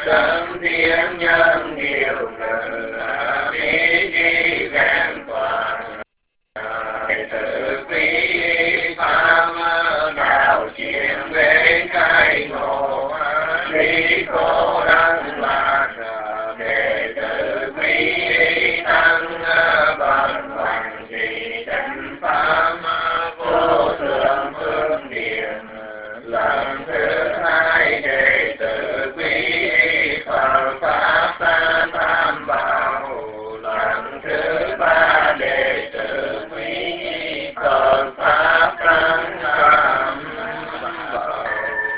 tâm thiên nhân điều ngự bí di vẹn toàn tự quý pháp đạo chuyển về khai ngộ lý cô đăng lạc đệ tử quý tăng bằng bằng trì chân pháp vô thượng phương tiện lần thứ hai đệ tử quý phật pháp tam bảo lần thứ ba đệ tử quý phật pháp tăng bảo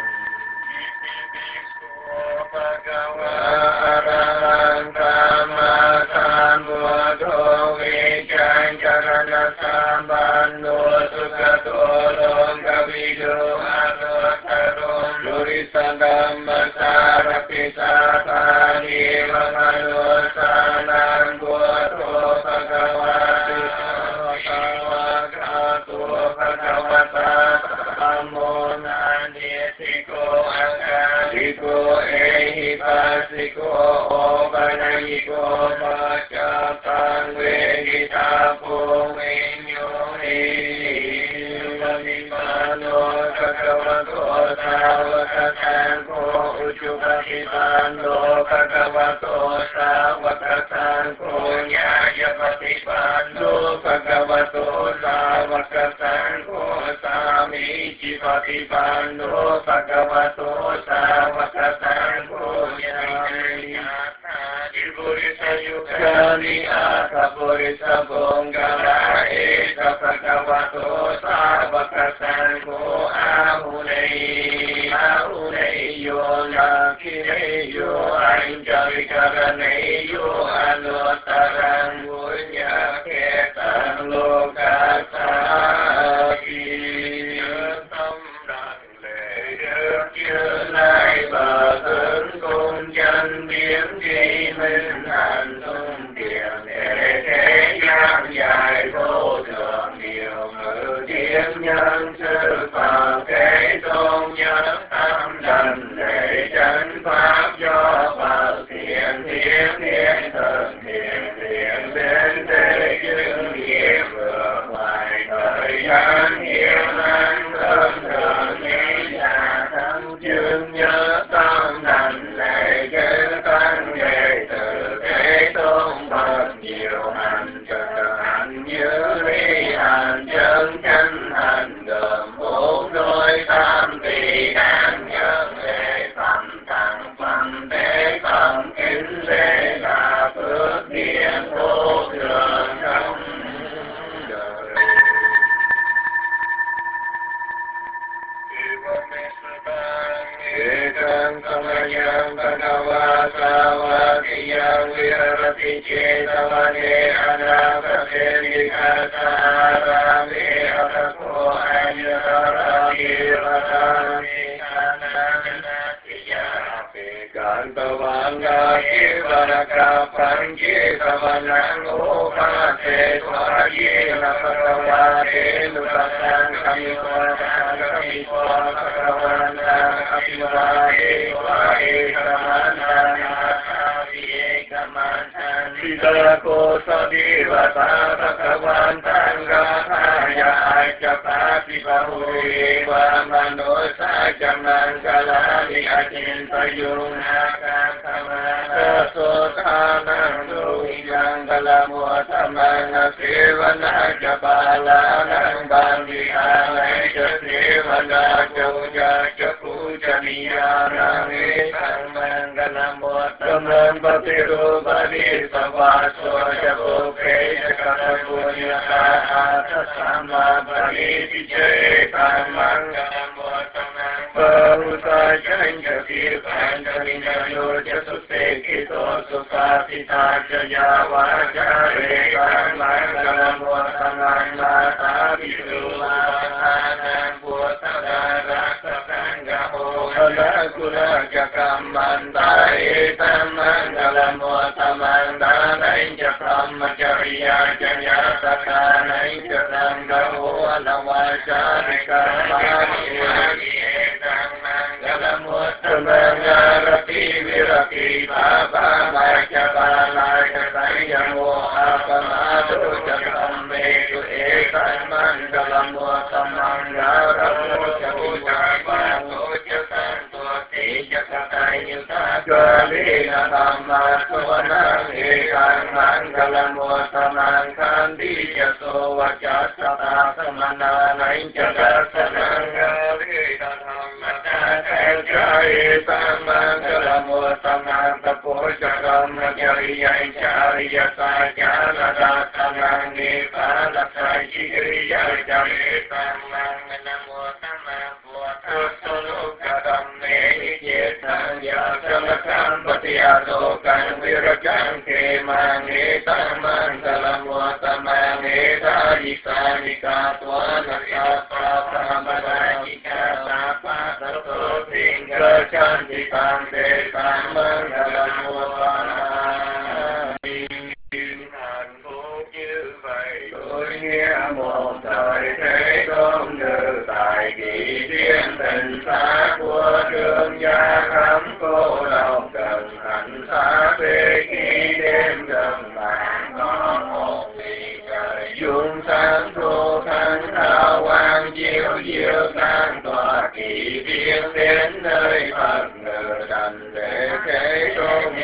Bhagavatam Tamma Sambuddho Vichan Charana Sambandho Sukhato Longavido Adotarom Durisandam Sarapisa Pani Vamalo Sanam Buddho Bhagavati Bhagavato Bhagavata Amo Nandiyatiko Akadiko Ehipasiko Obanayiko Bhakatan Vegita Puminyo Manimano Bhagavato Savakatanko Ujupatipando Bhagavato Savakatanko Nyayapatipando Bhagavato Savakatanko Samijipatipando Bhagavato Savakatanko Nyayapatipando Purisa Yukani Aka Purisa Bongala Eka Bhagavato Savakatanko Ahuneyo Lakineyo Anjarikaraneyo Anotarang Bunya Ketang Lokasaki Tâm Đặng Lệ Đức Như Lai Bà Tướng Công Chân Biến Kỳ Minh Hành Tung Kiền Để Thế Gian Dài Vô Thượng Điều Ngự Thiên Nhân Sư Phật Thế Tôn Nhất Tâm Đảnh Lễ Chánh Pháp Do Phật Thiện Thiên Thiên Thần Thiện Thiện Đến Thế Chứng Nghiệp Vượt Ngoài Thời gian Hiếu Năng Thơm Thượng Nghĩ Là Thâm Chương Nhớ Tâm Đảnh Lễ Chánh Tăng Đệ Tử Thế Tôn Phật nhiều hành trật hành như ly hành chân chánh hành gồm bốn đôi tam tỳ đàn nhân lệ phẩm tặng phẩm tế phẩm kính lễ là phước điển vô thường trong đời. Ekam samayam bhagava savakiyam virati cetavane anapate vikasarame atako ayarati vatami ananatiyape gantavanga kivaraka panji savanang upate swaye napakavate nupasang kamivatan kamivatan kamivatan Apiwade Vade Kamantana Apiye Kamantan Sidako Sadivata Bhagavantan Gathaya Ajapati Bahuye Vamanosa Jamangalani Ajintayung Akakamana Sotanang Duhiyang Galamuatamang Sevana Jabalanang Bandihanay Jasevana Jauja Pujaniyana Ekang Mangalamuatamang Batiru Savaso Japope Jakatapunyata Atasama Bali Vijay Mangalamuatamang Barusa Janjati Panjalina Yoja Susekito Supatita Jaya Vajare Mangalamuatamang Mata Vidulanang Bhutadara Kula Jakamanda Etam Mangalamuatamang Danang Jariya Jaya Sakanai Jarangaho Alawacharika Mani Etam Mangalamuatamang ti viraki pa pa mai cha pa lai cha sai ya mo apama tu cha tam me tu e san man cha la mo tam man ga ra mo cha u cha pa tu cha san tu ti cha ka tai như ta cha li na tam ma tu na e san man cha la mo tam man kan ti cha so wa cha sa ta sa ma na nai cha ka sa na ga li na tham ma ta sa cha e san man cha la mo tam man ta po cha ram na cha ri ai cha ri ya sa cha na da ta na ni pa la sa chi ri ya cha ri san man na mo tam man po ta so lo ka dam ne ni che sang ya sa la sam pa ti ya do kan vi ra chang ke man ni tam man cha la mo tam man ni ta di sa ni ka twa na sa pa sa ma da chi ka sa pa sa so ting ga chan ti tam te tam man cha la mo tam man hạnh phúc như vậy tôi nghe một thời thế công như tại kỳ duyên tình xa của thương gia khắp cô độc cần hạnh xa về khi đêm gần bạn có một vì trời dung sáng thu thánh hào quang chiếu diệu sáng tỏa kỳ duyên đến nơi Phật ngự đành để thế tôn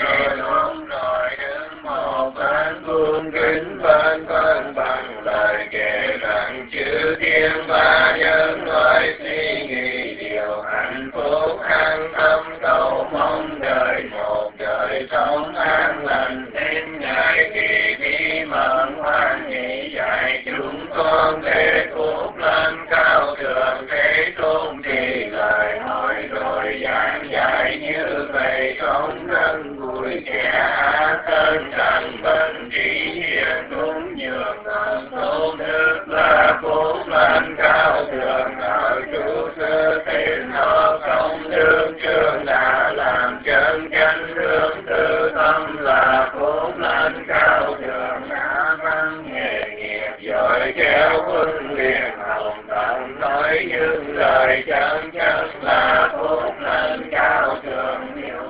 rồi đứng một bên cung kính bên bằng lời kể rằng chữ thiên ba nhân loại suy nghĩ điều hạnh phúc an tâm cầu mong đời một đời sống an lành đến ngày kỳ bí mật hoan hỷ dạy chúng con để phúc lên cao thượng thế tôn thì lời hỏi rồi giảng dạy như vậy sống rất vui trẻ tân trần bệnh trí hiền cúng dường tôn đức là phúc lên cao thượng ở chủ sư thiên họ công đương chương là làm chân chánh hướng tư tâm là phúc lên cao thượng đã văn nghề nghiệp giỏi khéo huấn luyện hồng tận nói những lời chân chất là phúc lên cao thượng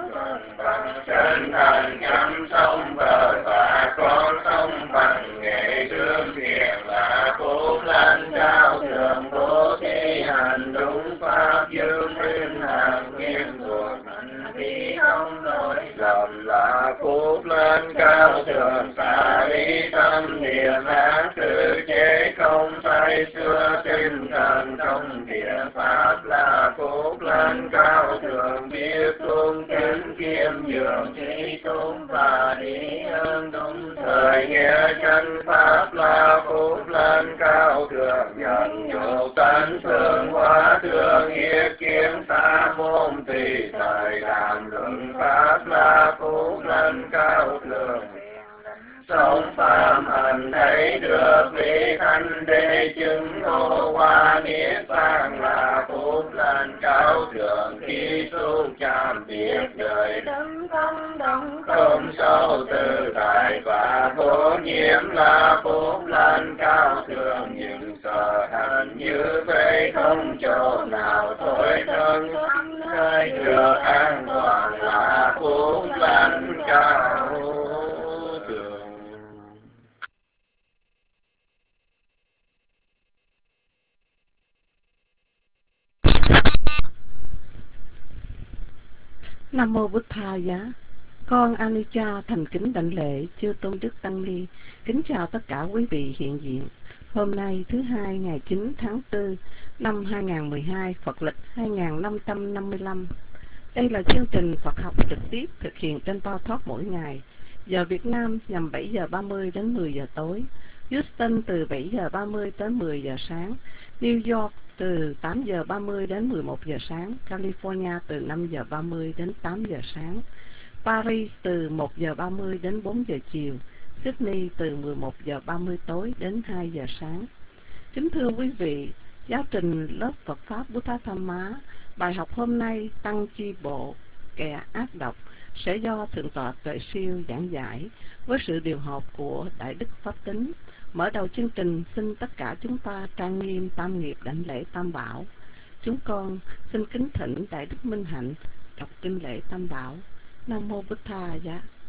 bằng chân thành chăm sông bờ và con sông bằng nghệ thương thiện là phúc lên cao thượng bố thí hành đúng pháp dương minh hàng nguyên thuộc hành vi không lỗi lầm là phúc lên cao thượng xả lý tâm niệm ác tự chế không say xưa tinh thần trong địa pháp là phúc lên cao thượng biết tôn kính kiêm nhường trí tôn và lý ơn đúng thời nghe chân pháp là phúc lên cao thượng nhận nhục tánh thương hóa thương yết kiến sa môn tùy thời làm luận pháp là phúc lên cao thượng sống phạm hành thấy được vị thanh đế chứng ngộ hoa niết bàn là phúc lên cao thượng khi xuống chạm biệt đời đấng không động không sâu tự tại và vô nhiễm là phúc lên cao thượng nhưng sở hành như vậy không chỗ nào thôi thân nơi được an toàn là phúc lên cao thượng. Nam mô Bụt Tha Giá. Con Anucha thành kính đảnh lễ chư tôn đức tăng ni, kính chào tất cả quý vị hiện diện. Hôm nay thứ hai ngày 9 tháng 4 năm 2012 Phật lịch 2555. Đây là chương trình Phật học trực tiếp thực hiện trên Bao Thoát mỗi ngày. Giờ Việt Nam nhằm 7 giờ 30 đến 10 giờ tối, Houston từ 7 giờ 30 đến 10 giờ sáng, New York từ 8 giờ 30 đến 11 giờ sáng, California từ 5 giờ 30 đến 8 giờ sáng, Paris từ 1 giờ 30 đến 4 giờ chiều, Sydney từ 11 giờ 30 tối đến 2 giờ sáng. Kính thưa quý vị, giáo trình lớp Phật Pháp Buddha Dhamma, bài học hôm nay Tăng Chi Bộ, kẻ ác độc sẽ do Thượng tọa Tuệ Siêu giảng giải với sự điều hợp của Đại Đức Pháp Tính. Mở đầu chương trình, xin tất cả chúng ta trang nghiêm tam nghiệp đảnh lễ Tam Bảo. Chúng con xin kính thỉnh Đại Đức Minh Hạnh đọc kinh lễ Tam Bảo. Nam mô Bụt Thầy.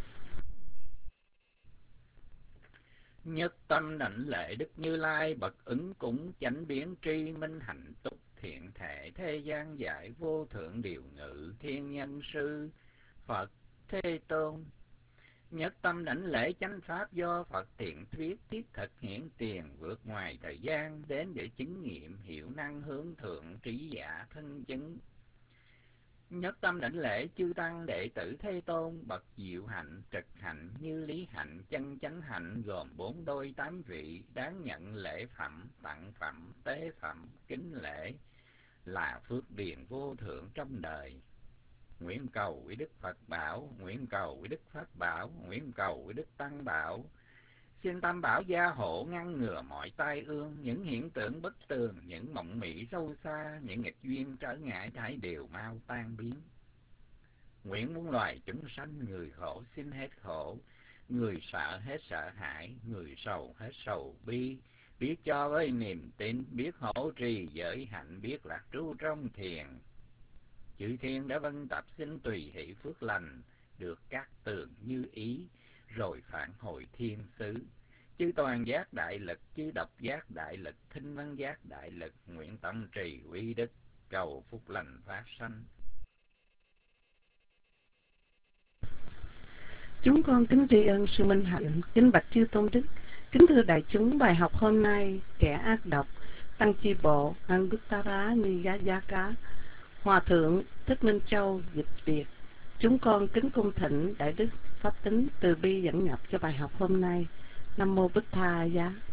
Nhất tâm đảnh lễ Đức Như Lai bậc ứng cúng chánh biến tri minh hạnh túc thiện thể thế gian giải vô thượng điều ngự thiên nhân sư Phật Thế Tôn. Nhất tâm đảnh lễ chánh pháp do Phật thiện thuyết thiết thực hiển tiền vượt ngoài thời gian đến để chứng nghiệm hiệu năng hướng thượng trí giả thân chứng. Nhất tâm đảnh lễ chư tăng đệ tử Thế Tôn bậc diệu hạnh trực hạnh như lý hạnh chân chánh hạnh gồm 4 đôi 8 vị đáng nhận lễ phẩm tặng phẩm tế phẩm kính lễ là phước điền vô thượng trong đời. Nguyện cầu quý Đức Phật bảo, nguyện cầu quý Đức Pháp bảo, nguyện cầu quý Đức Tăng bảo. Xin Tam Bảo gia hộ ngăn ngừa mọi tai ương, những hiện tượng bất tường, những mộng mị sâu xa, những nghịch duyên trở ngại thải đều mau tan biến. Nguyện muôn loài chúng sanh, người khổ xin hết khổ, người sợ hết sợ hãi, người sầu hết sầu bi. Biết cho với niềm tin, biết hỗ trì giới hạnh, biết lạc trú trong thiền. Chư thiên đã vân tập xin tùy hỷ phước lành, được các tường như ý, rồi phản hồi thiên xứ. Chư toàn giác đại lực, chư độc giác đại lực, thinh văn giác đại lực, nguyện tâm trì quy đức, cầu phúc lành phát sanh. Chúng con kính tri ân sư Minh Hạnh, kính bạch chư tôn đức, kính thưa đại chúng, bài học hôm nay kẻ ác độc tăng chi bộ Anguttara Niyayaka, Hòa thượng Thích Minh Châu dịch Việt. Chúng con kính cung thỉnh đại đức Pháp Tính từ bi dẫn nhập cho bài học hôm nay. Nam mô Bụt Thầy.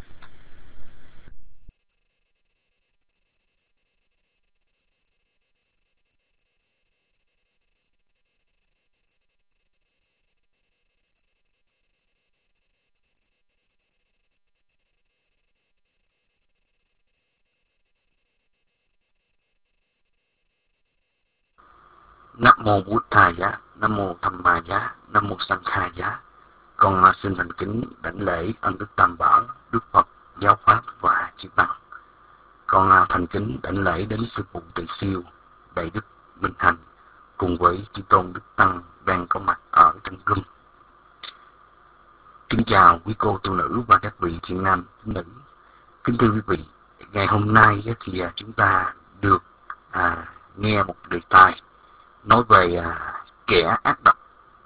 Nam mô Bụt Thầy, Nam mô Tham Ma Giá, Nam mô Sanh Kha Giá. Con xin thành kính đảnh lễ ân đức Tam Bảo, Đức Phật, Giáo Pháp và chư Tăng. Con thành kính đảnh lễ đến sư phụ Tỳ Siêu, đại đức Minh Hạnh cùng với chư tôn Đức Tăng đang có mặt ở trong room. Kính chào quý cô tu nữ và các vị thiện nam tín nữ. Kính thưa quý vị, ngày hôm nay thì chúng ta được nghe một đề tài nói về kẻ ác độc.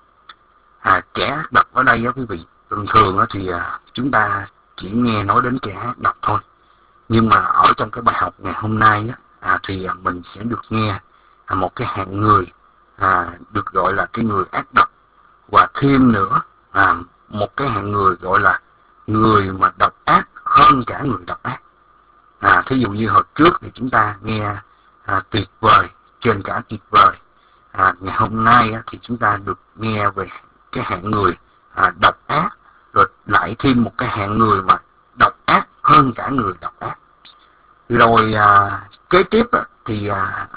Kẻ ác độc ở đây quý vị, thường thường thì chúng ta chỉ nghe nói đến kẻ ác độc thôi. Nhưng mà ở trong cái bài học ngày hôm nay thì mình sẽ được nghe một cái hạng người được gọi là cái người ác độc, và thêm nữa một cái hạng người gọi là người mà độc ác hơn cả người độc ác. Thí dụ như hồi trước thì chúng ta nghe tuyệt vời trên cả tuyệt vời. Ngày hôm nay thì chúng ta được nghe về cái hạng người độc ác, rồi lại thêm một cái hạng người mà độc ác hơn cả người độc ác. Rồi kế tiếp thì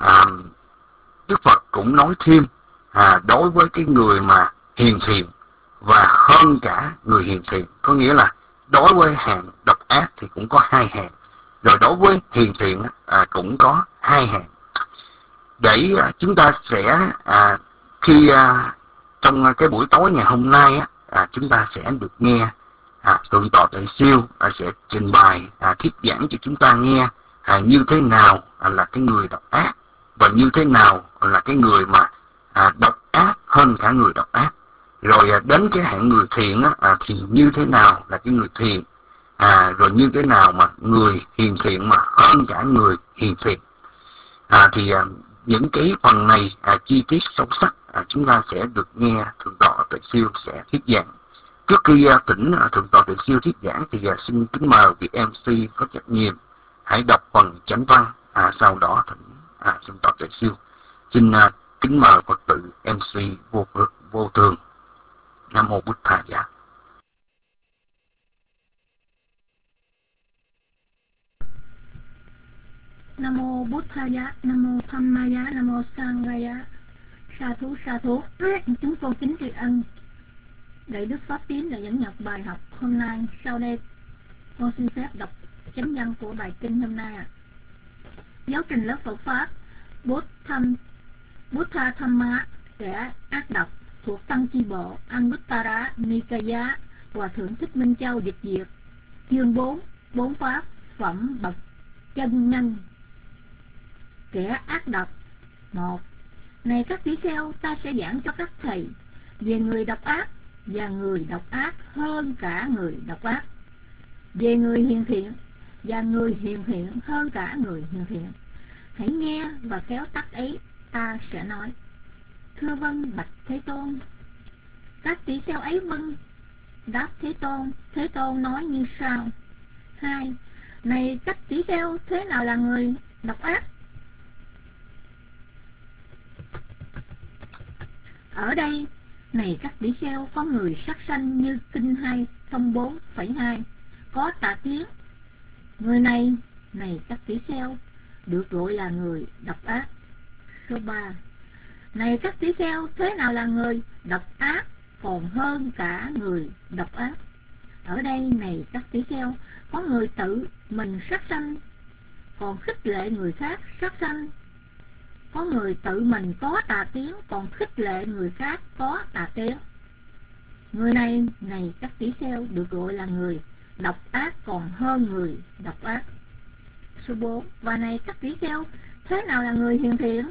Đức Phật cũng nói thêm đối với cái người mà hiền thiện và hơn cả người hiền thiện, có nghĩa là đối với hạng độc ác thì cũng có hai hạng, rồi đối với hiền thiện cũng có hai hạng. Để chúng ta sẽ khi trong cái buổi tối ngày hôm nay chúng ta sẽ được nghe Thượng tọa Tuệ Siêu sẽ trình bày thuyết giảng cho chúng ta nghe như thế nào là cái người độc ác, và như thế nào là cái người mà độc ác hơn cả người độc ác. Rồi đến cái hạng người thiện thì như thế nào là cái người thiện, rồi như thế nào mà người hiền thiện mà hơn cả người hiền thiện. Thì những cái phần này chi tiết sâu sắc chúng ta sẽ được nghe Thượng tọa Tuệ Siêu sẽ thuyết giảng. Trước khi thỉnh Thượng tọa Tuệ Siêu thuyết giảng thì xin kính mời vị MC có trách nhiệm hãy đọc phần chánh văn, sau đó thỉnh Thượng tọa Tuệ Siêu. Xin kính mời Phật tử MC vô thường. Nam mô Bụt Thầy. Nam mô Bụt Thầy, Nam mô Tham Ma Giá, Nam mô Sanghaya. Sa thú sa thú. Chúng con kính tri ân đại đức Pháp Tín đã dẫn nhập bài học hôm nay. Sau đây con xin phép đọc chánh văn của bài kinh hôm nay. Giáo trình lớp Phật Pháp. Bốt tham Buddha Thamma, kẻ ác độc, thuộc tăng chi bộ Anguttara Nikaya, Hòa thượng Thích Minh Châu dịch duyệt. Chương 4, 4 pháp phẩm bậc chân nhân. Kẻ ác độc. 1. Này các tỷ kheo, ta sẽ giảng cho các thầy về người độc ác và người độc ác hơn cả người độc ác, về người hiền thiện và người hiền thiện hơn cả người hiền thiện. Hãy nghe và khéo tắt ấy, ta sẽ nói. Thưa vâng bạch Thế Tôn. Các tỷ kheo ấy vâng đáp Thế Tôn. Thế Tôn nói như sau. 2. Này các tỷ kheo, thế nào là người độc ác? Ở đây, này các tỷ kheo, có người sát sanh như kinh 204,2, có tà kiến. Người này, này các tỷ kheo, được gọi là người độc ác. Số 3. Này các tỷ kheo, thế nào là người độc ác còn hơn cả người độc ác? Ở đây, này các tỷ kheo, có người tự mình sát sanh còn khích lệ người khác sát sanh. Có người tự mình có tà kiến còn khích lệ người khác có tà kiến. Người này, này các tỷ kheo, được gọi là người độc ác còn hơn người độc ác. Số 4. Và này các tỷ kheo, thế nào là người hiền thiện?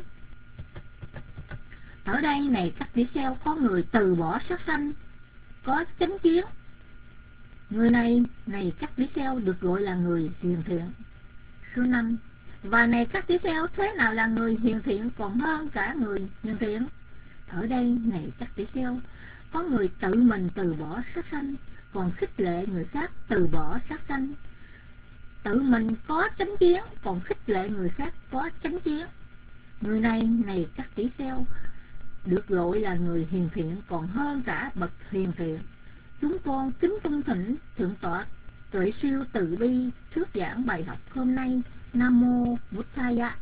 Ở đây, này các tỷ kheo, có người từ bỏ sát sanh, có chánh kiến. Người này, này các tỷ kheo, được gọi là người hiền thiện. Số 5. Và này các tỷ kheo, thế nào là người hiền thiện còn hơn cả người hiền thiện? Ở đây, này các tỷ kheo, có người tự mình từ bỏ sát sanh còn khích lệ người khác từ bỏ sát sanh. Tự mình có chánh kiến còn khích lệ người khác có chánh kiến. Người này, này các tỷ kheo, được gọi là người hiền thiện còn hơn cả bậc hiền thiện. Chúng con kính cung thỉnh Thượng tọa Tuệ Siêu Từ Bi thuyết giảng bài học hôm nay. Nam mô Buddhaya.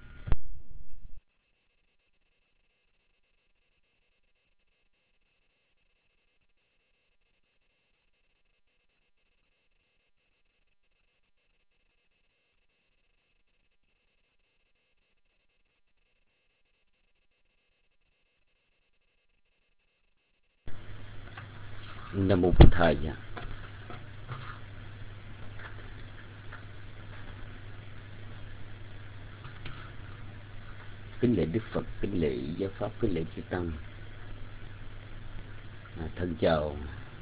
Nam mô Buddhaya. Kính lễ Đức Phật, kính lễ giáo pháp, kính lễ chư tăng. Thân chào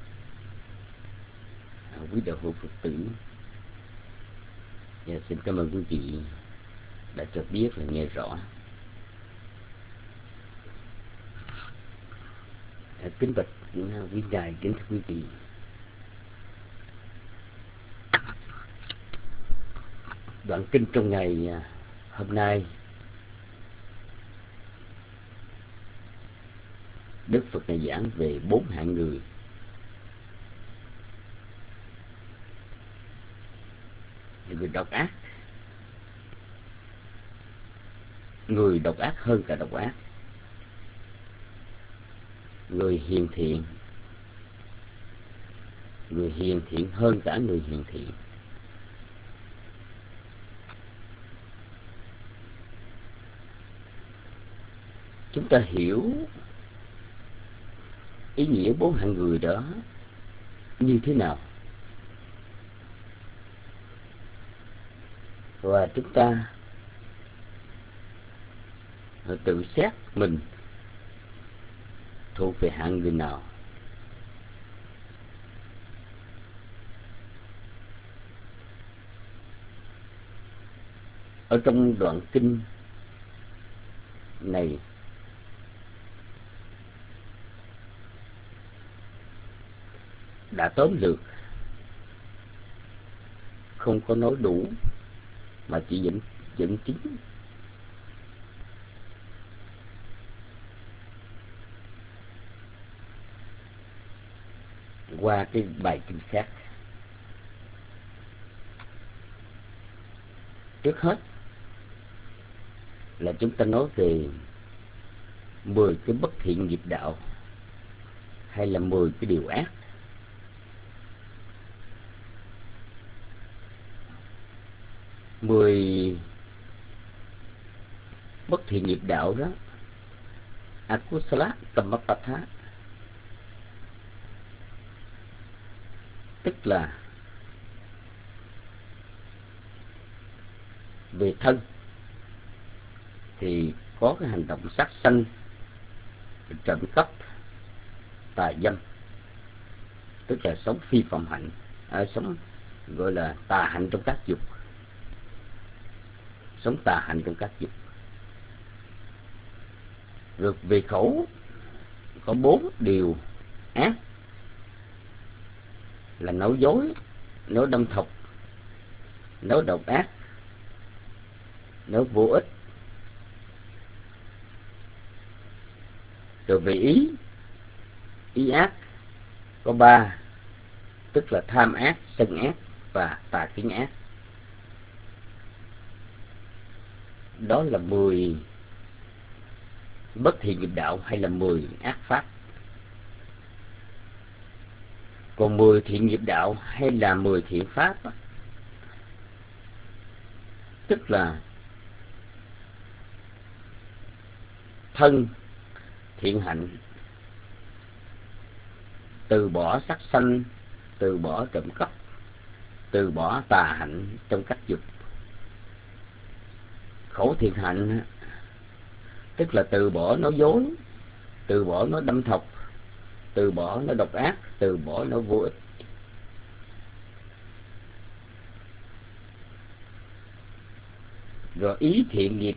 quý đạo hữu Phật tử. Và xin cảm ơn quý vị đã cho biết là nghe rõ. Kính bạch quý ngài, kính thưa quý vị. Đoạn kinh trong ngày hôm nay, Đức Phật này giảng về 4 hạng người. Người độc ác, người độc ác hơn cả độc ác, người hiền thiện, người hiền thiện hơn cả người hiền thiện. Chúng ta hiểu ý nghĩa 4 hạng người đó như thế nào, và chúng ta tự xét mình thuộc về hạng người nào. Ở trong đoạn kinh này, đã tóm lược, không có nói đủ mà chỉ dẫn chứng. Qua cái bài kinh khác. Trước hết là chúng ta nói về 10 cái bất thiện nghiệp đạo, hay là 10 cái điều ác. Mười bất thiện nghiệp đạo đó Akusala Kamapatha, tức là về thân thì có cái hành động sát sanh, trộm cắp, tà dâm, tức là sống phi phạm hạnh, sống gọi là tà hạnh trong các dục, sống tà hạnh trong các dục. Rồi về khẩu có 4 điều ác là nói dối, nói đâm thọc, nói độc ác, nói vô ích. Rồi về ý ác có 3, tức là tham ác, sân ác và tà kiến ác. Đó là 10 bất thiện nghiệp đạo hay là 10 ác pháp. Còn 10 thiện nghiệp đạo hay là 10 thiện pháp, tức là thân thiện hạnh, từ bỏ sát sanh, từ bỏ trộm cắp, từ bỏ tà hạnh trong các dục. Khẩu thiện hạnh tức là từ bỏ nói dối, từ bỏ nói đâm thọc, từ bỏ nói độc ác, từ bỏ nói vô ích. Rồi ý thiện nghiệp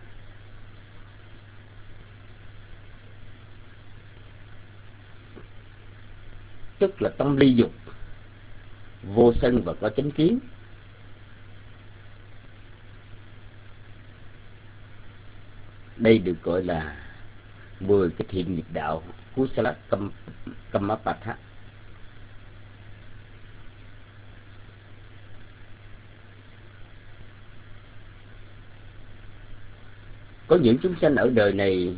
tức là tâm ly dục, vô sân và có chánh kiến. Đây được gọi là 10 cái thiện nghiệp đạo Kusala Kamapatha. Có những chúng sanh ở đời này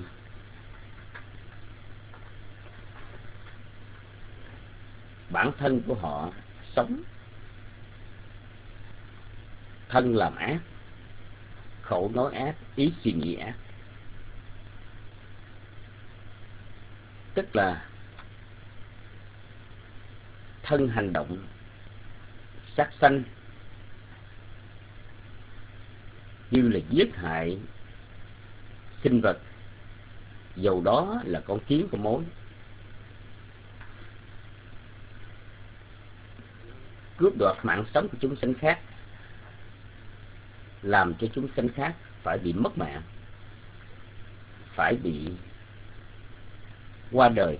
bản thân của họ sống thân làm ác, khẩu nói ác, ý suy nghĩ ác. Tức là thân hành động sát sanh, như là giết hại sinh vật, dầu đó là con kiến con mối, cướp đoạt mạng sống của chúng sanh khác, làm cho chúng sanh khác phải bị mất mạng, phải bị qua đời.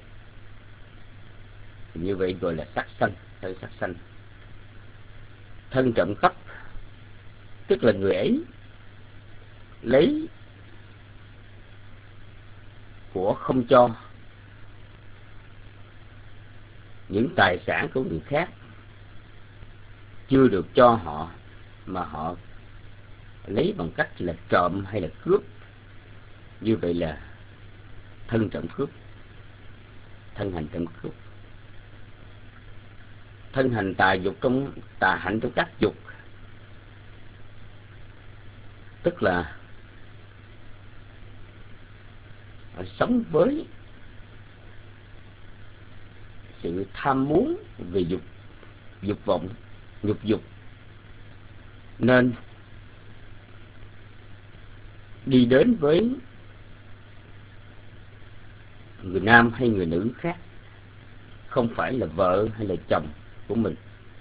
Như vậy gọi là sát sanh, thân sát sanh. Thân trộm cắp tức là người ấy lấy của không cho, những tài sản của người khác chưa được cho họ mà họ lấy bằng cách là trộm hay là cướp. Như vậy là thân trộm cướp, thân hành trộm cướp. Thân hành tà dục trong tà hạnh trong các dục, tức là sống với sự tham muốn về dục vọng, nhục dục, nên đi đến với người nam hay người nữ khác, không phải là vợ hay là chồng của mình.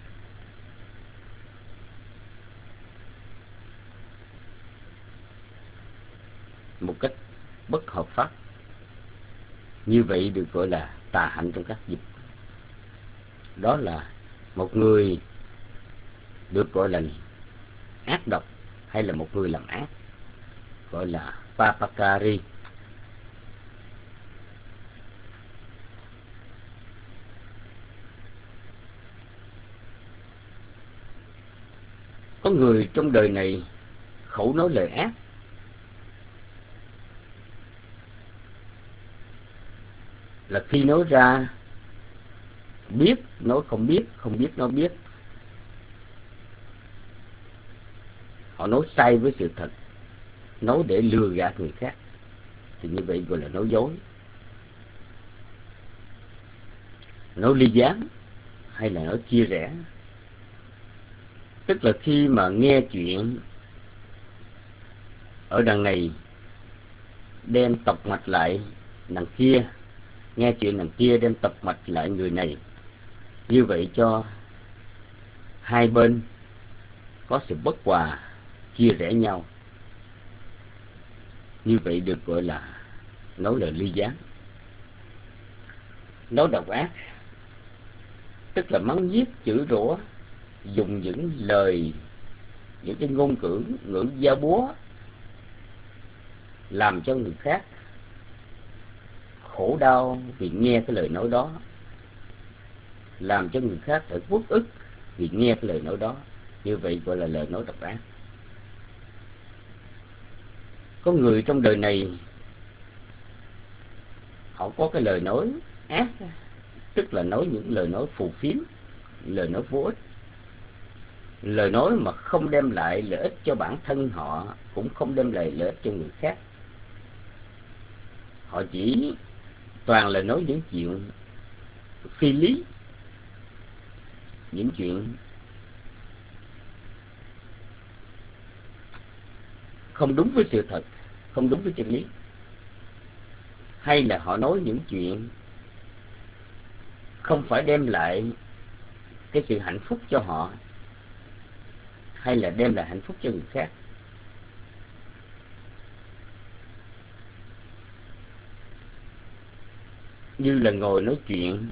Một cách bất hợp pháp. Như vậy được gọi là tà hạnh trong các dục. Đó là một người được gọi là ác độc, hay là một người làm ác, gọi là Papakari. Có người trong đời này khẩu nói lời ác, là khi nói ra biết nói không biết, không biết nói biết. Họ nói sai với sự thật, nói để lừa gạt người khác. thì như vậy gọi là nói dối, nói ly gián, hay là nói chia rẽ. Tức là khi mà nghe chuyện ở đằng này đem tọc mạch lại đằng kia, nghe chuyện đằng kia đem tọc mạch lại người này, như vậy cho hai bên có sự bất hòa, chia rẽ nhau, như vậy được gọi là nói lời ly gián. Nói độc ác tức là mắng nhiếc, chửi rủa, dùng những lời, những cái ngôn ngữ giao búa làm cho người khác khổ đau vì nghe cái lời nói đó, làm cho người khác phải uất ức vì nghe cái lời nói đó, như vậy gọi là lời nói độc ác. Có người trong đời này họ có cái lời nói ác, tức là nói những lời nói phù phiếm, lời nói vô ích, lời nói mà không đem lại lợi ích cho bản thân họ, cũng không đem lại lợi ích cho người khác. Họ chỉ toàn là nói những chuyện phi lý, những chuyện không đúng với sự thật, không đúng với chân lý, hay là họ nói những chuyện không phải đem lại cái sự hạnh phúc cho họ, hay là đem lại hạnh phúc cho người khác. Như là ngồi nói chuyện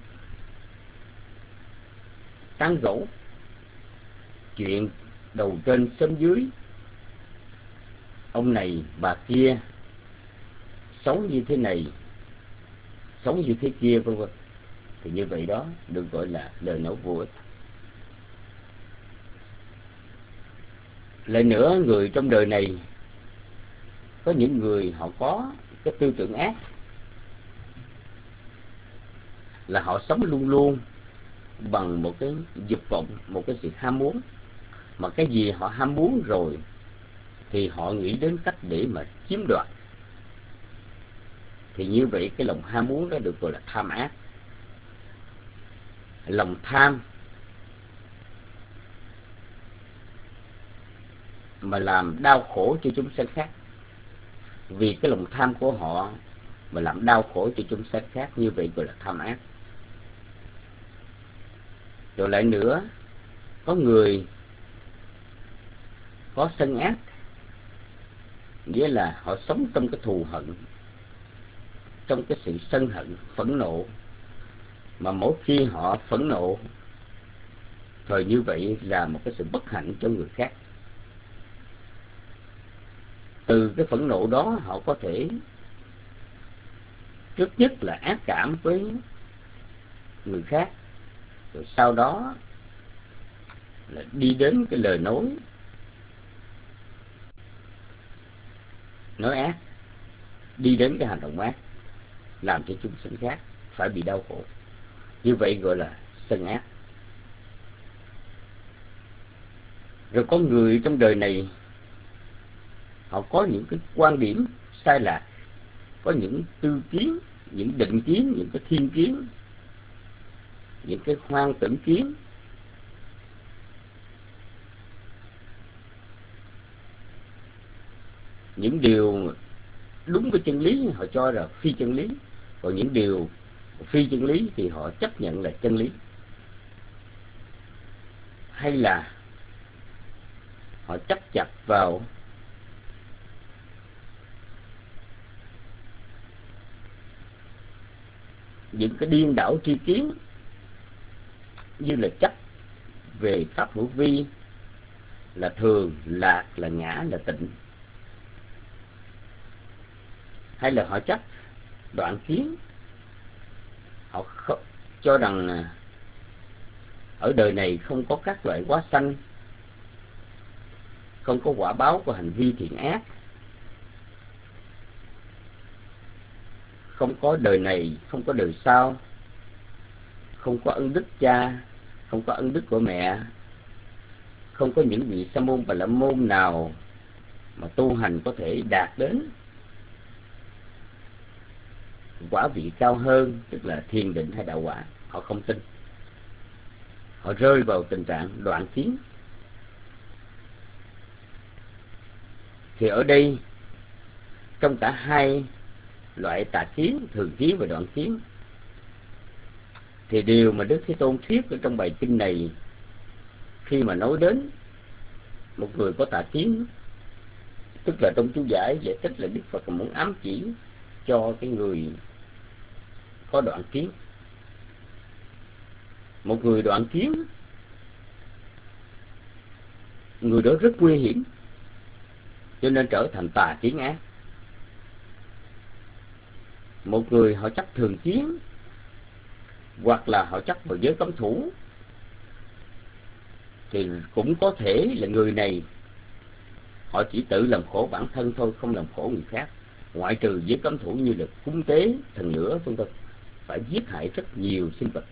tán gẫu, chuyện đầu trên xóm dưới, ông này bà kia sống như thế này, sống như thế kia, vân vân, thì như vậy đó được gọi là lời nói vô ích. Lại nữa, người trong đời này có những người họ có cái tư tưởng ác, là họ sống luôn luôn bằng một cái dục vọng, một cái sự ham muốn, mà cái gì họ ham muốn rồi thì họ nghĩ đến cách để mà chiếm đoạt. Thì như vậy cái lòng ham muốn đó được gọi là tham ác. Lòng tham mà làm đau khổ cho chúng sanh khác, vì cái lòng tham của họ mà làm đau khổ cho chúng sanh khác, như vậy gọi là tham ác. Rồi lại nữa, có người có sân ác, nghĩa là họ sống trong cái thù hận, trong cái sự sân hận, phẫn nộ, mà mỗi khi họ phẫn nộ thời như vậy là một cái sự bất hạnh cho người khác. Từ cái phẫn nộ đó họ có thể trước nhất là ác cảm với người khác, rồi sau đó là đi đến cái lời nói ác, đi đến cái hành động ác, làm cho chúng sinh khác phải bị đau khổ. Như vậy gọi là sân ác. Rồi có người trong đời này họ có những cái quan điểm sai lạc, có những tư kiến, những định kiến, những cái thiên kiến, những cái hoang tưởng kiến, những điều đúng với chân lý họ cho là phi chân lý, còn những điều phi chân lý thì họ chấp nhận là chân lý. Hay là họ chấp chặt vào những cái điên đảo tri kiến, như là chấp về pháp hữu vi, là thường, lạc, là ngã, là tịnh. Hay là họ chấp đoạn kiến, họ cho rằng ở đời này không có các loại quá sanh, không có quả báo của hành vi thiện ác, không có đời này, không có đời sau, không có ân đức cha, không có ân đức của mẹ, không có những vị sa môn Bà La môn nào mà tu hành có thể đạt đến quả vị cao hơn, tức là thiền định hay đạo quả, họ không tin. Họ rơi vào tình trạng đoạn kiến. Thì ở đây, trong cả hai loại tà kiến, thường kiến và đoạn kiến, thì điều mà Đức Thế Tôn thuyết ở trong bài kinh này, khi mà nói đến một người có tà kiến, tức là trong chú giải thích là Đức Phật muốn ám chỉ cho cái người có đoạn kiến. Một người đoạn kiến, người đó rất nguy hiểm, cho nên trở thành tà kiến ác. Một người họ chấp thường kiến, hoặc là họ chấp vào giới cấm thủ, thì cũng có thể là người này họ chỉ tự làm khổ bản thân thôi, không làm khổ người khác. Ngoại trừ giới cấm thủ như là cúng tế thần lửa vân vân, phải giết hại rất nhiều sinh vật.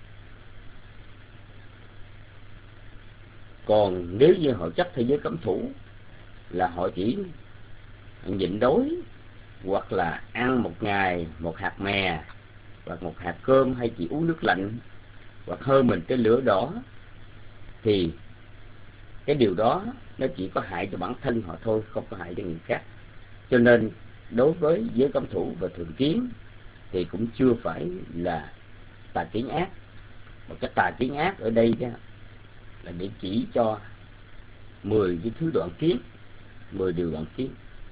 Còn nếu như họ chấp theo giới cấm thủ là họ chỉ nhịn đói, hoặc là ăn một ngày một hạt mè hoặc một hạt cơm, hay chỉ uống nước lạnh, hoặc hơi mình cái lửa đỏ, thì cái điều đó nó chỉ có hại cho bản thân họ thôi, không có hại cho người khác. Cho nên đối với giới cấm thủ và thường kiến thì cũng chưa phải là tà kiến ác. Một cái tà kiến ác ở đây đó là để chỉ cho 10 cái thứ đoạn kiến, 10 điều đoạn kiến.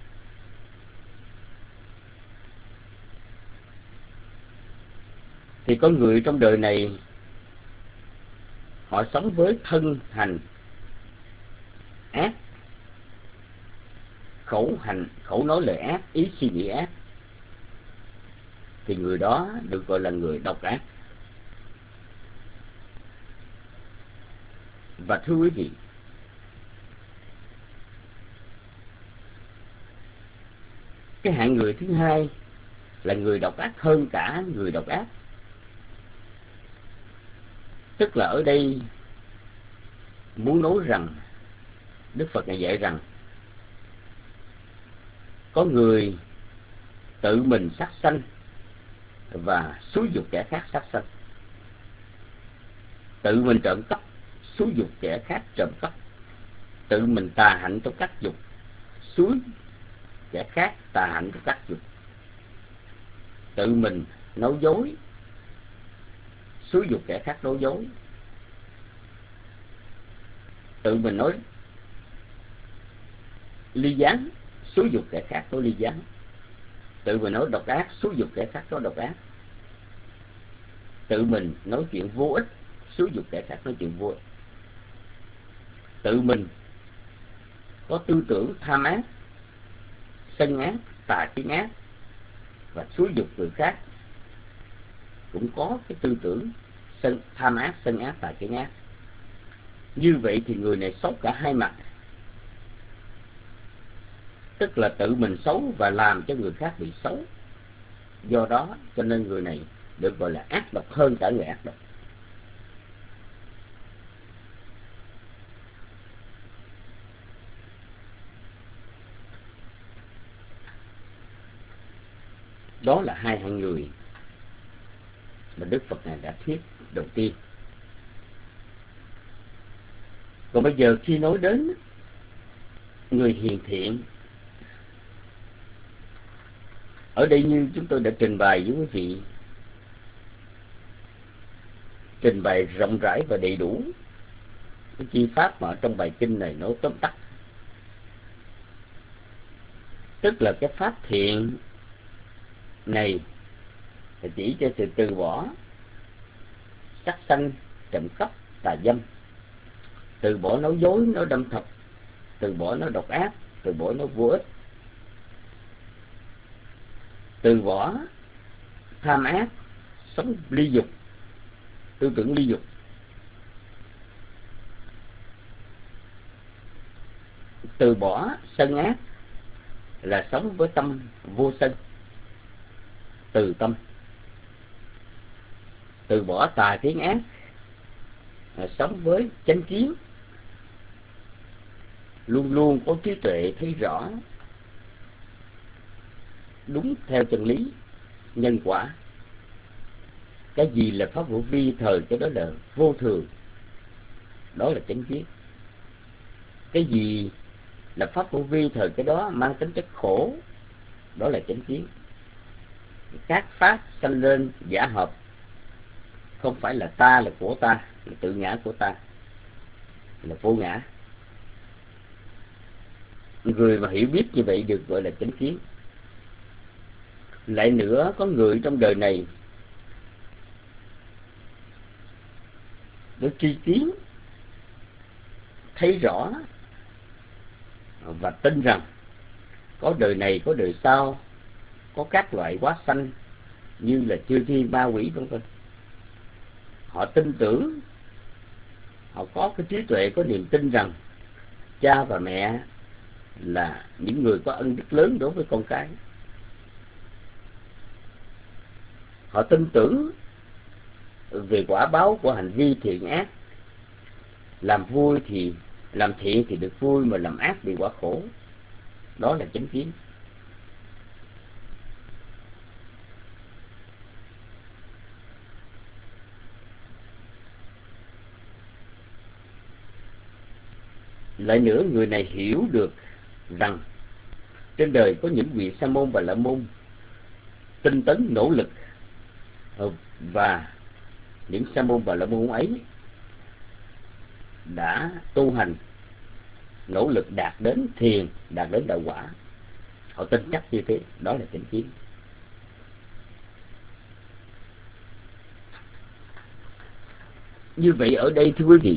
Thì có người trong đời này họ sống với thân hành ác, khẩu nói lời ác, ý suy nghĩ ác, thì người đó được gọi là người độc ác. Và thưa quý vị, cái hạng người thứ hai là người độc ác hơn cả người độc ác. Tức là ở đây muốn nói rằng Đức Phật này dạy rằng có người tự mình sát sanh và xúi giục kẻ khác sát sanh, tự mình trộm cắp, xúi giục kẻ khác trộm cắp, tự mình tà hạnh trong các dục, xúi kẻ khác tà hạnh trong các dục, tự mình nói dối, xúi giục kẻ khác nói dối, tự mình nói ly gián, xúi giục kẻ khác nói ly gián, tự mình nói độc ác, xúi giục kẻ khác nói độc ác, tự mình nói chuyện vô ích, xúi giục kẻ khác nói chuyện vô ích, tự mình có tư tưởng tham ác, sân ác, tà kiến ác, và xúi giục người khác cũng có cái tư tưởng tham ác, sân ác, tà kiến ác. Như vậy thì người này xấu cả hai mặt, tức là tự mình xấu và làm cho người khác bị xấu. Do đó cho nên người này được gọi là ác độc hơn cả người ác độc. Đó là hai hạng người mà Đức Phật này đã thuyết đầu tiên. Còn bây giờ khi nói đến người hiền thiện, ở đây như chúng tôi đã trình bày với quý vị, trình bày rộng rãi và đầy đủ cái chi pháp mà ở trong bài kinh này nói tóm tắt. Tức là cái pháp thiện này là chỉ cho sự từ bỏ sát sanh, trộm cắp, tà dâm, từ bỏ nói dối, nói đâm thọc, từ bỏ nói độc ác, từ bỏ nói vô ích, từ bỏ tham ác, sống ly dục, tư tưởng ly dục, từ bỏ sân ác là sống với tâm vô sân, từ tâm, từ bỏ tà kiến ác là sống với chánh kiến, luôn luôn có trí tuệ thấy rõ đúng theo chân lý, nhân quả. Cái gì là pháp vô vi thời cái đó là vô thường, đó là chánh kiến. Cái gì là pháp vô vi thời cái đó mang tính chất khổ, đó là chánh kiến. Các pháp sanh lên giả hợp, không phải là ta, là của ta, là tự ngã của ta, là vô ngã. Người mà hiểu biết như vậy được gọi là chánh kiến. Lại nữa, có người trong đời này để tri kiến, thấy rõ và tin rằng có đời này, có đời sau, có các loại hóa sanh như là chư thiên ma quỷ vân vân. Họ tin tưởng, họ có cái trí tuệ, có niềm tin rằng cha và mẹ là những người có ân đức lớn đối với con cái. Họ tin tưởng về quả báo của hành vi thiện ác. Làm thiện thì được vui, mà làm ác bị quả khổ. Đó là chánh kiến. Lại nữa, người này hiểu được rằng trên đời có những vị sa môn và la môn tinh tấn nỗ lực, và những sa môn và la môn ấy đã tu hành nỗ lực đạt đến thiền, đạt đến đạo quả. Họ tin chắc như thế, đó là chánh kiến. Như vậy ở đây thưa quý vị,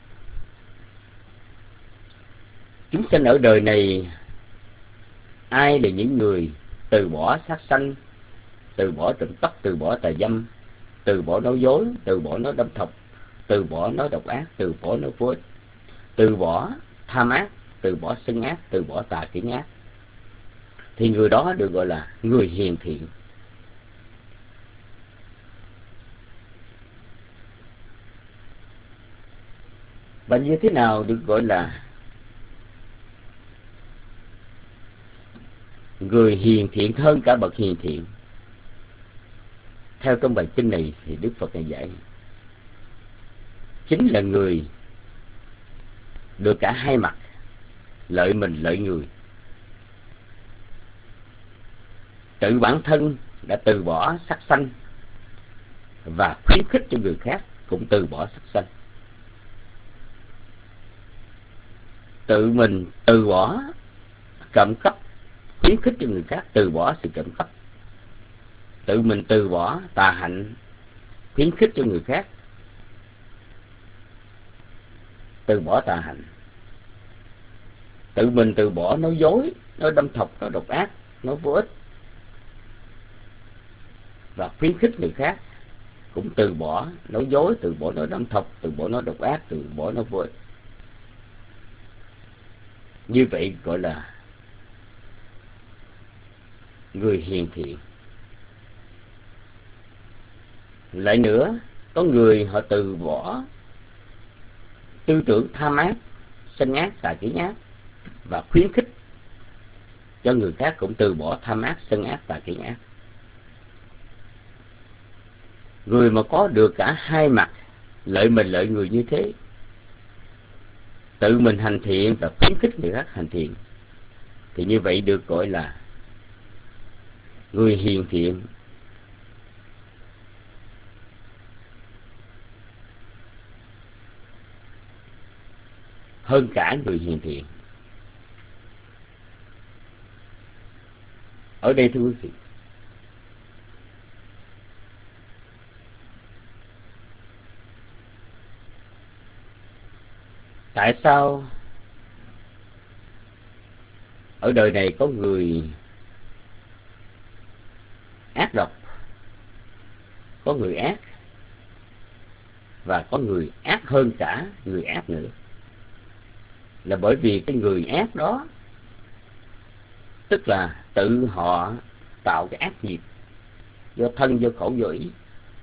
chúng sanh ở đời này ai là những người từ bỏ sát sanh, từ bỏ trộm cắp, từ bỏ tà dâm, từ bỏ nói dối, từ bỏ nói đâm thọc, từ bỏ nói độc ác, từ bỏ nói vô ích, từ bỏ tham ác, từ bỏ sân ác, từ bỏ tà kiến ác, thì người đó được gọi là người hiền thiện. Và như thế nào được gọi là người hiền thiện hơn cả bậc hiền thiện? Theo trong bài kinh này thì Đức Phật này dạy, chính là người được cả hai mặt, lợi mình lợi người. Tự bản thân đã từ bỏ sắc sanh và khuyến khích cho người khác cũng từ bỏ sắc sanh. Tự mình từ bỏ trộm cắp, khuyến khích cho người khác từ bỏ sự trộm cắp. Tự mình từ bỏ tà hạnh, khuyến khích cho người khác từ bỏ tà hạnh. Tự mình từ bỏ nói dối, nói đâm thọc, nói độc ác, nói vô ích, và khuyến khích người khác cũng từ bỏ nói dối, từ bỏ nói đâm thọc, từ bỏ nói độc ác, từ bỏ nói vô ích. Như vậy gọi là người hiền thiện. Lại nữa, có người họ từ bỏ tư tưởng tham ác, sân ác, tà kiến ác, và khuyến khích cho người khác cũng từ bỏ tham ác, sân ác, tà kiến ác. Người mà có được cả hai mặt, lợi mình lợi người như thế, tự mình hành thiện và khuyến khích người khác hành thiện, thì như vậy được gọi là người hiền thiện. Hơn cả người hiền thiện. Ở đây thưa quý vị, tại sao ở đời này có người ác độc, có người ác, và có người ác hơn cả người ác nữa? Là bởi vì cái người ác đó tức là tự họ tạo cái ác nghiệp do thân, do khẩu, do ý.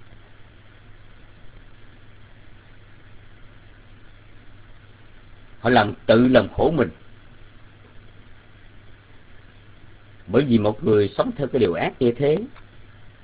Họ tự làm khổ mình. Bởi vì một người sống theo cái điều ác như thế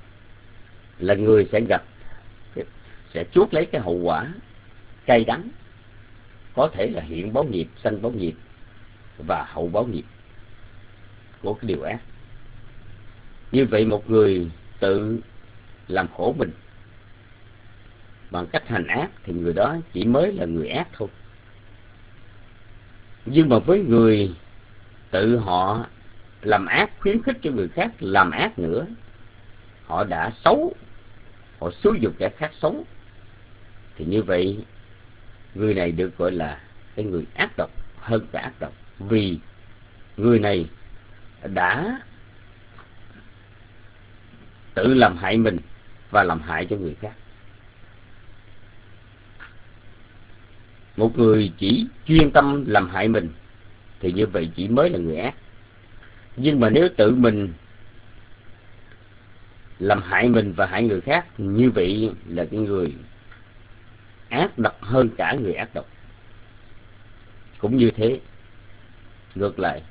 là người sẽ chuốc lấy cái hậu quả cay đắng, có thể là hiện báo nghiệp, sanh báo nghiệp và hậu báo nghiệp của cái điều ác. Như vậy một người tự làm khổ mình bằng cách hành ác thì người đó chỉ mới là người ác thôi. Nhưng mà với người tự họ làm ác, khuyến khích cho người khác làm ác nữa, họ đã xấu, họ xúi dục kẻ khác xấu, thì như vậy người này được gọi là cái người ác độc hơn cả ác độc, vì người này đã tự làm hại mình và làm hại cho người khác. Một người chỉ chuyên tâm làm hại mình thì như vậy chỉ mới là người ác. Nhưng mà nếu tự mình làm hại mình và hại người khác, như vậy là cái người ác độc hơn cả người ác độc. Cũng như thế, ngược lại,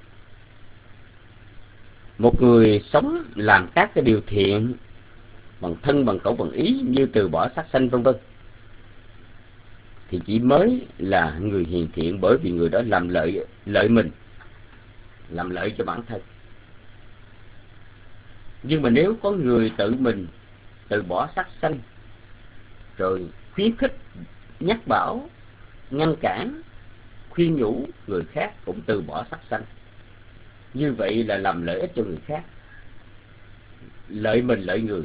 một người sống làm các cái điều thiện bằng thân, bằng khẩu, bằng ý, như từ bỏ sát sanh vân vân, thì chỉ mới là người hiền thiện, bởi vì người đó làm lợi mình, làm lợi cho bản thân. Nhưng mà nếu có người tự mình từ bỏ sát sanh, rồi khuyến khích, nhắc bảo, ngăn cản, khuyên nhủ người khác cũng từ bỏ sát sanh, như vậy là làm lợi ích cho người khác, lợi mình lợi người.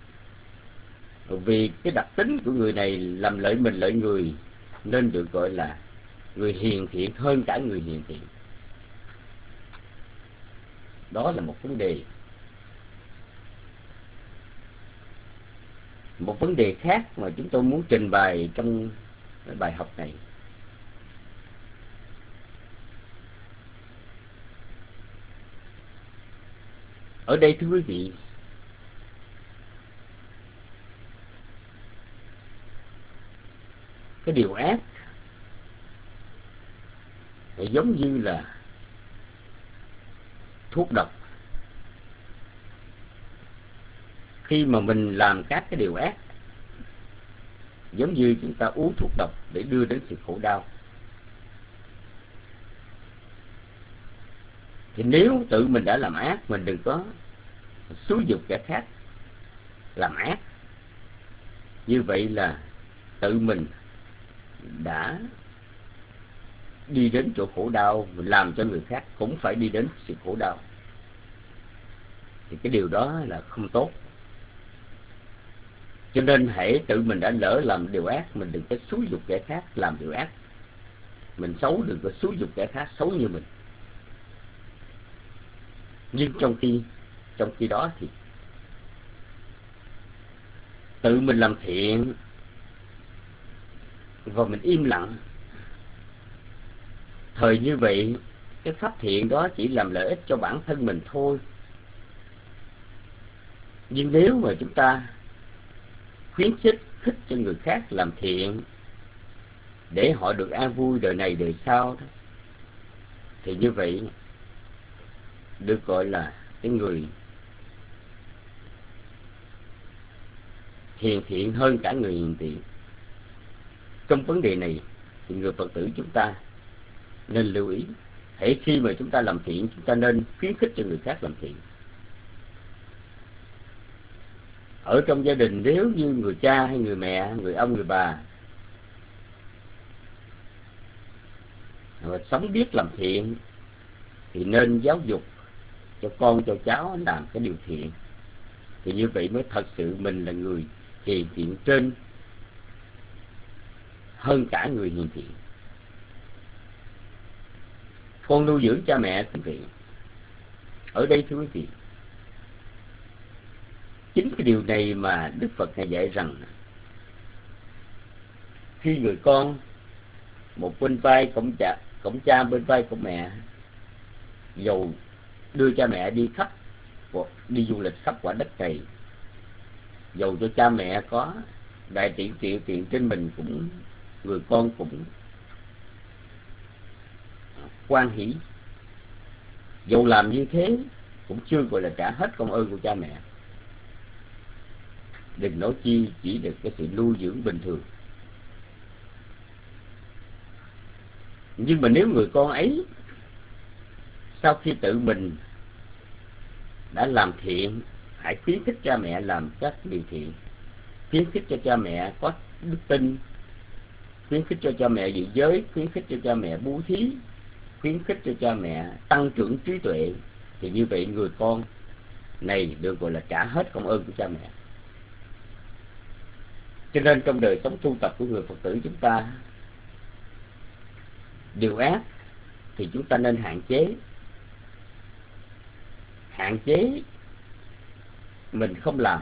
Vì cái đặc tính của người này làm lợi mình lợi người, nên được gọi là người hiền thiện hơn cả người hiền thiện. Đó là một vấn đề. Một vấn đề khác mà chúng tôi muốn trình bày trong bài học này, ở đây thưa quý vị, cái điều ác giống như là thuốc độc. Khi mà mình làm các cái điều ác, giống như chúng ta uống thuốc độc để đưa đến sự khổ đau. Thì nếu tự mình đã làm ác, mình đừng có xúi dục kẻ khác làm ác. Như vậy là tự mình đã đi đến chỗ khổ đau, làm cho người khác cũng phải đi đến sự khổ đau. Thì cái điều đó là không tốt. Cho nên hễ tự mình đã lỡ làm điều ác, mình đừng có xúi dục kẻ khác làm điều ác. Mình xấu đừng có xúi dục kẻ khác xấu như mình. Nhưng trong khi đó thì tự mình làm thiện và mình im lặng, thời như vậy cái pháp thiện đó chỉ làm lợi ích cho bản thân mình thôi. Nhưng nếu mà chúng ta khuyến khích cho người khác làm thiện để họ được an vui đời này đời sau đó, thì như vậy được gọi là cái người hiền thiện hơn cả người hiền thiện. Trong vấn đề này thì người Phật tử chúng ta nên lưu ý, hễ khi mà chúng ta làm thiện, chúng ta nên khuyến khích cho người khác làm thiện. Ở trong gia đình, nếu như người cha hay người mẹ, người ông, người bà mà sống biết làm thiện, thì nên giáo dục cho con cho cháu làm cái điều thiện. Thì như vậy mới thật sự mình là người hiền thiện trên hơn cả người hiền thiện. Con nuôi dưỡng cha mẹ quý vị, ở đây thưa quý vị, chính cái điều này mà Đức Phật Ngài dạy rằng khi người con một bên vai cổng cha bên vai của mẹ, dầu đưa cha mẹ đi du lịch khắp quả đất này, dầu cho cha mẹ có đại triệu tiền trên mình, cũng người con cũng hoan hỷ. Dầu làm như thế cũng chưa gọi là trả hết công ơn của cha mẹ. đừng nói chi chỉ được cái sự nuôi dưỡng bình thường. Nhưng mà nếu người con ấy sau khi tự mình đã làm thiện, hãy khuyến khích cha mẹ làm các điều thiện, khuyến khích cho cha mẹ có đức tin, khuyến khích cho cha mẹ giữ giới, khuyến khích cho cha mẹ bố thí, khuyến khích cho cha mẹ tăng trưởng trí tuệ, thì như vậy người con này được gọi là trả hết công ơn của cha mẹ. Cho nên trong đời sống tu tập của người Phật tử chúng ta, điều ác thì chúng ta nên hạn chế. Hạn chế mình không làm,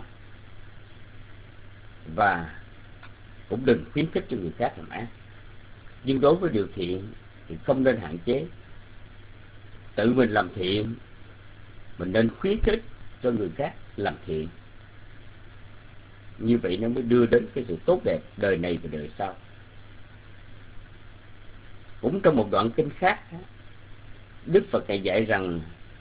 và cũng đừng khuyến khích cho người khác làm ác. Nhưng đối với điều thiện thì không nên hạn chế. Tự mình làm thiện, mình nên khuyến khích cho người khác làm thiện. Như vậy nó mới đưa đến cái sự tốt đẹp đời này và đời sau. Cũng trong một đoạn kinh khác, Đức Phật Ngài dạy rằng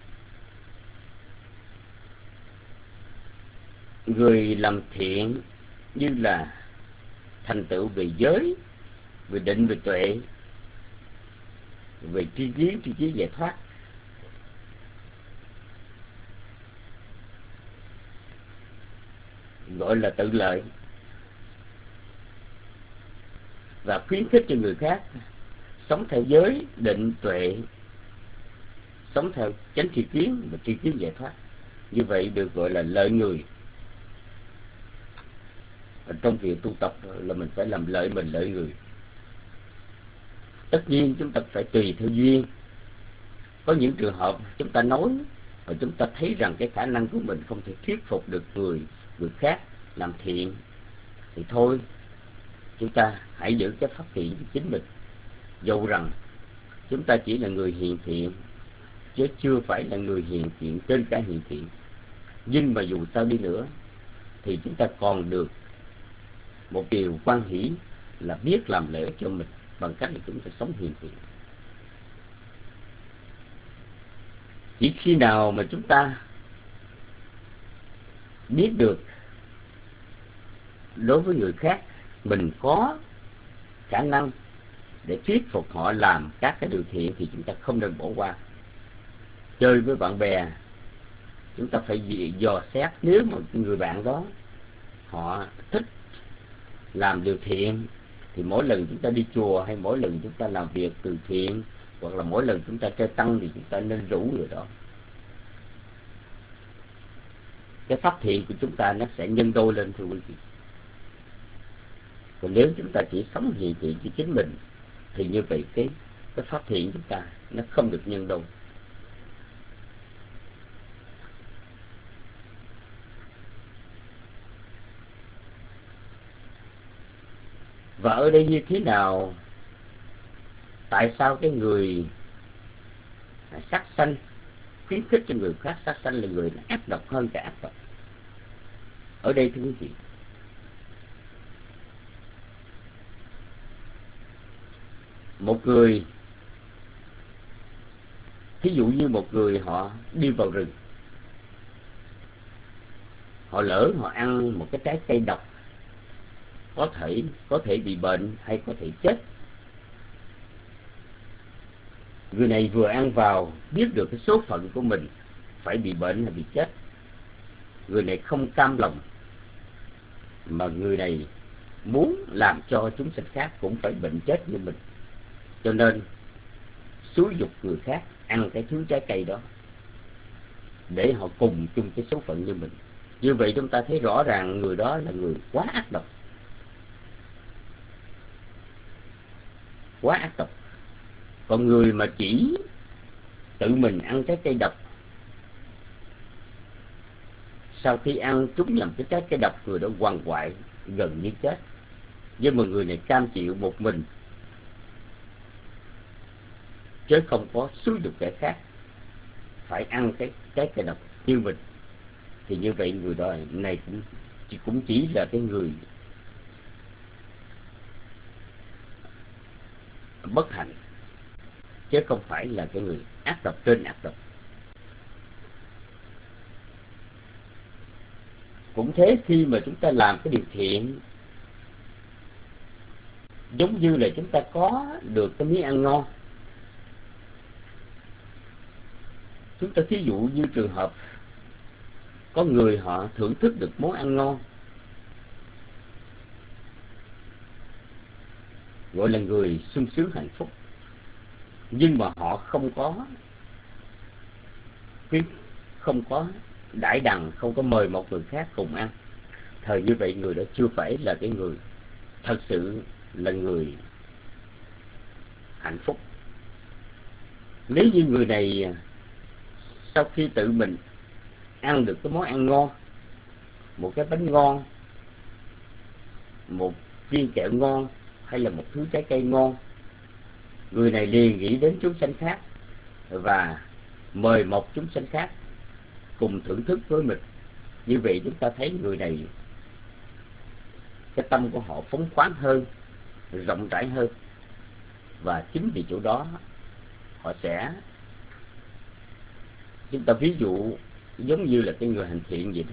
người làm thiện như là thành tựu về giới, về định, về tuệ, về tri kiến giải thoát. Gọi là tự lợi. Và khuyến khích cho người khác sống theo giới, định, tuệ, sống theo chánh tri kiến và tri kiến giải thoát. Như vậy được gọi là lợi người. Trong việc tu tập là mình phải làm lợi mình, lợi người. Tất nhiên chúng ta phải tùy theo duyên. Có những trường hợp chúng ta nói và chúng ta thấy rằng cái khả năng của mình không thể thuyết phục được người khác làm thiện, thì thôi, chúng ta hãy giữ cái pháp thiện của chính mình. Dầu rằng chúng ta chỉ là người hiền thiện, chứ chưa phải là người hiền thiện trên cả hiền thiện. Nhưng mà dù sao đi nữa thì chúng ta còn được một điều quan hỷ là biết làm lợi cho mình bằng cách là chúng ta sống hiền thiện. Chỉ khi nào mà chúng ta biết được đối với người khác mình có khả năng để thuyết phục họ làm các cái điều thiện thì chúng ta không nên bỏ qua. Chơi với bạn bè, chúng ta phải dò xét, nếu một người bạn đó họ thích làm điều thiện thì mỗi lần chúng ta đi chùa, hay mỗi lần chúng ta làm việc từ thiện, hoặc là mỗi lần chúng ta chơi tăng, thì chúng ta nên rủ người đó. Cái pháp thiện của chúng ta nó sẽ nhân đôi lên, thưa quý vị. Còn nếu chúng ta chỉ sống hiền thiện cho chính mình thì như vậy cái pháp thiện chúng ta nó không được nhân đôi. Và ở đây như thế nào? Tại sao cái người sát sanh khuyến khích cho người khác sát sanh là người ác độc hơn cả ác độc? Ở đây thưa quý vị, một người, thí dụ như một người họ đi vào rừng, họ lỡ họ ăn một cái trái cây độc, có thể bị bệnh hay có thể chết. Người này vừa ăn vào biết được cái số phận của mình phải bị bệnh hay bị chết. Người này không cam lòng, mà người này muốn làm cho chúng sinh khác cũng phải bệnh chết như mình. Cho nên xúi giục người khác ăn cái thứ trái cây đó để họ cùng chung cái số phận như mình. Như vậy chúng ta thấy rõ ràng người đó là người quá ác độc. Quá ác độc. Còn người mà chỉ tự mình ăn trái cây độc, sau khi ăn trúng nhầm cái trái cây độc, người đó quằn quại gần như chết. Nhưng mà người này cam chịu một mình, chứ không có xúi giục kẻ khác phải ăn cái trái cây độc như mình. Thì như vậy người đó này cũng chỉ là cái người bất hạnh, chứ không phải là cái người ác độc trên ác độc. Cũng thế, khi mà chúng ta làm cái điều thiện, giống như là chúng ta có được cái miếng ăn ngon. Chúng ta thí dụ như trường hợp có người họ thưởng thức được món ăn ngon, gọi là người sung sướng hạnh phúc, nhưng mà họ không có đãi đằng, không có mời một người khác cùng ăn. Thời như vậy người đó chưa phải là cái người thật sự là người hạnh phúc. Nếu như người này sau khi tự mình ăn được cái món ăn ngon, một cái bánh ngon, một viên kẹo ngon, hay là một thứ trái cây ngon, người này liền nghĩ đến chúng sanh khác và mời một chúng sanh khác cùng thưởng thức với mình. Như vậy chúng ta thấy người này, cái tâm của họ phóng khoáng hơn, rộng rãi hơn, và chính vì chỗ đó họ sẽ, chúng ta ví dụ giống như là cái người hành thiện vậy đó.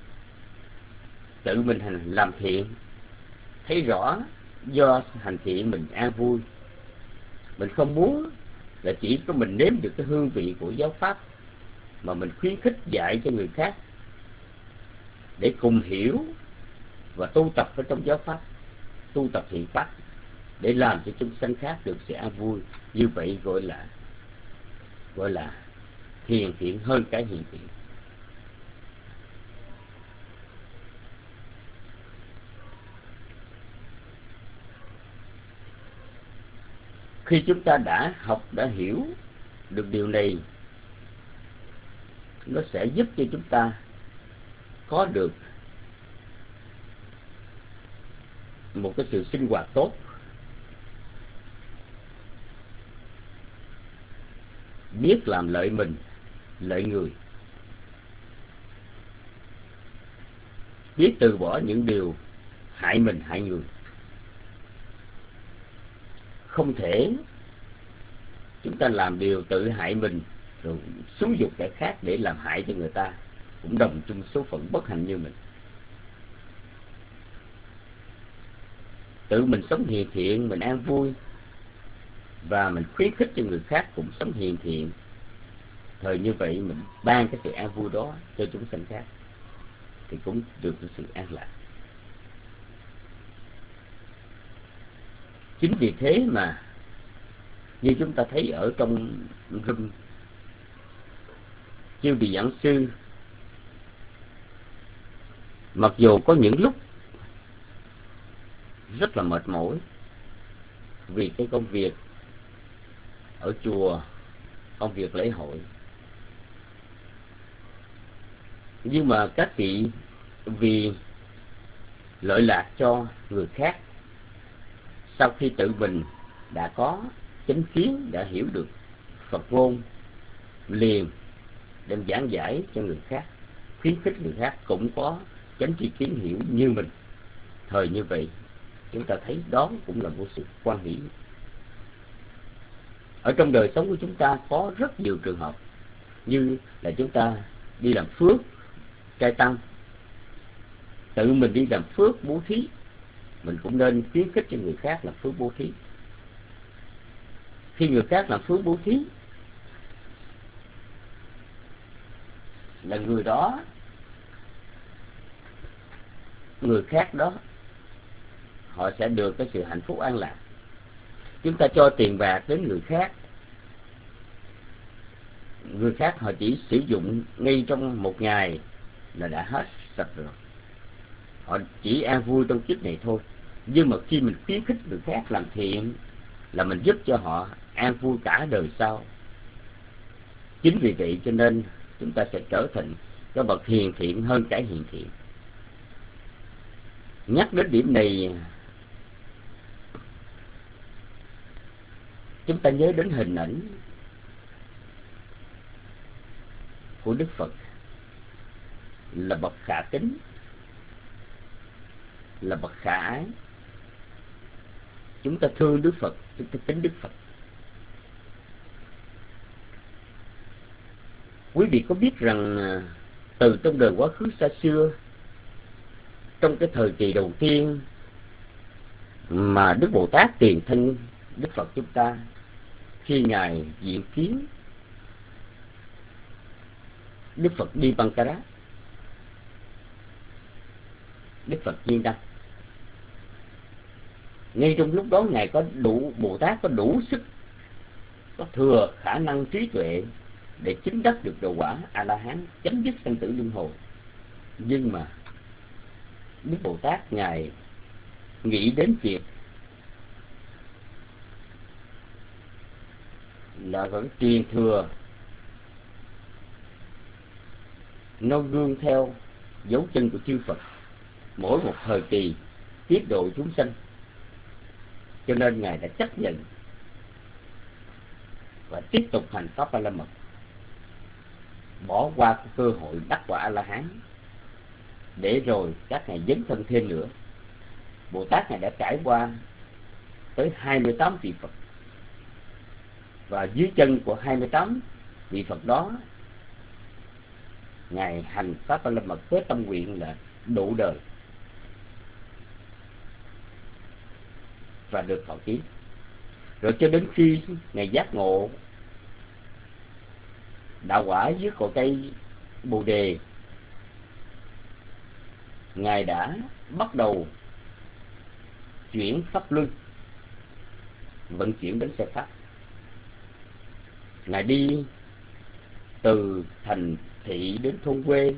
Tự mình làm thiện, thấy rõ do hành thiện mình an vui. Mình không muốn là chỉ có mình nếm được cái hương vị của giáo pháp, mà mình khuyến khích dạy cho người khác để cùng hiểu và tu tập ở trong giáo pháp, tu tập thiện pháp để làm cho chúng sanh khác được sự an vui. Như vậy gọi là hiền thiện hơn cái hiền thiện. Khi chúng ta đã học, đã hiểu được điều này, nó sẽ giúp cho chúng ta có được một cái sự sinh hoạt tốt, biết làm lợi mình, lợi người, biết từ bỏ những điều hại mình, hại người. Không thể chúng ta làm điều tự hại mình rồi xúi dục kẻ khác để làm hại cho người ta, cũng đồng chung số phận bất hạnh như mình. Tự mình sống hiền thiện, mình an vui, và mình khuyến khích cho người khác cũng sống hiền thiện. Thời như vậy mình ban cái sự an vui đó cho chúng sanh khác, thì cũng được sự an lạc. Chính vì thế mà như chúng ta thấy ở trong rung chư vị giảng sư, mặc dù có những lúc rất là mệt mỏi vì cái công việc ở chùa, công việc lễ hội, nhưng mà các vị vì lợi lạc cho người khác, sau khi tự mình đã có chánh kiến, đã hiểu được Phật ngôn, liền đem giảng giải cho người khác, khuyến khích người khác cũng có chánh tri kiến hiểu như mình. Thời như vậy chúng ta thấy đó cũng là một sự hoan hỷ. Ở trong đời sống của chúng ta có rất nhiều trường hợp như là chúng ta đi làm phước trai tăng, tự mình đi làm phước bố thí, mình cũng nên khuyến khích cho người khác làm phước bố thí. Khi người khác làm phước bố thí là người khác đó họ sẽ được cái sự hạnh phúc an lạc. Chúng ta cho tiền bạc đến người khác họ chỉ sử dụng ngay trong một ngày là đã hết sạch rồi, họ chỉ an vui trong kiếp này thôi. Nhưng mà khi mình khuyến khích người khác làm thiện là mình giúp cho họ an vui cả đời sau. Chính vì vậy cho nên chúng ta sẽ trở thành cái bậc hiền thiện hơn cái hiền thiện. Nhắc đến điểm này, chúng ta nhớ đến hình ảnh của Đức Phật là bậc khả kính, là bậc khả ái. Chúng ta thương Đức Phật, chúng ta kính Đức Phật. Quý vị có biết rằng từ trong đời quá khứ xa xưa, trong cái thời kỳ đầu tiên mà Đức Bồ Tát tiền thân Đức Phật chúng ta, khi Ngài diện kiến Đức Phật đi Bangkara, Đức Phật Nhiên Đăng, ngay trong lúc đó Ngài có đủ, Bồ Tát có đủ sức, có thừa khả năng trí tuệ để chứng đắc được đạo quả A-la-hán, chấm dứt sanh tử luân hồi. Nhưng mà Đức Bồ Tát Ngài nghĩ đến việc là vẫn truyền thừa, noi gương theo dấu chân của chư Phật mỗi một thời kỳ tiếp độ chúng sanh, cho nên Ngài đã chấp nhận và tiếp tục hành pháp A La Mật, bỏ qua cơ hội đắc quả A La Hán, để rồi các ngài dấn thân thêm nữa. Bồ Tát Ngài đã trải qua tới 28 vị Phật, và dưới chân của 28 vị Phật đó, Ngài hành pháp A La Mật với tâm nguyện là độ đời và được thọ ký. Rồi cho đến khi Ngài giác ngộ đạo quả dưới cội cây Bồ Đề, Ngài đã bắt đầu chuyển pháp luân, vận chuyển đến xe pháp. Ngài đi từ thành thị đến thôn quê,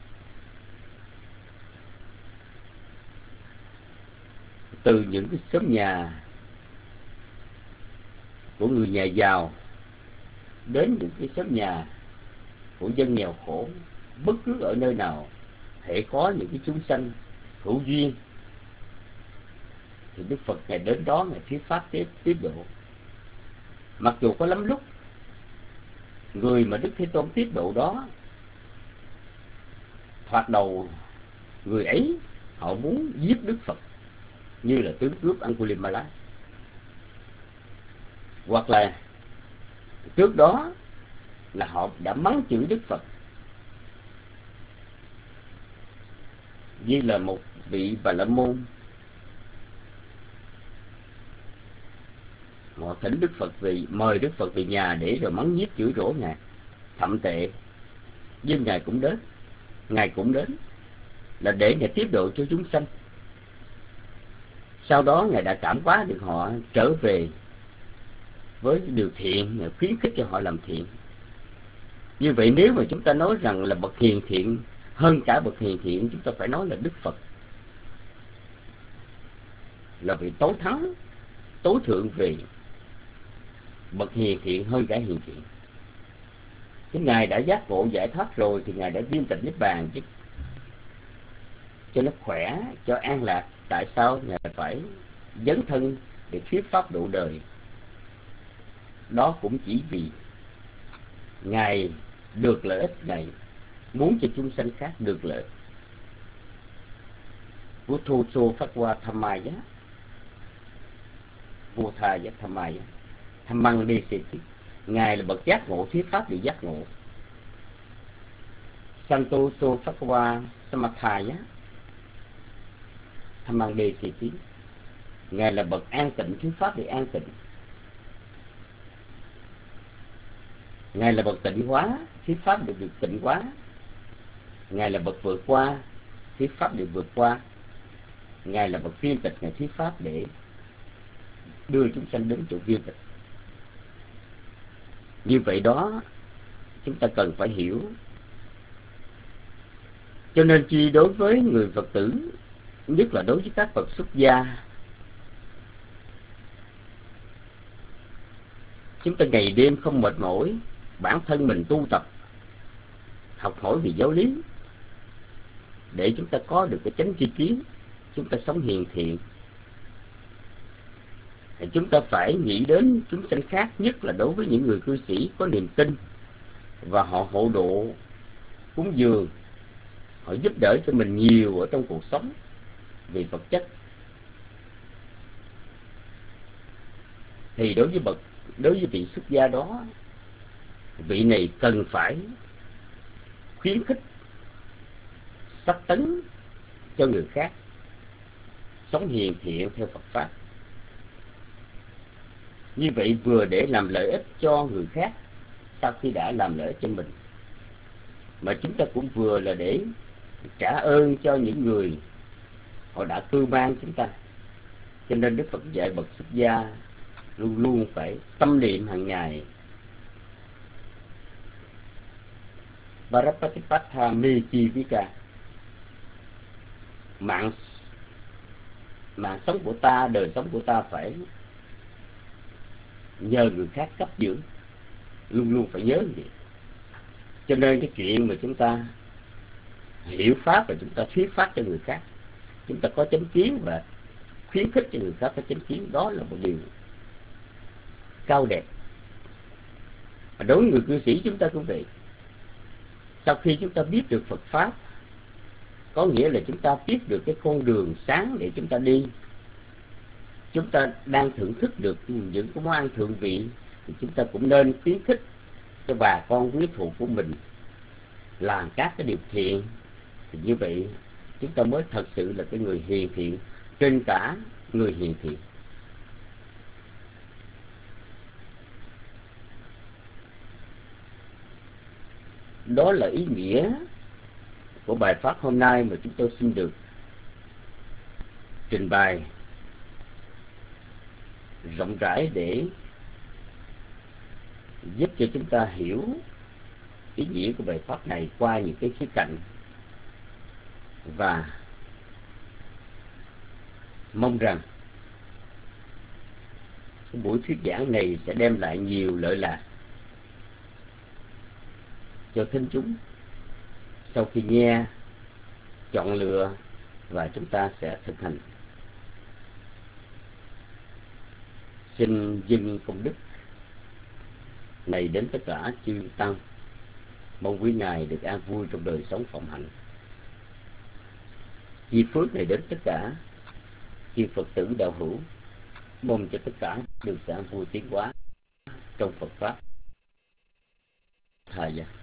từ những cái xóm nhà của người nhà giàu đến những cái xóm nhà của dân nghèo khổ. Bất cứ ở nơi nào hễ có những cái chúng sanh hữu duyên thì Đức Phật Ngài đến đó, Ngài thuyết pháp tiếp độ. Mặc dù có lắm lúc người mà Đức Thế Tôn tiếp độ đó, thoạt đầu người ấy họ muốn giết Đức Phật, như là tướng cướp Angulimala, hoặc là trước đó là họ đã mắng chửi Đức Phật, như là một vị Bà La Môn họ thỉnh Đức Phật về, mời Đức Phật về nhà để rồi mắng nhiếc chửi rủa Ngài thậm tệ. Nhưng Ngài cũng đến là để Ngài tiếp độ cho chúng sanh. Sau đó Ngài đã cảm hóa được họ trở về với điều thiện, Ngài khuyến khích cho họ làm thiện. Như vậy nếu mà chúng ta nói rằng là bậc hiền thiện hơn cả bậc hiền thiện, chúng ta phải nói là Đức Phật là vị tối thắng, tối thượng về bậc hiền thiện hơn cả hiền thiện. Cái Ngài đã giác ngộ giải thoát rồi thì Ngài đã viên tịch niết bàn chứ, cho nó khỏe, cho an lạc. Tại sao Ngài phải dấn thân để thuyết pháp độ đời? Đó cũng chỉ vì Ngài được lợi ích này, muốn cho chúng sanh khác được lợi. Vutthoso Phakwa Thamaya Vuthaya Thamaya Thammang Deseti. Ngài là bậc giác ngộ, thuyết pháp để giác ngộ. Santoso Phakwa Samathaya Thammang Deseti. Ngài là bậc an tịnh, thuyết pháp để an tịnh. Ngài là bậc tịnh hóa, thuyết pháp để được tịnh hóa. Ngài là bậc vượt qua, thuyết pháp để vượt qua. Ngài là bậc viên tịch, Ngài thuyết pháp để đưa chúng sanh đến chỗ viên tịch. Như vậy đó chúng ta cần phải hiểu. Cho nên chi đối với người Phật tử, nhất là đối với các bậc xuất gia, chúng ta ngày đêm không mệt mỏi, bản thân mình tu tập, học hỏi về giáo lý, để chúng ta có được cái chánh tri kiến, chúng ta sống hiền thiện. Thì chúng ta phải nghĩ đến chúng sanh khác, nhất là đối với những người cư sĩ có niềm tin và họ hộ độ cúng dường, họ giúp đỡ cho mình nhiều ở trong cuộc sống về vật chất. Thì đối với vị xuất gia đó, vị này cần phải khuyến khích, sách tấn cho người khác, sống hiền thiện theo Phật Pháp. Như vậy vừa để làm lợi ích cho người khác sau khi đã làm lợi ích cho mình, mà chúng ta cũng vừa là để trả ơn cho những người họ đã cưu mang chúng ta. Cho nên Đức Phật dạy bậc xuất gia luôn luôn phải tâm niệm hàng ngày Parapatipatha Mejivika, mạng sống của ta, đời sống của ta phải nhờ người khác cấp dưỡng, luôn luôn phải nhớ vậy. Cho nên cái chuyện mà chúng ta hiểu pháp và chúng ta thuyết pháp cho người khác, chúng ta có chánh kiến và khuyến khích cho người khác có chánh kiến, đó là một điều cao đẹp. Đối với người cư sĩ chúng ta cũng vậy. Sau khi chúng ta biết được Phật Pháp, có nghĩa là chúng ta biết được cái con đường sáng để chúng ta đi. Chúng ta đang thưởng thức được những cái món ăn thượng vị, thì chúng ta cũng nên khuyến khích cho bà con quyến thuộc của mình làm các cái điều thiện. Thì như vậy chúng ta mới thật sự là cái người hiền thiện trên cả người hiền thiện. Đó là ý nghĩa của bài pháp hôm nay mà chúng tôi xin được trình bày rộng rãi để giúp cho chúng ta hiểu ý nghĩa của bài pháp này qua những cái khía cạnh, và mong rằng cái buổi thuyết giảng này sẽ đem lại nhiều lợi lạc cho thính chúng sau khi nghe, chọn lựa và chúng ta sẽ thực hành. Xin dâng công đức này đến tất cả chư tăng, mong quý ngài được an vui trong đời sống phụng hành. Chi phước này đến tất cả chư Phật tử đạo hữu, mong cho tất cả được an vui tiến hóa trong Phật Pháp. Thà dạ.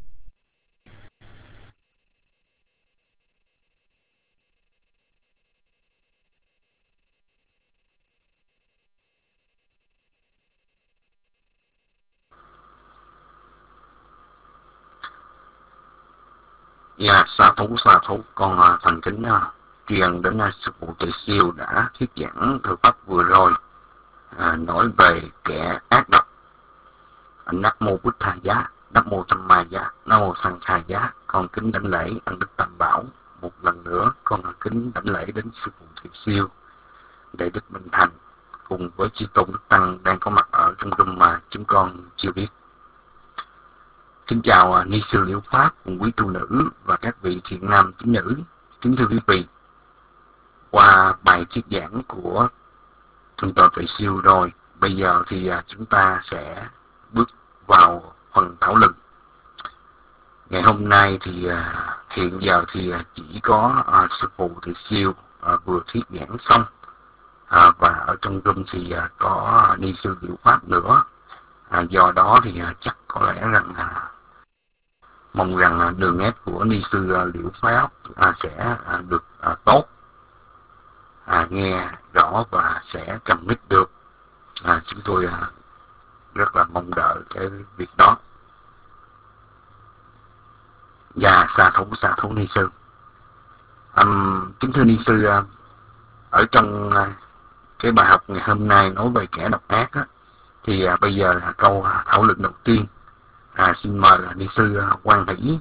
Dạ, xá thủ, con thành kính truyền đến sư phụ Tuệ Siêu đã thuyết giảng thư pháp vừa rồi, nói về kẻ ác độc. Nam mô Bụt Thà Giá, Nam mô Tham Ma Giá, Nam mô Sang Kha Giá. Con kính đảnh lễ ân đức Tam Bảo. Một lần nữa con kính đảnh lễ đến sư phụ Tuệ Siêu, Đại đức Minh Thành cùng với chư tôn đức tăng đang có mặt ở trong room mà chúng con chưa biết. Kính chào ni sư Liễu Pháp cùng quý tu nữ và các vị thiện nam tín nữ. Kính thưa quý vị, qua bài thuyết giảng của Thượng tọa Tuệ Siêu rồi, bây giờ thì chúng ta sẽ bước vào phần thảo luận. Ngày hôm nay thì hiện giờ thì chỉ có sư phụ Tuệ Siêu vừa thuyết giảng xong, và ở trong room thì có ni sư Liễu Pháp nữa. Do đó thì chắc có lẽ rằng mong rằng đường nét của ni sư Liễu Pháp sẽ được tốt, nghe rõ và sẽ cầm mic được. Chúng tôi rất là mong đợi cái việc đó. Và xà thủ ni sư. Kính thưa ni sư, ở trong cái bài học ngày hôm nay nói về kẻ độc ác á, thì bây giờ là câu thảo luận đầu tiên. Xin mời ni sư Quang Hỷ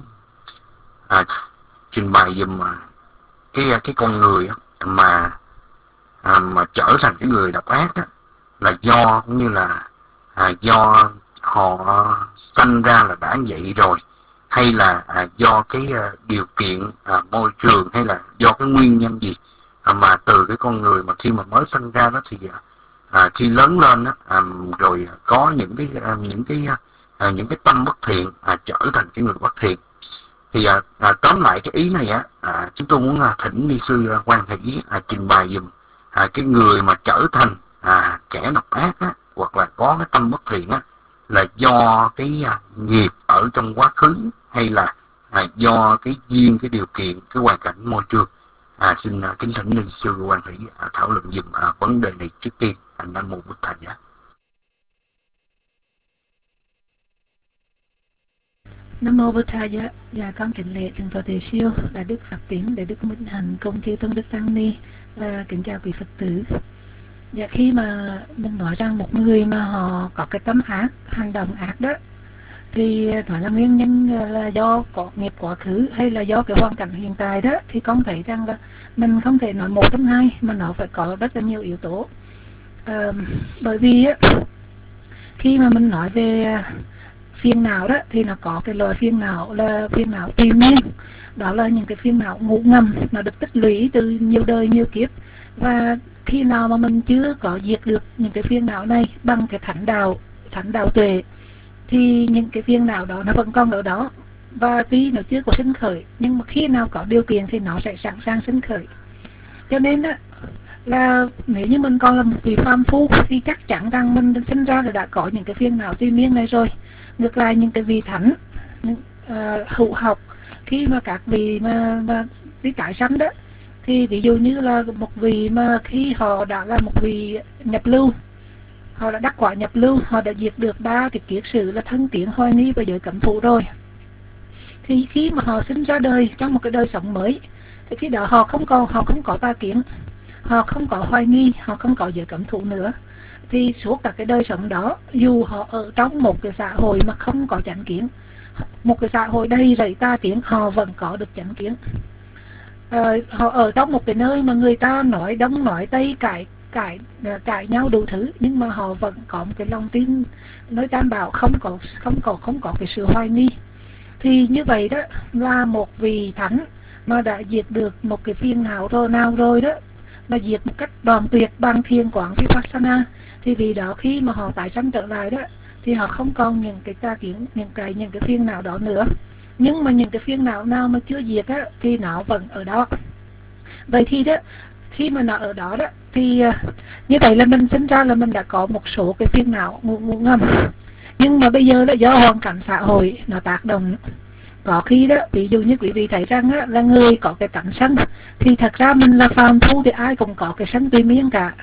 trình bày dùm cái con người mà trở thành cái người độc ác á, là do cũng như là do họ sanh ra là đã vậy rồi, hay là do cái điều kiện môi trường, hay là do cái nguyên nhân gì mà từ cái con người mà khi mà mới sanh ra đó thì khi lớn lên đó, rồi có những cái tâm bất thiện trở thành cái người bất thiện. Thì tóm lại cái ý này chúng tôi muốn thỉnh ni sư Quang Hỷ trình bày dùm cái người mà trở thành kẻ độc ác hoặc là có cái tâm bất thiện là do cái nghiệp ở trong quá khứ, hay là do cái duyên, cái điều kiện, cái hoàn cảnh môi trường. Xin kính thỉnh ni sư Quan Hỷ thảo luận dùm vấn đề này trước tiên. Nam mô Bụt Thầy. Nam mô Bụt Thầy. Dạ con kính lễ thượng tọa Tề Siêu, đại đức Pháp Tiến, đại đức Minh Hạnh cùng chư tôn đức tăng ni và kính chào quý Phật tử. Dạ khi mà mình nói rằng một người mà họ có cái tâm ác, hành động ác đó, thì nói là nguyên nhân là do có nghiệp quá khứ hay là do cái hoàn cảnh hiện tại đó, thì con thấy rằng là mình không thể nói một trong hai mà nó phải có rất là nhiều yếu tố. Bởi vì khi mà mình nói về phiền não đó thì nó có cái loại phiền não là phiền não tùy miên, đó là những cái phiền não ngủ ngầm, nó được tích lũy từ nhiều đời nhiều kiếp, và khi nào mà mình chưa có diệt được những cái phiền não này bằng cái thánh đạo tuệ thì những cái phiền não đó nó vẫn còn ở đó, và tuy nó chưa có sinh khởi nhưng mà khi nào có điều kiện thì nó sẽ sẵn sàng sinh khởi. Cho nên đó là nếu như mình còn là một vị phàm phu thì chắc chắn rằng mình sinh ra là đã có những cái phiền não tùy miên này rồi. Ngược lại những cái vị thánh, hữu học, khi mà các vị mà đi tái sanh đó, thì ví dụ như là một vị mà khi họ đã là một vị nhập lưu, họ đã đắc quả nhập lưu, họ đã diệt được 3 cái kiết sử là thân kiến, hoài nghi và giới cấm thủ rồi, thì khi mà họ sinh ra đời trong một cái đời sống mới, thì khi đó họ không có tà kiến, họ không có hoài nghi, họ không có giới cấm thủ nữa, thì suốt cả cái đời sống đó, dù họ ở trong một cái xã hội mà không có chánh kiến, một cái xã hội đầy rẫy tà kiến, họ vẫn có được chánh kiến. Họ ở trong một cái nơi mà người ta nói đông nói tây, cãi nhau đủ thứ, nhưng mà họ vẫn có một cái lòng tin nơi tam bảo, không có cái sự hoài nghi. Thì như vậy đó là một vị thánh mà đã diệt được một cái phiền não rồi đó, là diệt một cách đoàn tuyệt bằng thiền quán Vipassana, thì vì đó khi mà họ tái sanh trở lại đó thì họ không còn những cái tà kiến, những cái phiền não đó nữa. Nhưng mà những cái phiền não nào mà chưa diệt á thì nó vẫn ở đó. Vậy thì đó, khi mà nó ở đó đó thì như vậy là mình sinh ra là mình đã có một số cái phiền não ngủ ngầm. Nhưng mà bây giờ là do hoàn cảnh xã hội nó tác động. Có khi đó, ví dụ như quý vị thấy rằng á, là người có cái tánh sân, thì thật ra mình là phàm phu thì ai cũng có cái sân tùy miên cả.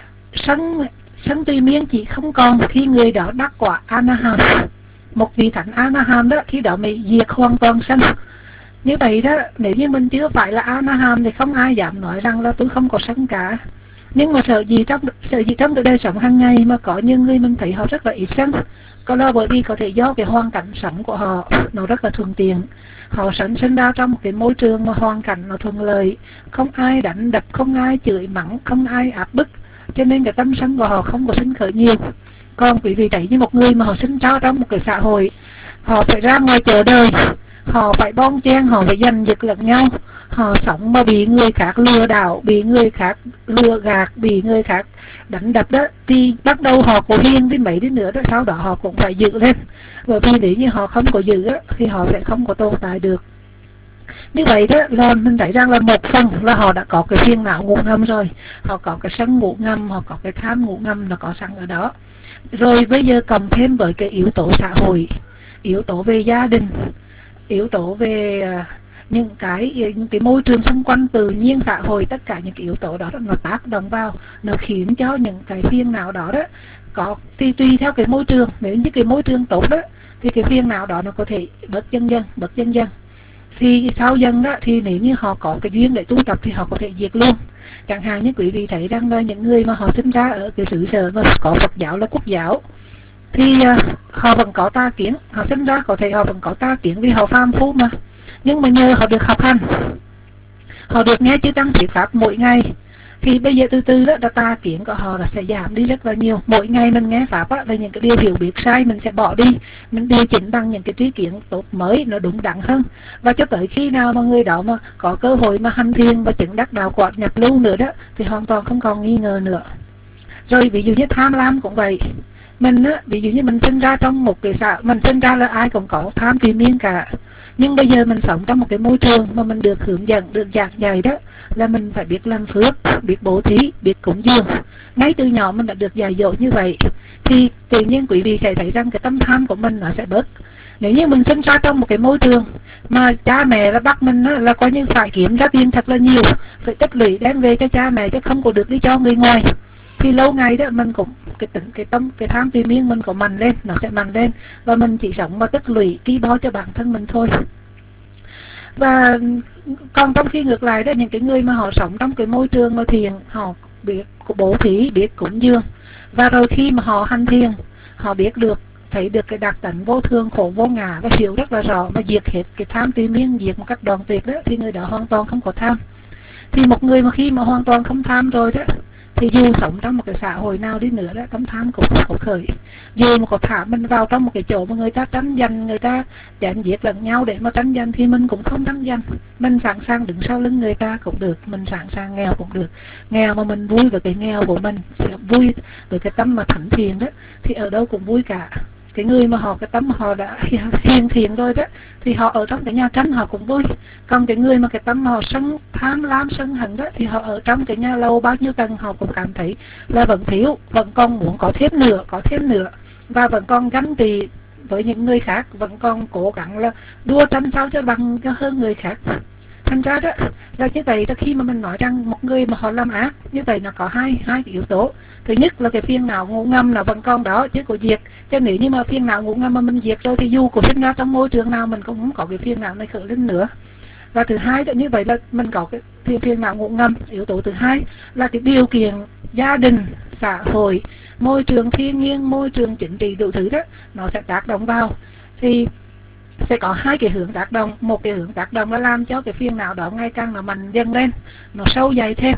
Sân tùy miên chỉ không còn khi người đó đắc quả A-na-hàm. Một vị thánh A-na-hàm đó, khi đó mới diệt hoàn toàn sân. Như vậy đó, nếu như mình chưa phải là A-na-hàm thì không ai dám nói rằng là tôi không có sân cả. Nhưng mà sợ gì trong đời sống hàng ngày mà có những người mình thấy họ rất là ít sân. Có là bởi vì có thể do cái hoàn cảnh sống của họ nó rất là thuận tiện. Họ sinh ra trong một cái môi trường mà hoàn cảnh nó thuận lợi, không ai đánh đập, không ai chửi mắng, không ai áp bức, cho nên cái tâm sân của họ không có sinh khởi nhiều. Còn quý vị thấy như một người mà họ sinh ra trong một cái xã hội, họ phải ra ngoài chợ đời, họ phải bon chen, họ phải giành giật lẫn nhau, họ sống mà bị người khác lừa đảo, bị người khác lừa gạt, bị người khác đánh đập đó, thì bắt đầu họ có hiền đến mấy đến nữa đó, sau đó họ cũng phải giữ lên, bởi vì nếu như họ không có giữ đó, thì họ sẽ không có tồn tại được. Như vậy đó là mình thấy rằng là một phần là họ đã có cái phiền não ngủ ngầm rồi, họ có cái sân ngủ ngầm, họ có cái tham ngủ ngầm nó có sẵn ở đó. Rồi bây giờ cộng thêm với cái yếu tố xã hội, yếu tố về gia đình, yếu tố về những cái môi trường xung quanh, tự nhiên, xã hội, tất cả những cái yếu tố đó nó tác động vào, nó khiến cho những cái phiền não đó đó có, thì tùy theo cái môi trường. Nếu như cái môi trường tốt đó thì cái phiền não đó nó có thể bớt dần dần. Thì sau dần đó thì nếu như họ có cái duyên để tu tập thì họ có thể diệt luôn. Chẳng hạn như quý vị thấy rằng là những người mà họ sinh ra ở cái xứ sở mà có Phật giáo là quốc giáo, thì họ vẫn có tà kiến, họ sinh ra có thể họ vẫn có tà kiến vì họ phàm phu mà, nhưng mà nhờ họ được học hành, họ được nghe chư tăng thuyết pháp mỗi ngày, thì bây giờ từ từ đó tà kiến của họ là sẽ giảm đi rất là nhiều. Mỗi ngày mình nghe pháp á, là những cái điều hiểu biết sai mình sẽ bỏ đi, mình điều chỉnh bằng những cái trí kiến tốt mới, nó đúng đắn hơn. Và cho tới khi nào mà người đó mà có cơ hội mà hành thiền và chứng đắc đạo quả nhập lưu nữa đó, thì hoàn toàn không còn nghi ngờ nữa. Rồi ví dụ như tham lam cũng vậy. Mình á, ví dụ như mình sinh ra trong một cái xã, mình sinh ra là ai cũng có tham tùy miên cả. Nhưng bây giờ mình sống trong một cái môi trường mà mình được hướng dẫn, được giảng dạy đó, là mình phải biết làm phước, biết bố thí, biết cúng dường. Ngay từ nhỏ mình đã được dạy dỗ như vậy, thì tự nhiên quý vị sẽ thấy rằng cái tâm tham của mình nó sẽ bớt. Nếu như mình sinh ra trong một cái môi trường mà cha mẹ là bắt mình là coi như phải kiếm ra tiền thật là nhiều, phải tích lũy đem về cho cha mẹ chứ không có được đi cho người ngoài, thì lâu ngày đó mình cũng cái tham tìm miên mình có mạnh lên, nó sẽ mạnh lên, và mình chỉ sống mà tích lũy ký bao cho bản thân mình thôi. Và còn trong khi ngược lại đó, những cái người mà họ sống trong cái môi trường mà thiền, họ biết bố thí, biết cúng dường, và rồi khi mà họ hành thiền, họ biết được, thấy được cái đặc tánh vô thường khổ vô ngã và hiểu rất là rõ, mà diệt hết cái tham tuy miên, diệt một cách đoạn tuyệt đó, thì người đó hoàn toàn không có tham. Thì một người mà khi mà hoàn toàn không tham rồi đó, thì dù sống trong một cái xã hội nào đi nữa đó, tấm tham cũng không có khởi. Dù mà có thả mình vào trong một cái chỗ mà người ta tranh giành, người ta chém giết lẫn nhau để mà tranh giành, thì mình cũng không tranh giành. Mình sẵn sàng đứng sau lưng người ta cũng được, mình sẵn sàng nghèo cũng được. Nghèo mà mình vui với cái nghèo của mình, sẽ vui với cái tâm mà thánh thiện đó, thì ở đâu cũng vui cả. Cái người mà họ cái tâm họ đã hiền thiện rồi đó, thì họ ở trong cái nhà tranh họ cũng vui. Còn cái người mà cái tâm họ sân tham lam sân hận đó, thì họ ở trong cái nhà lâu bao nhiêu tầng họ cũng cảm thấy là vẫn thiếu, vẫn còn muốn có thêm nữa, và vẫn còn ganh tị với những người khác, vẫn còn cố gắng là đua tranh sao cho bằng cho hơn người khác. Thành ra đó là như vậy đó, khi mà mình nói rằng một người mà họ làm ác như vậy, nó có hai cái yếu tố. Thứ nhất là cái phiền não ngủ ngầm nó vẫn còn đó chứ có diệt. Cho nếu như mà phiền não ngủ ngầm mà mình diệt rồi, thì dù có sinh ra trong môi trường nào mình cũng không có cái phiền não này khởi lên nữa. Và thứ hai đó, như vậy là mình có cái phiền não ngủ ngầm. Yếu tố thứ hai là cái điều kiện gia đình, xã hội, môi trường thiên nhiên, môi trường chính trị đủ thứ đó, nó sẽ tác động vào. Thì sẽ có hai cái hướng tác động. Một cái hướng tác động là làm cho cái phiền não đó ngày càng nó mạnh dần lên, nó sâu dày thêm.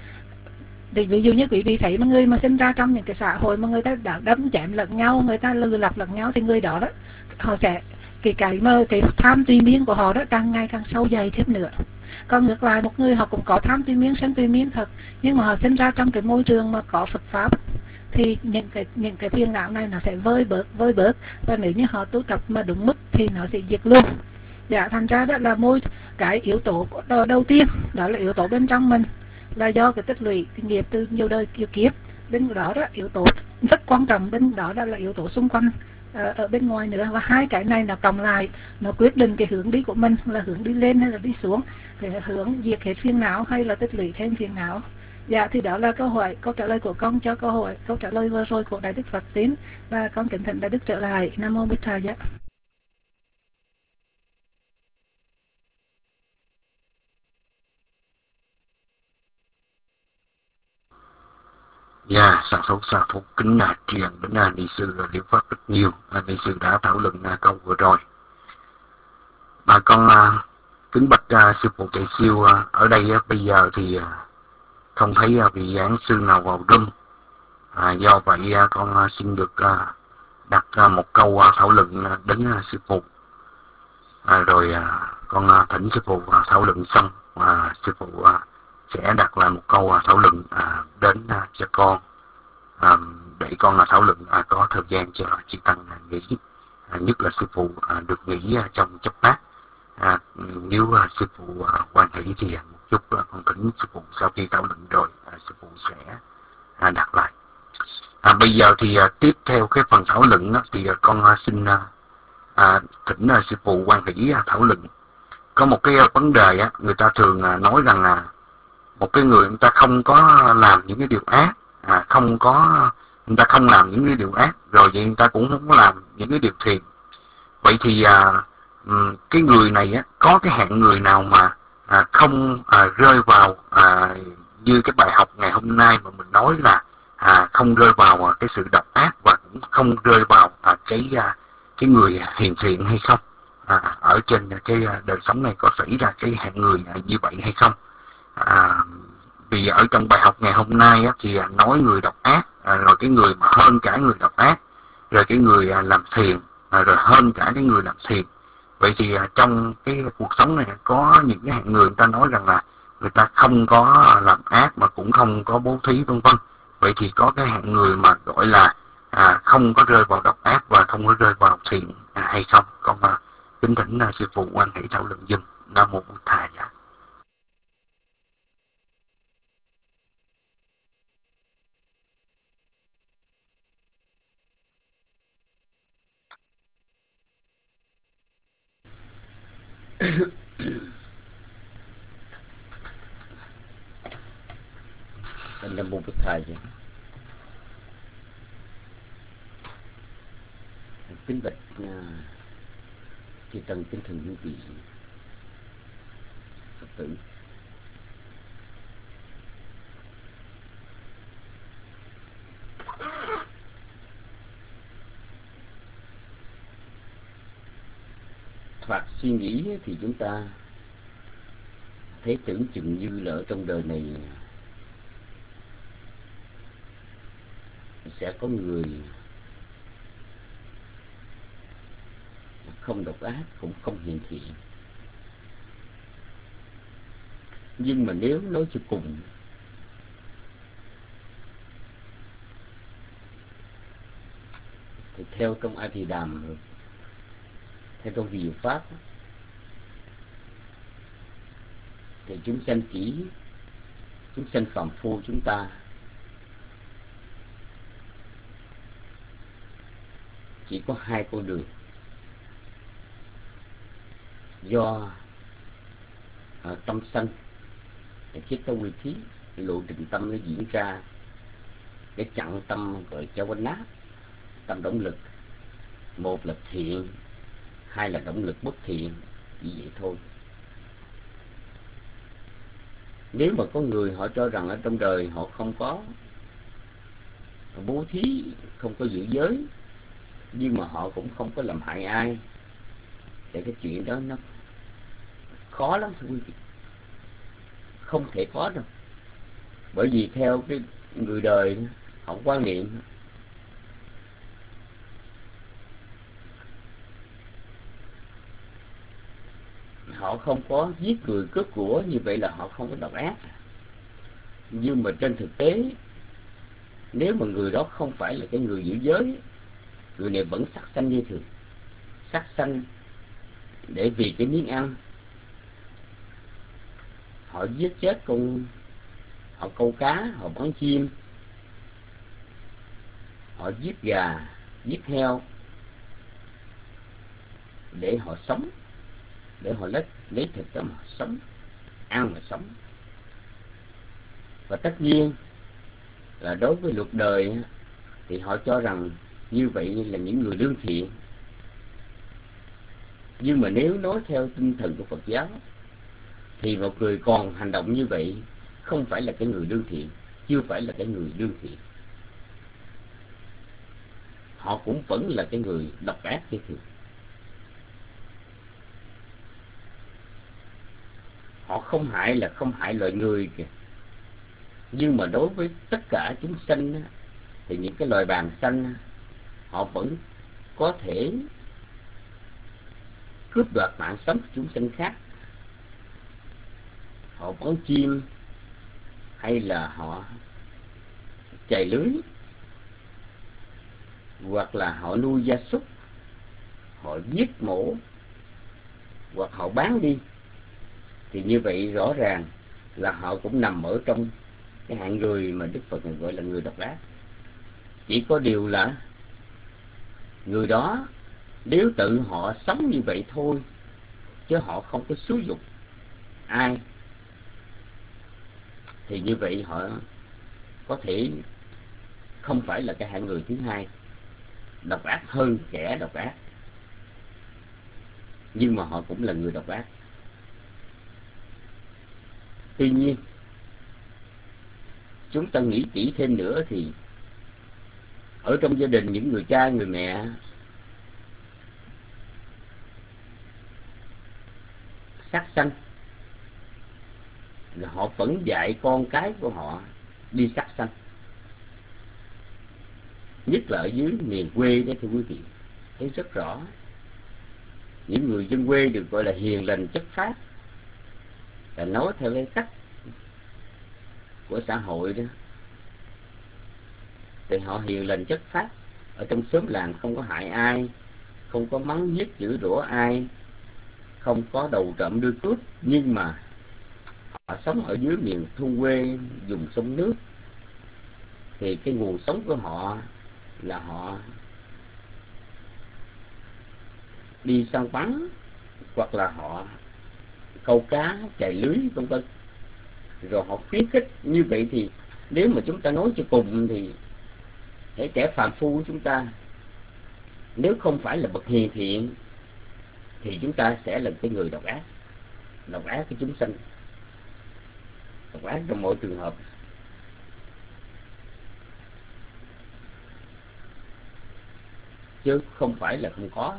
Thì ví dụ như quý vị thấy mà người mà sinh ra trong những cái xã hội mà người ta đã đâm chém lẫn nhau, người ta lừa lọc lẫn nhau, thì người đó đó họ sẽ cái tham tuy miên của họ đó càng ngày càng sâu dày thêm nữa. Còn ngược lại, một người họ cũng có tham tuy miên, sân tuy miên thật, nhưng mà họ sinh ra trong cái môi trường mà có Phật pháp, thì những cái phiền não này nó sẽ vơi bớt, và nếu như họ tu tập mà đúng mức thì nó sẽ diệt luôn. Dạ, thành ra đó là cái yếu tố đầu tiên đó là yếu tố bên trong mình, là do cái tích lũy cái nghiệp từ nhiều đời nhiều kiếp. Bên đó đó yếu tố rất quan trọng, bên đó là yếu tố xung quanh ở bên ngoài nữa, và hai cái này nó cộng lại, nó quyết định cái hướng đi của mình là hướng đi lên hay là đi xuống, để hướng diệt hết phiền não hay là tích lũy thêm phiền não. Dạ, thì đó là câu trả lời của con cho câu trả lời vừa rồi của Đại Đức Phật Tín, và con kính thỉnh Đại Đức trở lại. Nam mô Bích Thầy. Dạ, sa thú kính truyền đến ni sư Liễu Pháp rất nhiều. Ni sư đã thảo luận câu vừa rồi. Bà con kính bạch sư phụ Chạy Siêu, ở đây bây giờ thì không thấy vị giảng sư nào vào room. Do vậy con xin được đặt một câu thảo luận đến sư phụ. Rồi con thỉnh sư phụ thảo luận xong, sư phụ sẽ đặt lại một câu thảo luận đến cho con, để con thảo luận có thời gian cho chư tăng nghỉ. Nhất là sư phụ được nghỉ trong chốc lát. Nếu sư phụ hoan hỷ thì một chút con thỉnh sư phụ sau khi thảo luận rồi sư phụ sẽ đặt lại. Bây giờ thì tiếp theo cái phần thảo luận thì con xin thỉnh sư phụ hoan hỷ thảo luận. Có một cái vấn đề người ta thường nói rằng một cái người ta không có làm những cái điều ác, người ta không làm những cái điều ác, rồi vậy người ta cũng không có làm những cái điều thiện. Vậy thì cái người này có cái hạng người nào mà không rơi vào như cái bài học ngày hôm nay mà mình nói là không rơi vào cái sự độc ác, và cũng không rơi vào cái người hiền thiện hay không? Ở trên cái đời sống này có xảy ra cái hạng người như vậy hay không? Vì ở trong bài học ngày hôm nay thì nói người độc ác, rồi cái người mà hơn cả người độc ác, rồi cái người làm thiện, rồi hơn cả cái người làm thiện. Vậy thì trong cái cuộc sống này có những cái hạng người ta nói rằng là người ta không có làm ác mà cũng không có bố thí vân vân. Vậy thì có cái hạng người mà gọi là không có rơi vào độc ác và không có rơi vào thiện hay không? Con kính thỉnh sư phụ quan hệ thảo luận dùm. Nam mô Bổn Thầy. Nam mô Bụt Thầy. Kính bạch chư tăng, kính thưa quý vị Phật tử. Thoạt suy nghĩ thì chúng ta thấy tưởng chừng như là ở trong đời này sẽ có người không độc ác cũng không hiền thiện. Nhưng mà nếu nói cho cùng thì theo trong A Thì Đàm, theo trong Diệu Pháp thì chúng sanh phàm phu chúng ta chỉ có hai con đường. Do tâm sanh chiết tâu quy thí, lộ trình tâm nó diễn ra để chặn tâm gọi cho quanh nát. Tâm động lực, một là thiện, hai là động lực bất thiện, chỉ vậy thôi. Nếu mà có người họ cho rằng ở trong đời họ không có bố thí, không có giữ giới, nhưng mà họ cũng không có làm hại ai, thì cái chuyện đó nó khó lắm thưa quý vị. Không thể có đâu. Bởi vì theo cái người đời họ quan niệm họ không có giết người cướp của, như vậy là họ không có độc ác. Nhưng mà trên thực tế, nếu mà người đó không phải là cái người giữ giới, người này vẫn sát sanh như thường. Sát sanh để vì cái miếng ăn, họ giết chết họ câu cá, họ bắn chim, họ giết gà, giết heo để họ sống, để họ lấy thịt đó mà sống, ăn mà sống. Và tất nhiên là đối với luật đời thì họ cho rằng như vậy là những người lương thiện. Nhưng mà nếu nói theo tinh thần của Phật giáo thì một người còn hành động như vậy không phải là cái người lương thiện, chưa phải là cái người lương thiện. Họ cũng vẫn là cái người độc ác như thường. Họ không hại là không hại loài người kìa. Nhưng mà đối với tất cả chúng sanh thì những cái loài bàng sanh họ vẫn có thể cướp đoạt mạng sống của chúng sanh khác. Họ bắn chim hay là họ chài lưới, hoặc là họ nuôi gia súc, họ giết mổ, hoặc họ bán đi, thì như vậy rõ ràng là họ cũng nằm ở trong cái hạng người mà Đức Phật gọi là người độc ác. Chỉ có điều là người đó nếu tự họ sống như vậy thôi, chứ họ không có xúi giục ai, thì như vậy họ có thể không phải là cái hạng người thứ hai độc ác hơn kẻ độc ác, nhưng mà họ cũng là người độc ác. Tuy nhiên chúng ta nghĩ kỹ thêm nữa thì ở trong gia đình những người cha người mẹ sát sanh là họ vẫn dạy con cái của họ đi sát sanh, nhất là ở dưới miền quê đó thưa quý vị, thấy rất rõ. Những người dân quê được gọi là hiền lành chất phác, là nói theo cái cách của xã hội đó, thì họ hiền lành chất phác, ở trong xóm làng không có hại ai, không có mắng nhiếc chửi rủa ai, không có đầu trộm đưa cướp. Nhưng mà họ sống ở dưới miền thôn quê, vùng sông nước, thì cái nguồn sống của họ là họ đi săn bắn, hoặc là họ câu cá, chài lưới vân vân. Rồi họ khuyến khích như vậy thì nếu mà chúng ta nói cho cùng thì cái kẻ phàm phu của chúng ta nếu không phải là bậc hiền thiện thì chúng ta sẽ là cái người độc ác cái chúng sanh, độc ác trong mọi trường hợp. Chứ không phải là không có.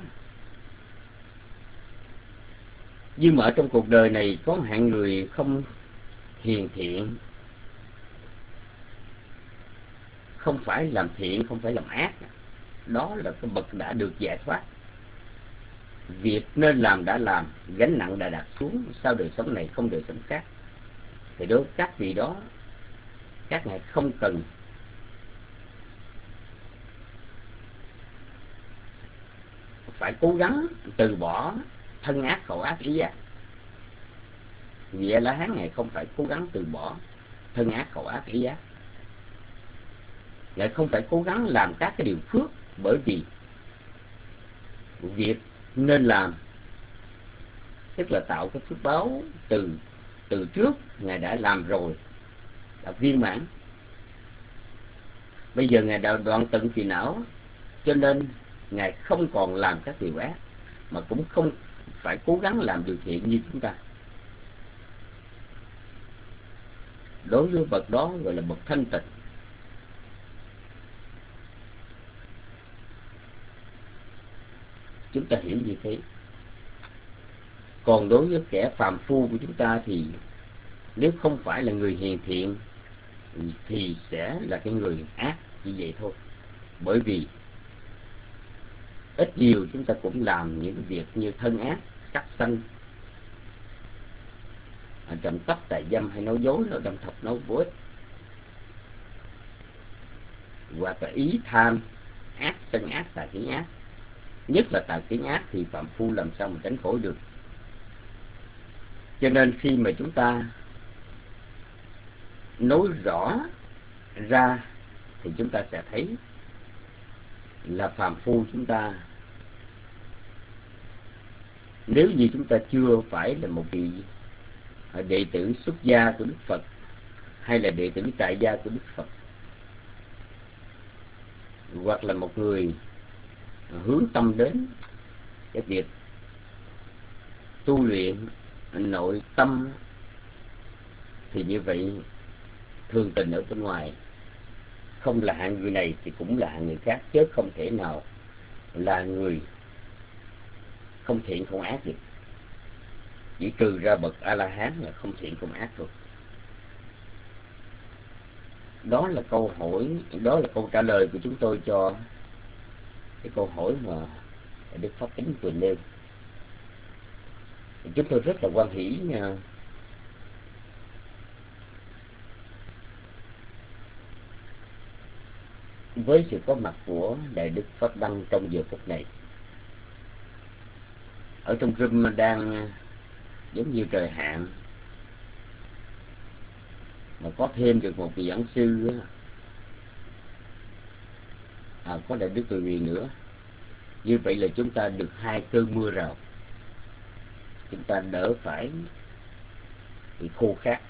Nhưng mà ở trong cuộc đời này có một hạng người không hiền thiện, không phải làm thiện, không phải làm ác. Đó là cái bậc đã được giải thoát. Việc nên làm đã làm, gánh nặng đã đặt xuống, sau đời sống này không đời sống khác. Thì đối với các vị đó, các ngài không cần phải cố gắng từ bỏ thân ác khẩu ác ý ác. Vị A La Hán ngài không phải cố gắng từ bỏ thân ác khẩu ác ý ác, lại không phải cố gắng làm các cái điều phước, bởi vì việc nên làm tức là tạo cái phước báo từ trước ngài đã làm rồi, đã viên mãn. Bây giờ ngài đã đoạn tận phiền não, cho nên ngài không còn làm các điều ác, mà cũng không phải cố gắng làm điều thiện như chúng ta. Đối với bậc đó gọi là bậc thanh tịnh. Chúng ta hiểu như thế. Còn đối với kẻ phàm phu của chúng ta thì nếu không phải là người hiền thiện thì sẽ là cái người ác, như vậy thôi. Bởi vì ít nhiều chúng ta cũng làm những việc như thân ác, sát sanh, trộm cắp, tà dâm hay nói dối, nói đâm thọc, nói vô ích, hoặc là ý tham, ác, sân ác, tà kiến ác. Nhất là tà kiến ác thì phạm phu làm sao mà tránh khỏi được. Cho nên khi mà chúng ta nói rõ ra thì chúng ta sẽ thấy là phàm phu chúng ta, nếu như chúng ta chưa phải là một vị đệ tử xuất gia của Đức Phật hay là đệ tử tại gia của Đức Phật, hoặc là một người hướng tâm đến cái việc tu luyện nội tâm, thì như vậy thường tình ở bên ngoài không là hạng người này thì cũng là hạng người khác, chứ không thể nào là người không thiện không ác được. Chỉ trừ ra bậc A La Hán là không thiện không ác rồi. Đó là câu hỏi, đó là câu trả lời của chúng tôi cho cái câu hỏi mà Đức Pháp Tính vừa nêu. Chúng tôi rất là hoan hỷ nha, với sự có mặt của Đại Đức Pháp Đăng trong giờ phút này. Ở trong room đang giống như trời hạn, mà có thêm được một vị giảng sư, có Đại Đức Từ Huyền nữa. Như vậy là chúng ta được 2 cơn mưa rào, chúng ta đỡ phải bị khô khát.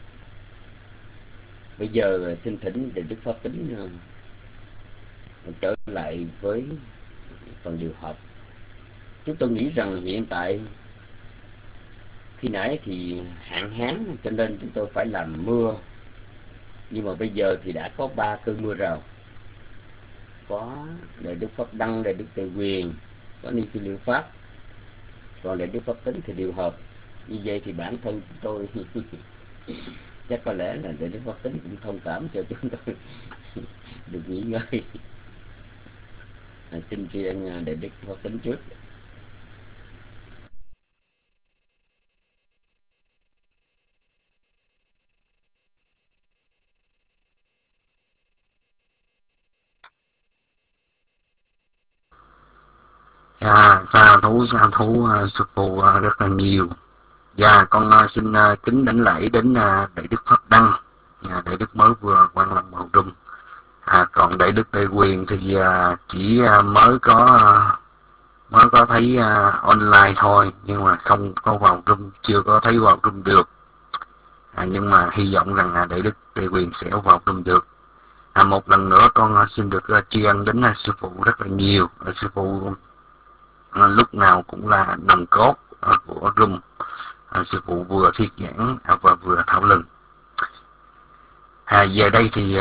Bây giờ xin thỉnh Đại Đức Pháp Tính trở lại với phần điều họp. Chúng tôi nghĩ rằng hiện tại khi nãy thì hạn hán cho nên chúng tôi phải làm mưa, nhưng mà bây giờ thì đã có 3 cơn mưa rào. Có Đại Đức Pháp Đăng, Đại Đức Từ Huyền, có Ni Phi Liệu Pháp, còn Đại Đức Pháp Tính thì điều hợp. Như vậy thì bản thân chúng tôi chắc có lẽ là Đại Đức Pháp Tính cũng thông cảm cho chúng tôi được nghỉ ngơi. Xin tri ân Đại Đức Pháp Tính trước. Sa thú sư phụ rất là nhiều. Và con xin kính đảnh lễ đến Đại Đức Pháp Đăng, Đại Đức mới vừa quan lâm vào rung. Còn Đại Đức Đại Quyền thì chỉ mới có mới có thấy online thôi, nhưng mà không có vào room, chưa có thấy vào room được. Nhưng mà hy vọng rằng Đại Đức Tề Quyền sẽ vào room được. Một lần nữa con xin được tri ân đến sư phụ rất là nhiều. Sư phụ lúc nào cũng là nòng cốt của room. Sư phụ vừa thuyết giảng và vừa thảo luận. Giờ đây thì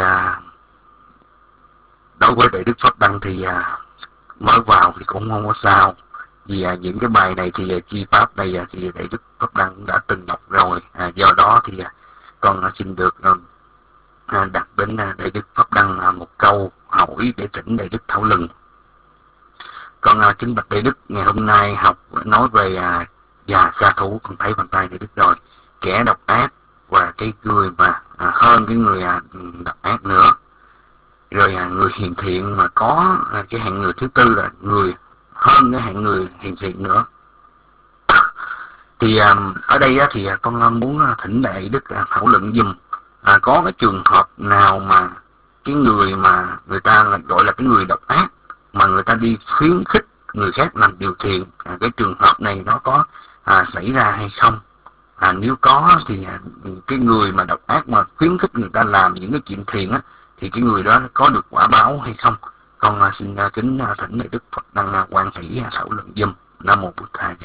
đối với Đại Đức Pháp Đăng thì mới vào thì cũng không có sao, vì những cái bài này thì chi pháp này thì Đại Đức Pháp Đăng cũng đã từng đọc rồi. Do đó thì con xin được đặt đến Đại Đức Pháp Đăng một câu hỏi để thỉnh Đại Đức thảo luận. Con kính bạch Đại Đức, ngày hôm nay học nói về già sa thủ, con thấy bàn tay Đại Đức rồi, kẻ độc ác và cái người mà hơn cái người độc ác nữa, rồi người hiền thiện mà có cái hạng người thứ tư là người hơn cái hạng người hiền thiện nữa. Thì ở đây thì con muốn thỉnh Đại Đức thảo luận dùm có cái trường hợp nào mà cái người mà người ta gọi là cái người độc ác mà người ta đi khuyến khích người khác làm điều thiện, cái trường hợp này nó có xảy ra hay không? Nếu có thì cái người mà độc ác mà khuyến khích người ta làm những cái chuyện thiện á, thì cái người đó có được quả báo hay không? Con xin kính thỉnh Đại Đức Phật Đăng Quan Hỷ thảo luận dùm. Nam mô Bụt Thầy.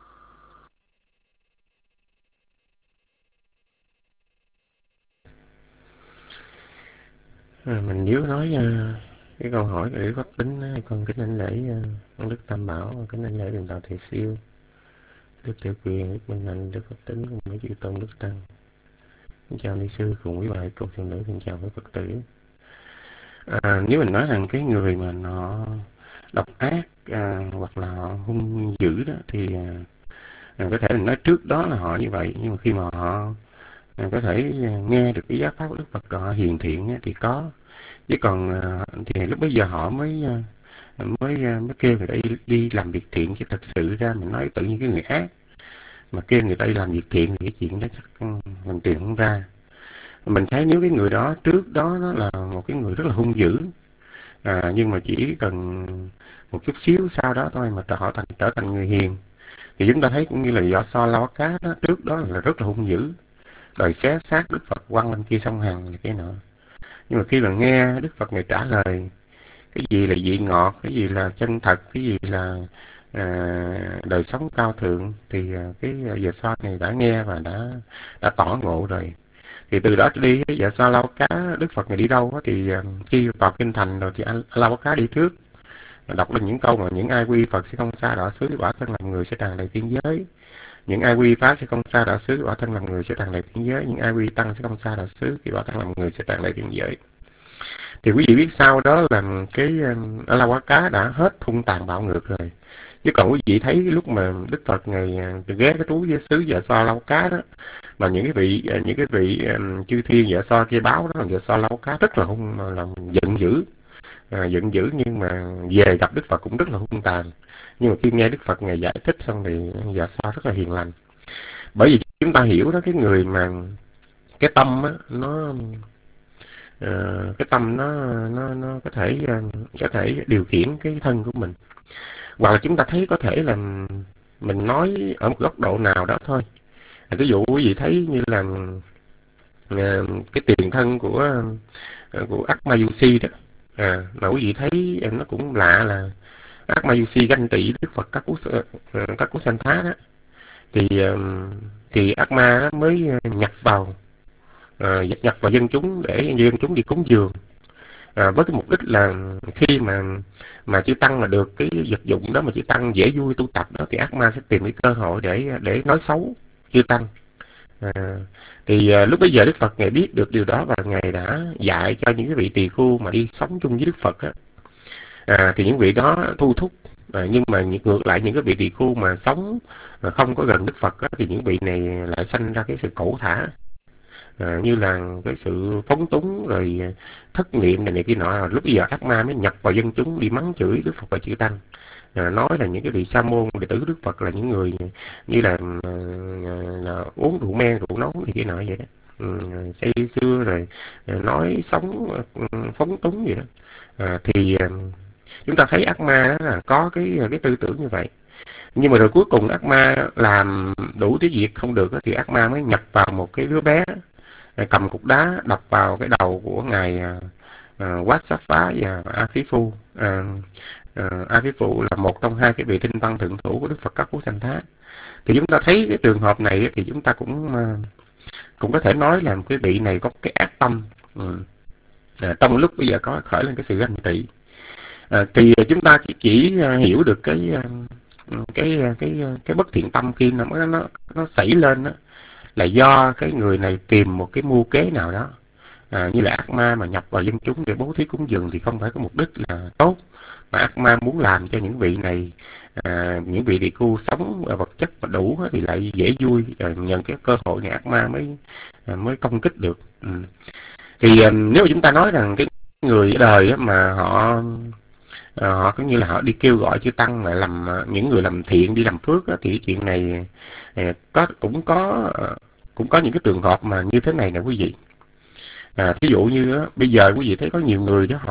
Mình nếu nói cái câu hỏi để pháp tính, con kính anh lễ ông Đức Tam Bảo, kính anh lễ Đường Đạo Thầy Siêu, Đức Tiểu Quyền, Đức Minh Anh, Đức Pháp Tính cùng mấy chư tôn Đức Tăng. Xin chào ni sư cùng quý bài cô phụ nữ, xin chào với Phật tử. Nếu mình nói rằng cái người mà nó độc ác hoặc là họ hung dữ đó thì có thể mình nói trước đó là họ như vậy, nhưng mà khi mà họ có thể nghe được cái giáo pháp của Đức Phật họ hiền thiện thì có, chứ còn thì lúc bấy giờ họ mới kêu người ta đi làm việc thiện, chứ thật sự ra mình nói tự nhiên cái người ác mà kêu người ta đi làm việc thiện thì cái chuyện đó chắc mình tìm không ra. Mình thấy nếu cái người đó trước đó nó là một cái người rất là hung dữ, nhưng mà chỉ cần một chút xíu sau đó thôi mà họ trở thành người hiền, thì chúng ta thấy cũng như là do So La Vát Cá đó, trước đó là rất là hung dữ, đòi xé xác Đức Phật quăng lên kia sông Hằng này cái nọ. Nhưng mà khi mà nghe Đức Phật này trả lời cái gì là vị ngọt, cái gì là chân thật, cái gì là đời sống cao thượng, thì cái giờ So này đã nghe và đã tỏ ngộ rồi. Thì từ đó đi giờ So La Vát Cá, Đức Phật này đi đâu thì khi vào kinh thành rồi thì La Vát Cá đi trước, đọc lên những câu mà những ai quy Phật sẽ không xa đọa xứ, quả thân làm người sẽ tràn đầy thiên giới. Những ai quy pháp sẽ không xa đọa xứ, quả thân làm người sẽ tràn đầy thiên giới. Những ai quy tăng sẽ không xa đọa xứ, thì quả thân làm người sẽ tràn đầy thiên giới. Thì quý vị biết sao đó là cái ở La Vát Cá đã hết hung tàn bạo ngược rồi. Chứ còn quý vị thấy lúc mà Đức Phật ngày ghé cái trú với xứ Dạ So La Vát Cá đó, mà những cái vị chư thiên Dạ So kia báo đó là Dạ So La Vát Cá rất là giận dữ. Giận dữ, nhưng mà về gặp Đức Phật cũng rất là hung tàn. Nhưng mà khi nghe Đức Phật ngày giải thích xong thì Dạ So rất là hiền lành. Bởi vì chúng ta hiểu đó, cái người mà cái tâm á, cái tâm nó có thể điều khiển cái thân của mình, hoặc là chúng ta thấy có thể là mình nói ở một góc độ nào đó thôi. Ví dụ quý vị thấy như là cái tiền thân của Akmayusi đó, mà quý vị thấy nó cũng lạ là Akmayusi ganh tị Đức Phật các cú sanh thá đó, thì Akma đó mới nhập vào dân chúng để dân chúng đi cúng dường, với cái mục đích là khi mà chư tăng mà được cái vật dụng đó mà chư tăng dễ vui tu tập đó, thì Akma sẽ tìm cái cơ hội để nói xấu chư tăng. Thì lúc bấy giờ Đức Phật ngài biết được điều đó và ngài đã dạy cho những cái vị tỳ khưu mà đi sống chung với Đức Phật á, thì những vị đó thu thúc. Nhưng mà ngược lại những cái vị tỳ khưu mà sống không có gần Đức Phật á, thì những vị này lại sanh ra cái sự cẩu thả, như là cái sự phóng túng rồi thất niệm này kia nọ. Lúc bây giờ ác ma mới nhập vào dân chúng đi mắng chửi Đức Phật và chư tăng, nói là những cái vị sa môn đệ tử Đức Phật là những người như là uống rượu men rượu nóng thì kia nọ vậy đó, say sưa rồi nói sống phóng túng vậy đó. Thì Chúng ta thấy ác ma đó là có cái tư tưởng như vậy. Nhưng mà rồi cuối cùng ác ma làm đủ thứ việc không được thì ác ma mới nhập vào một cái đứa bé, cầm cục đá đập vào cái đầu của ngài Wat Sát Phá và A Phí Phu. A Phí Phu là một trong hai cái vị tinh tăng thượng thủ của Đức Phật Các Cú Sanh Thá. Thì chúng ta thấy cái trường hợp này thì chúng ta cũng có thể nói là cái vị này có cái ác tâm trong lúc bây giờ có khởi lên cái sự ganh tị. Thì chúng ta chỉ hiểu được cái bất thiện tâm khi nó xảy lên đó, là do cái người này tìm một cái mưu kế nào đó. Như là ác ma mà nhập vào dân chúng để bố thí cúng dường thì không phải có mục đích là tốt, mà ác ma muốn làm cho những vị này, những vị địa cu sống vật chất mà đủ thì lại dễ vui, nhận cái cơ hội này ác ma mới công kích được. Thì nếu mà chúng ta nói rằng cái người ở đời mà họ cũng như là họ đi kêu gọi chư tăng mà làm những người làm thiện đi làm phước thì cái chuyện này cũng có những cái trường hợp mà như thế này nè quý vị. Ví dụ như bây giờ quý vị thấy có nhiều người đó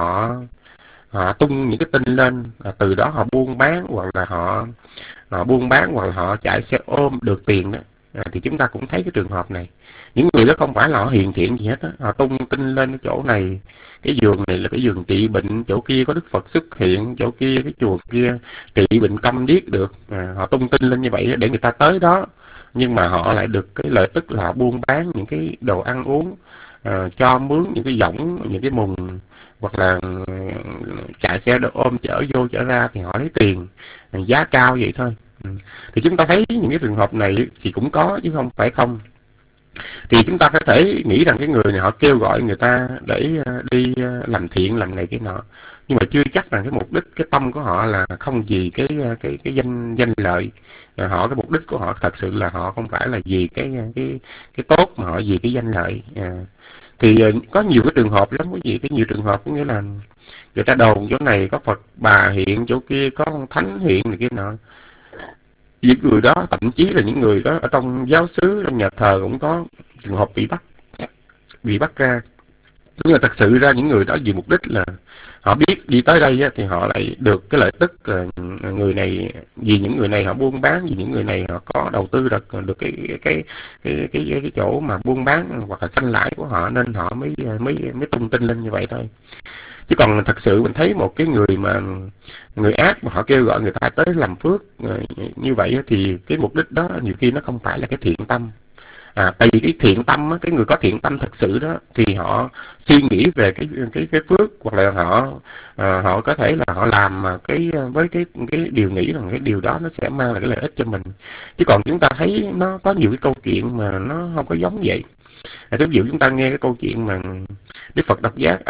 họ tung những cái tin lên, từ đó họ buôn bán, hoặc là họ buôn bán, hoặc là họ chạy xe ôm được tiền đó. Thì chúng ta cũng thấy cái trường hợp này. Những người đó không phải là họ hiền thiện gì hết á, họ tung tin lên cái chỗ này, cái giường này là cái giường trị bệnh, chỗ kia có Đức Phật xuất hiện, chỗ kia cái chùa kia trị bệnh câm điếc được. Họ tung tin lên như vậy để người ta tới đó, nhưng mà họ lại được cái lợi tức là buôn bán những cái đồ ăn uống, cho mướn những cái võng, những cái mùng, hoặc là chạy xe ôm chở vô chở ra thì họ lấy tiền giá cao vậy thôi. Thì chúng ta thấy những cái trường hợp này thì cũng có chứ không phải không. Thì chúng ta có thể nghĩ rằng cái người này họ kêu gọi người ta để đi làm thiện, làm này cái nọ, nhưng mà chưa chắc rằng cái mục đích, cái tâm của họ là không vì cái danh lợi. Cái mục đích của họ thật sự là họ không phải là vì cái tốt, mà họ vì cái danh lợi. Thì có nhiều cái trường hợp lắm quý vị, nhiều trường hợp có nghĩa là người ta đồn chỗ này có Phật Bà hiện, chỗ kia có Thánh hiện này kia nọ. Những người đó, thậm chí là những người đó ở trong giáo xứ, trong nhà thờ cũng có trường hợp bị bắt ra. Nhưng mà thật sự ra những người đó vì mục đích là họ biết đi tới đây thì họ lại được cái lợi tức. Người này, vì những người này họ buôn bán, vì những người này họ có đầu tư được cái chỗ mà buôn bán hoặc là sanh lãi của họ, nên họ mới tung tin lên như vậy thôi. Chứ còn thật sự mình thấy một cái người ác mà họ kêu gọi người ta tới làm phước như vậy thì cái mục đích đó nhiều khi nó không phải là cái thiện tâm. Tại vì cái thiện tâm á, cái người có thiện tâm thật sự đó thì họ suy nghĩ về cái phước, hoặc là họ có thể là họ làm với cái điều nghĩ rằng cái điều đó nó sẽ mang lại cái lợi ích cho mình. Chứ còn chúng ta thấy nó có nhiều cái câu chuyện mà nó không có giống vậy. Ví dụ chúng ta nghe cái câu chuyện mà Đức Phật Độc Giác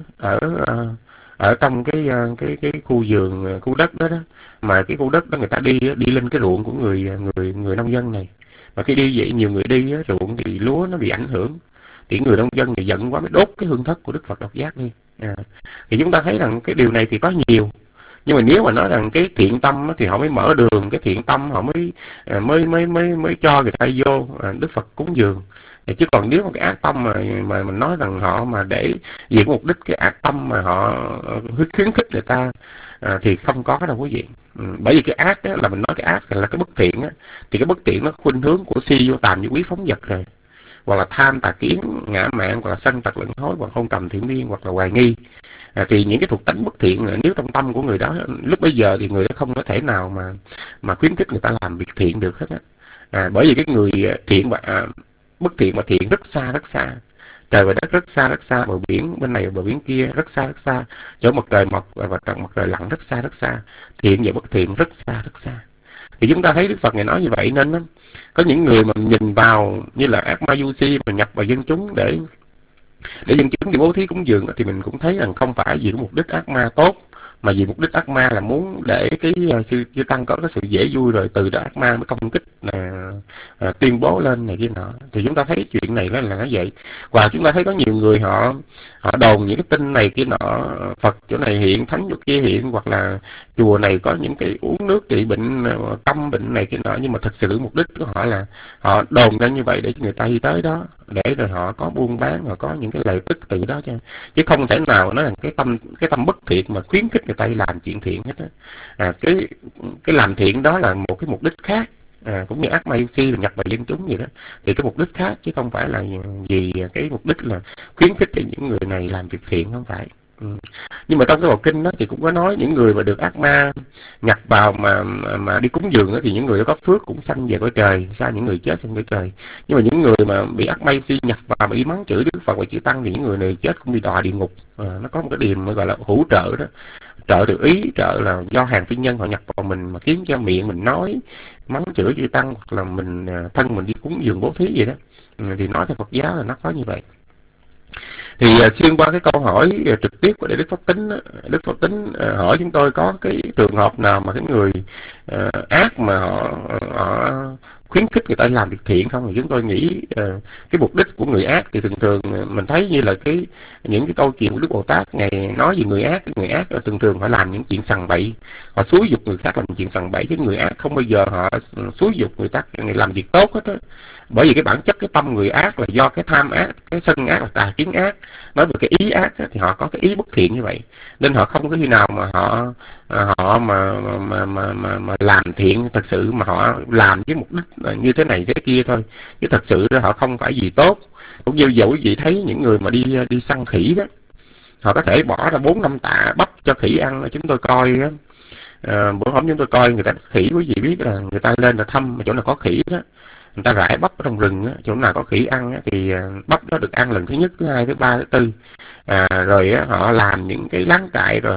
ở trong cái khu vườn, khu đất đó, mà cái khu đất đó người ta đi lên cái ruộng của người nông dân này. Mà khi đi vậy nhiều người đi ruộng thì lúa nó bị ảnh hưởng, thì người nông dân thì giận quá mới đốt cái hương thất của Đức Phật Độc Giác đi. Thì chúng ta thấy rằng cái điều này thì có nhiều. Nhưng mà nếu mà nói rằng cái thiện tâm thì họ mới mở đường, cái thiện tâm họ mới cho người ta vô Đức Phật cúng dường. Chứ còn nếu mà cái ác tâm mà mình nói rằng họ mà để vì mục đích cái ác tâm mà họ khuyến khích người ta thì không có đâu quý vị. Bởi vì cái ác đó, là mình nói cái ác là cái bất thiện á, thì cái bất thiện nó khuynh hướng của si vô tàm, như quý phóng vật rồi, hoặc là tham tà kiến ngã mạn, hoặc là sân tật lẫn hối, hoặc hôn trầm thiện miên, hoặc là hoài nghi. Thì những cái thuộc tánh bất thiện nếu trong tâm của người đó lúc bây giờ thì người đó không có thể nào mà khuyến khích người ta làm việc thiện được hết á. Bởi vì cái người thiện và bất thiện và thiện rất xa, trời và đất rất xa, bờ biển bên này bờ biển kia rất xa, chỗ mặt trời mọc và mặt trời lặn rất xa, thiện và bất thiện rất xa. Thì chúng ta thấy Đức Phật Ngài nói như vậy, nên có những người mà nhìn vào như là ác ma du si mà nhập vào dân chúng để dân chúng đi bố thí cúng dường, thì mình cũng thấy rằng không phải vì cái mục đích ác ma tốt, mà vì mục đích ác ma là muốn để cái chư tăng có cái sự dễ vui, rồi từ đó ác ma mới công kích tuyên bố lên này kia nọ. Thì chúng ta thấy chuyện này là nó vậy. Và chúng ta thấy có nhiều người họ đồn những cái tin này kia nọ, Phật chỗ này hiện, Thánh chỗ kia hiện, hoặc là chùa này có những cái uống nước trị bệnh tâm bệnh này kia nọ, nhưng mà thật sự mục đích của họ là họ đồn ra như vậy để cho người ta đi tới đó, để rồi họ có buôn bán, họ có những cái lợi tức từ đó chứ không thể nào nói rằng cái tâm bất thiện mà khuyến khích người người ta đi làm chuyện thiện hết á. Cái làm thiện đó là một cái mục đích khác, cũng như ác ma UC là nhập vào dân chúng gì đó, thì cái mục đích khác chứ không phải là vì cái mục đích là khuyến khích cho những người này làm việc thiện, không phải. Nhưng mà trong cái bộ kinh đó thì cũng có nói những người mà được ác ma nhập vào mà đi cúng dường đó, thì những người đó có phước cũng sanh về cõi trời, sao những người chết sanh cõi trời. Nhưng mà những người mà bị ác ma si nhập vào mà đi mắng chửi Đức Phật và chữ Tăng thì những người này chết cũng bị đọa địa ngục. Nó có một cái điểm mà gọi là hữu trợ đó. Trợ từ ý, trợ là do hàng phi nhân họ nhập vào mình mà khiến cho miệng mình nói mắng chửi chữ Tăng, hoặc là mình thân mình đi cúng dường bố thí gì đó, thì nói theo Phật giáo là nó có như vậy. Thì xuyên qua cái câu hỏi trực tiếp của Đức Pháp Tính, Đức Pháp Tính hỏi chúng tôi có cái trường hợp nào mà cái người ác mà họ khuyến khích người ta làm việc thiện không, thì chúng tôi nghĩ cái mục đích của người ác thì thường thường mình thấy như là những cái câu chuyện của Đức Bồ Tát ngày nói về người ác thường thường họ làm những chuyện sằng bậy, họ xúi dục người khác làm chuyện sằng bậy, chứ người ác không bao giờ họ xúi dục người ta làm việc tốt hết á. Bởi vì cái bản chất cái tâm người ác là do cái tham ác, cái sân ác, tà kiến ác. Nói về cái ý ác á, thì họ có cái ý bất thiện như vậy, nên họ không có khi nào mà họ mà làm thiện thật sự, mà họ làm với mục đích là như thế này thế kia thôi, chứ thật sự là họ không phải gì tốt. Cũng như giờ quý vị thấy những người mà đi săn khỉ đó, họ có thể bỏ ra 4-5 tạ bắp cho khỉ ăn. Chúng tôi coi đó, bữa hôm chúng tôi coi người ta khỉ, quý vị biết là người ta lên là thăm chỗ nào có khỉ đó, người ta rải bắp ở trong rừng á, chỗ nào có khỉ ăn á, thì bắp đó được ăn lần thứ nhất, thứ hai, thứ ba, thứ tư. Rồi á, họ làm những cái láng trại, rồi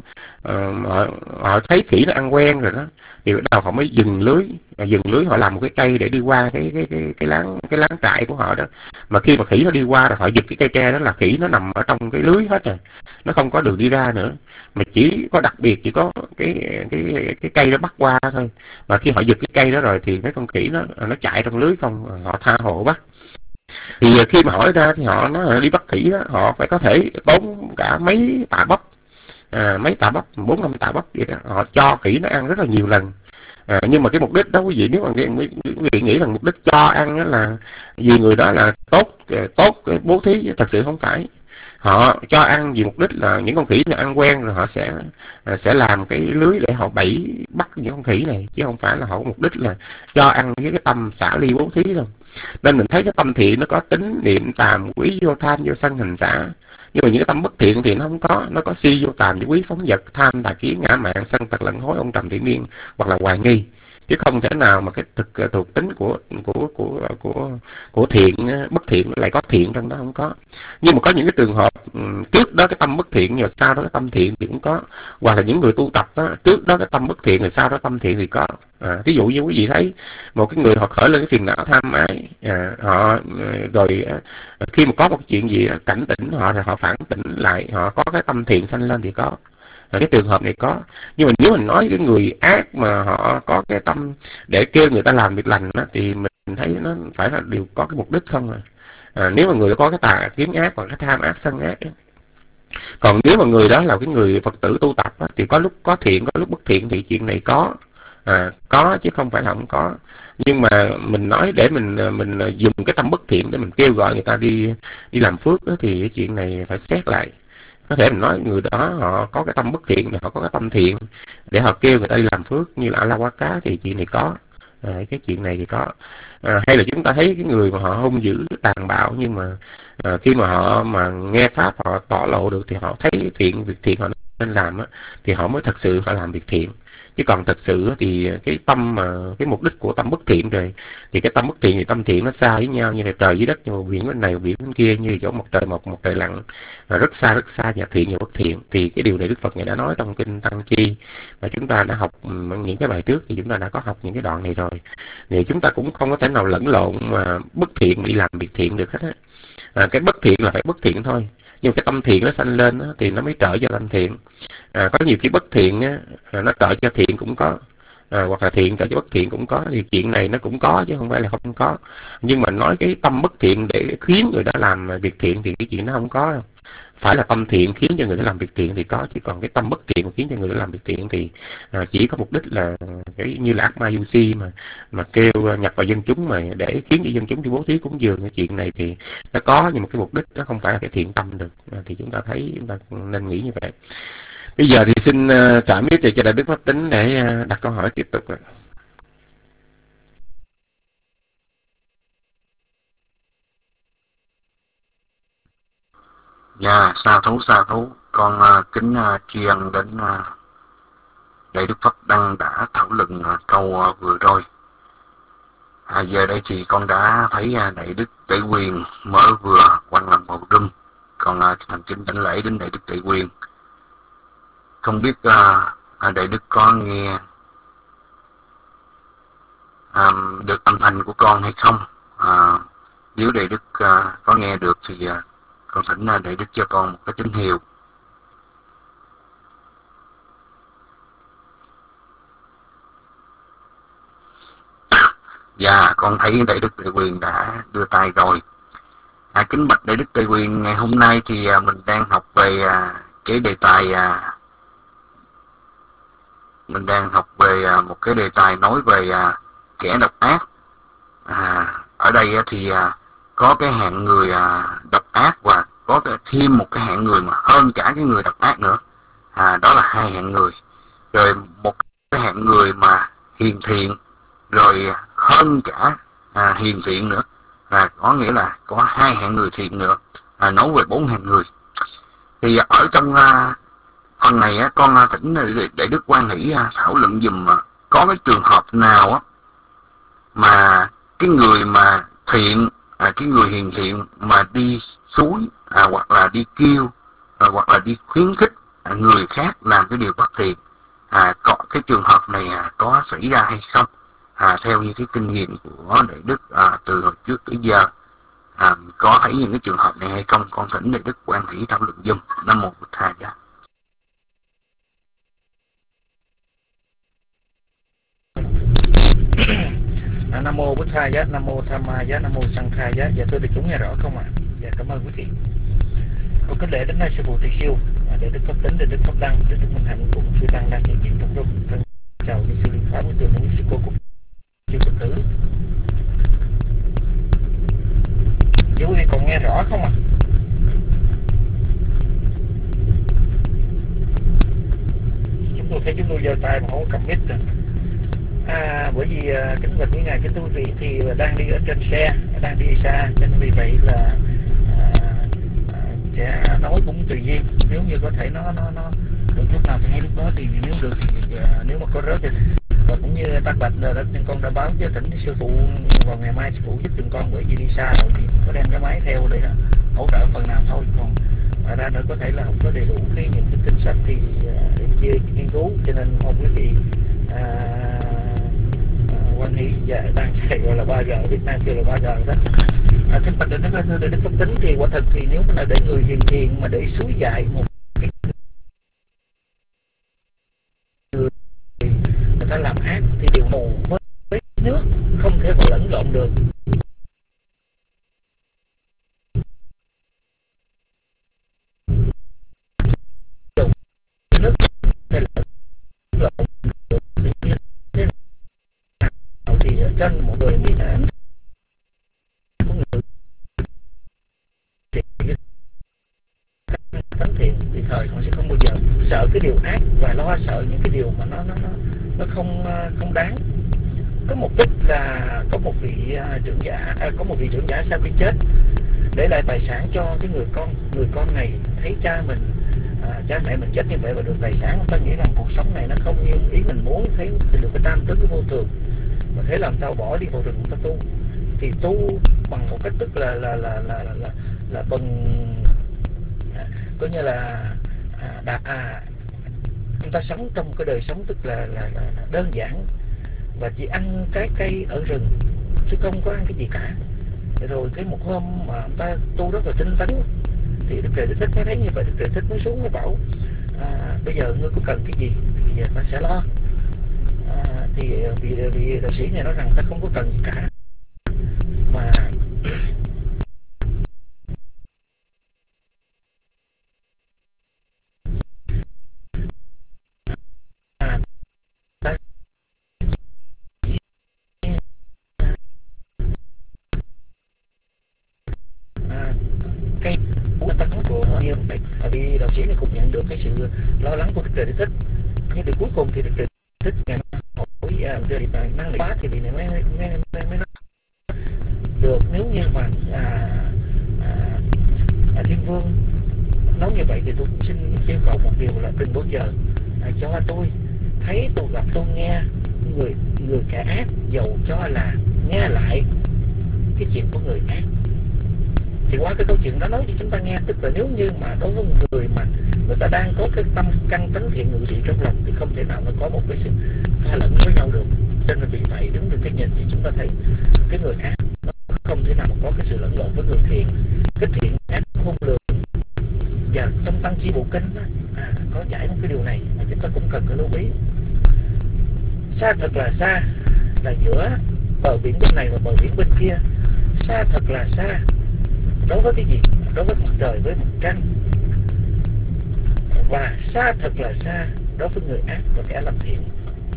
họ thấy khỉ nó ăn quen rồi đó, thì bắt đầu họ mới dừng lưới, họ làm một cái cây để đi qua cái láng trại của họ đó. Mà khi mà khỉ nó đi qua rồi họ giật cái cây tre đó là khỉ nó nằm ở trong cái lưới hết rồi, nó không có đường đi ra nữa, mà chỉ có cái cây đó bắt qua thôi. Mà khi họ giật cái cây đó rồi thì mấy con khỉ nó chạy trong lưới không, họ tha hồ bắt. Thì khi mà hỏi ra thì họ nói đi bắt khỉ đó, họ phải có thể tốn cả mấy tạ bắp, 4-5 tạ bắp vậy đó, họ cho khỉ nó ăn rất là nhiều lần. Nhưng mà cái mục đích đó quý vị, nếu mà quý vị nghĩ rằng mục đích cho ăn đó là vì người đó là tốt cái bố thí, thật sự không phải. Họ cho ăn vì mục đích là những con khỉ này ăn quen rồi họ sẽ làm cái lưới để họ bẫy bắt những con khỉ này, chứ không phải là họ có mục đích là cho ăn với cái tâm xả ly bố thí đâu. Nên mình thấy cái tâm thiện nó có tính niệm tàm quý vô tham vô sân hành xả. Nhưng mà những cái tâm bất thiện thì nó không có, nó có si vô tàm với quý phóng vật, tham tà kiến ngã mạn sân tật lẫn hối ông trầm thị miên hoặc là hoài nghi, chứ không thể nào mà cái thuộc tính của thiện bất thiện lại có thiện trong đó, không có. Nhưng mà có những cái trường hợp trước đó cái tâm bất thiện rồi sau đó cái tâm thiện thì cũng có, hoặc là những người tu tập đó, trước đó cái tâm bất thiện rồi sau đó tâm thiện thì có. Ví dụ như quý vị thấy một cái người họ khởi lên cái phiền não tham ái, họ rồi khi mà có một cái chuyện gì cảnh tỉnh họ rồi họ phản tỉnh lại, họ có cái tâm thiện sanh lên thì có. Cái trường hợp này có. Nhưng mà nếu mình nói cái người ác mà họ có cái tâm để kêu người ta làm việc lành đó, thì mình thấy nó phải là đều có cái mục đích không nếu mà người có cái tà kiến ác hoặc cái tham ác sân ác đó. Còn nếu mà người đó là cái người Phật tử tu tập đó, thì có lúc có thiện có lúc bất thiện, thì chuyện này có chứ không phải là không có. Nhưng mà mình nói để mình dùng cái tâm bất thiện để mình kêu gọi người ta đi làm phước đó, thì cái chuyện này phải xét lại. Có thể mình nói người đó họ có cái tâm bất thiện, họ có cái tâm thiện để họ kêu người ta đi làm phước như là A La Quá Cá, thì chuyện này có. Cái chuyện này thì có. Hay là chúng ta thấy cái người mà họ hung dữ tàn bạo, nhưng mà khi mà họ mà nghe pháp họ tỏ lộ được thì họ thấy việc thiện họ nên làm á, thì họ mới thật sự phải làm việc thiện. Chứ còn thật sự thì cái tâm mà cái mục đích của tâm bất thiện rồi, thì cái tâm bất thiện thì tâm thiện nó xa với nhau, như là trời với đất, nhưng mà biển bên này biển bên kia, như chỗ một trời mọc một trời lặn, rất xa nhà thiện và bất thiện. Thì cái điều này Đức Phật Ngài đã nói trong kinh Tăng Chi, và chúng ta đã học những cái bài trước thì chúng ta đã có học những cái đoạn này rồi. Thì chúng ta cũng không có thể nào lẫn lộn mà bất thiện đi làm việc thiện được hết á. Cái bất thiện là phải bất thiện thôi, nhưng cái tâm thiện nó sanh lên á, thì nó mới trợ cho tâm thiện. Có nhiều khi bất thiện á, nó trợ cho thiện cũng có, hoặc là thiện trợ cho bất thiện cũng có, thì chuyện này nó cũng có chứ không phải là không có. Nhưng mà nói cái tâm bất thiện để khiến người đó làm việc thiện thì cái chuyện nó không có đâu. Phải là tâm thiện khiến cho người đó làm việc thiện thì có, chứ còn cái tâm bất thiện khiến cho người đó làm việc thiện thì chỉ có mục đích là cái như là ác ma du si mà kêu nhập vào dân chúng mà để khiến cho dân chúng đi bố thí cúng dường. Cái chuyện này thì nó có, nhưng mà cái mục đích nó không phải là cái thiện tâm được. Thì chúng ta thấy chúng ta nên nghĩ như vậy. Bây giờ thì xin trả mic cho Đại Đức Pháp Tính để đặt câu hỏi tiếp tục. Dạ, sa thú. Con kính tri ân đến Đại Đức Pháp Đăng đã thảo luận câu vừa rồi. Giờ đây thì con đã thấy Đại Đức Tể Quyền mới vừa quanh lần bầu rung. Con thành kính đảnh lễ đến Đại Đức Tể Quyền. Không biết Đại Đức có nghe được âm thanh của con hay không? Nếu Đại Đức có nghe được thì con thỉnh Đại Đức cho con một cái tín hiệu. Dạ, con thấy Đại Đức Tề Quyền đã đưa tay rồi. Kính bạch Đại Đức Tề Quyền, ngày hôm nay thì mình đang học về cái đề tài một cái đề tài nói về kẻ độc ác. Ở đây thì có cái hạng người độc ác và có thêm một cái hạng người mà hơn cả cái người độc ác nữa. Đó là hai hạng người. Rồi một cái hạng người mà hiền thiện, rồi hơn cả hiền thiện nữa, có nghĩa là có hai hạng người thiện nữa, nói về bốn hạng người. Thì ở trong phần này con thỉnh để Đức Quan Hỷ thảo luận dùm có cái trường hợp nào mà cái người mà thiện, cái người hiền thiện mà đi suối hoặc là đi kêu hoặc là đi khuyến khích người khác làm cái điều bất thiện, có cái trường hợp này có xảy ra hay không? Theo như cái kinh nghiệm của Đại Đức từ hồi trước tới giờ, có thấy những cái trường hợp này hay không? Con thỉnh Đại Đức Quan Hỷ thảo luận dùm. Nam mô Bụt Thầy Giá. Nam mô Bụt Thầy Giá, Nam mô Tham Ma Giá, Nam mô Sang Khai Giá. Dạ thưa đại chúng nghe rõ không ạ? Dạ cảm ơn quý vị. Con kính lễ đến nay sư phụ Tỳ Khưu, Đại Đức Pháp Tính, Đại Đức Pháp Đăng, Đại Đức Minh Hạnh cùng sư tăng đang hiện diện trong room. Chào những sư liên pháp với từ những sư cô cục sư Phật tử. Quý vị còn nghe rõ không ạ? Chúng tôi thấy chúng tôi giơ tay mà không có cầm mic rồi. Bởi vì kính bạch quý ngài kính thưa quý vị thì đang đi ở trên xe, đang đi xa, cho nên vì vậy là sẽ nói cũng tùy duyên. Nếu như có thể nó được lúc nào thì ngay lúc đó, thì nếu được thì nếu mà có rớt thì và cũng như tác bạch là con đã báo cho thỉnh sư phụ vào ngày mai sư phụ giúp từng con, bởi vì đi xa rồi thì có đem cái máy theo để hỗ trợ phần nào thôi, còn ngoài ra nữa có thể là không có đầy đủ những cái kinh sách thì để chia nghiên cứu, cho nên mong quý vị Quan Hỷ đang chạy gọi là 3G, Việt Nam kêu là 3G đó. Kính bạch Đại Đức Pháp Tính thì quả thật thì nếu mà là để người hiền thiện mà để suối dạy một cái người ta làm ác thì điều hồ với nước không thể mà lẫn lộn được. Nước hay lẫn lộn được thì trên một người bị ảnh tánh thiện thì thời họ sẽ không bao giờ sợ cái điều ác và lo sợ những cái điều mà nó không đáng. Có một tích là có một vị trưởng giả sau khi chết để lại tài sản cho cái người con này thấy cha mẹ mình chết như vậy và được tài sản, ta nghĩ rằng cuộc sống này nó không như ý mình muốn, thấy được cái tam tứ cái vô thường, mà thế làm sao bỏ đi vào rừng ta tu, thì tu bằng một cách tức là bằng coi như là chúng ta sống trong cái đời sống tức là đơn giản và chỉ ăn trái cây ở rừng chứ không có ăn cái gì cả. Rồi cái một hôm mà ông ta tu rất là tinh tấn thì Đức Trời Đức Thích mới thấy như vậy, Đức Trời Thích mới xuống mới bảo bây giờ ngươi có cần cái gì thì ta sẽ lo. Thì vị đạo sĩ này nói rằng ta không có cần gì cả, mà cây của ta có của như vậy. Vì đạo sĩ này cũng nhận được cái sự lo lắng của Đức Trời Đức Thích. Nhưng điều cuối cùng thì Đức Trời Thích ngài hỏi thì năng lực quá thì mới được. Nếu như mà Thiên Vương nói như vậy thì tôi cũng xin yêu cầu một điều là đừng bao giờ cho tôi thấy tôi gặp tôi nghe người kẻ ác, dầu cho là nghe lại cái chuyện của người ác. Thì qua cái câu chuyện đó nói cho chúng ta nghe, tức là nếu như mà đối với một người mà người ta đang có cái tâm căn tánh thiện ngự trị trong lòng thì không thể nào nó có một cái sự pha lẫn với nhau được. Cho nên vì vậy đứng từ cái nhìn thì chúng ta thấy cái người ác nó không thể nào mà có cái sự lẫn lộn với người thiện. Cái thiện ác khôn lường. Và trong Tăng Chi Bộ Kinh có giải một cái điều này mà chúng ta cũng cần phải lưu ý. Xa thật là xa là giữa bờ biển bên này và bờ biển bên kia. Xa thật là xa đối với cái gì? Đối với mặt trời với mặt trăng. Và xa thật là xa đối với người ác và kẻ làm thiện.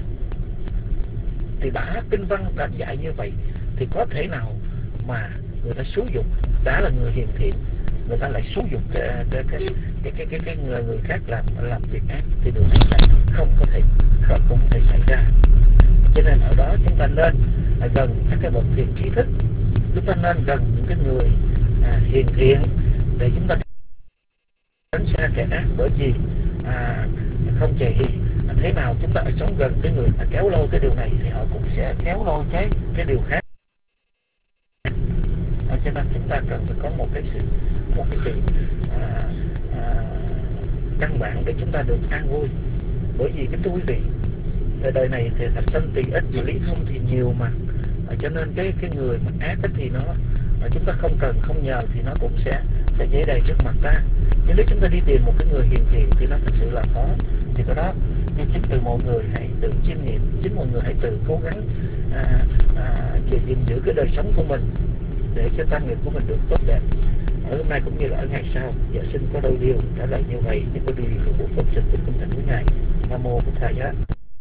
Thì đã kinh văn đã dạy như vậy thì có thể nào mà người ta xúi dục, đã là người hiền thiện, người ta lại xúi dục cái người khác làm việc ác, thì điều này là không có thể, không thể xảy ra. Cho nên ở đó chúng ta nên gần các cái bậc thiện trí thức, chúng ta nên gần những cái người hiền thiện để chúng ta tránh xa kẻ ác. Bởi vì không chề gì thế nào chúng ta sống gần cái người kéo lôi cái điều này thì họ cũng sẽ kéo lôi cái điều khác. Cho nên chúng ta cần phải có một cái sự căn bản để chúng ta được an vui. Bởi vì kính thưa quý vị, đời này thì thạch sanh tỳ ít và lý thông thì nhiều mà. Cho nên cái người mà ác thì nó chúng ta không cần không nhờ thì nó cũng sẽ dễ đầy trước mặt ta. Nhưng nếu chúng ta đi tìm một cái người hiền thiện thì nó thật sự là khó. Thì cái đó nhưng chính từ mọi người hãy tự chiêm nghiệm, chính mọi người hãy tự cố gắng gìn giữ cái đời sống của mình để cho tăng nghiệp của mình được tốt đẹp. Ở hôm nay cũng như là ở ngày sau, giờ xin có đôi điều trả lời như vậy, nhưng có điều của Phật xin kính cung thỉnh với ngài. Nam mô Bổn Thầy Giá.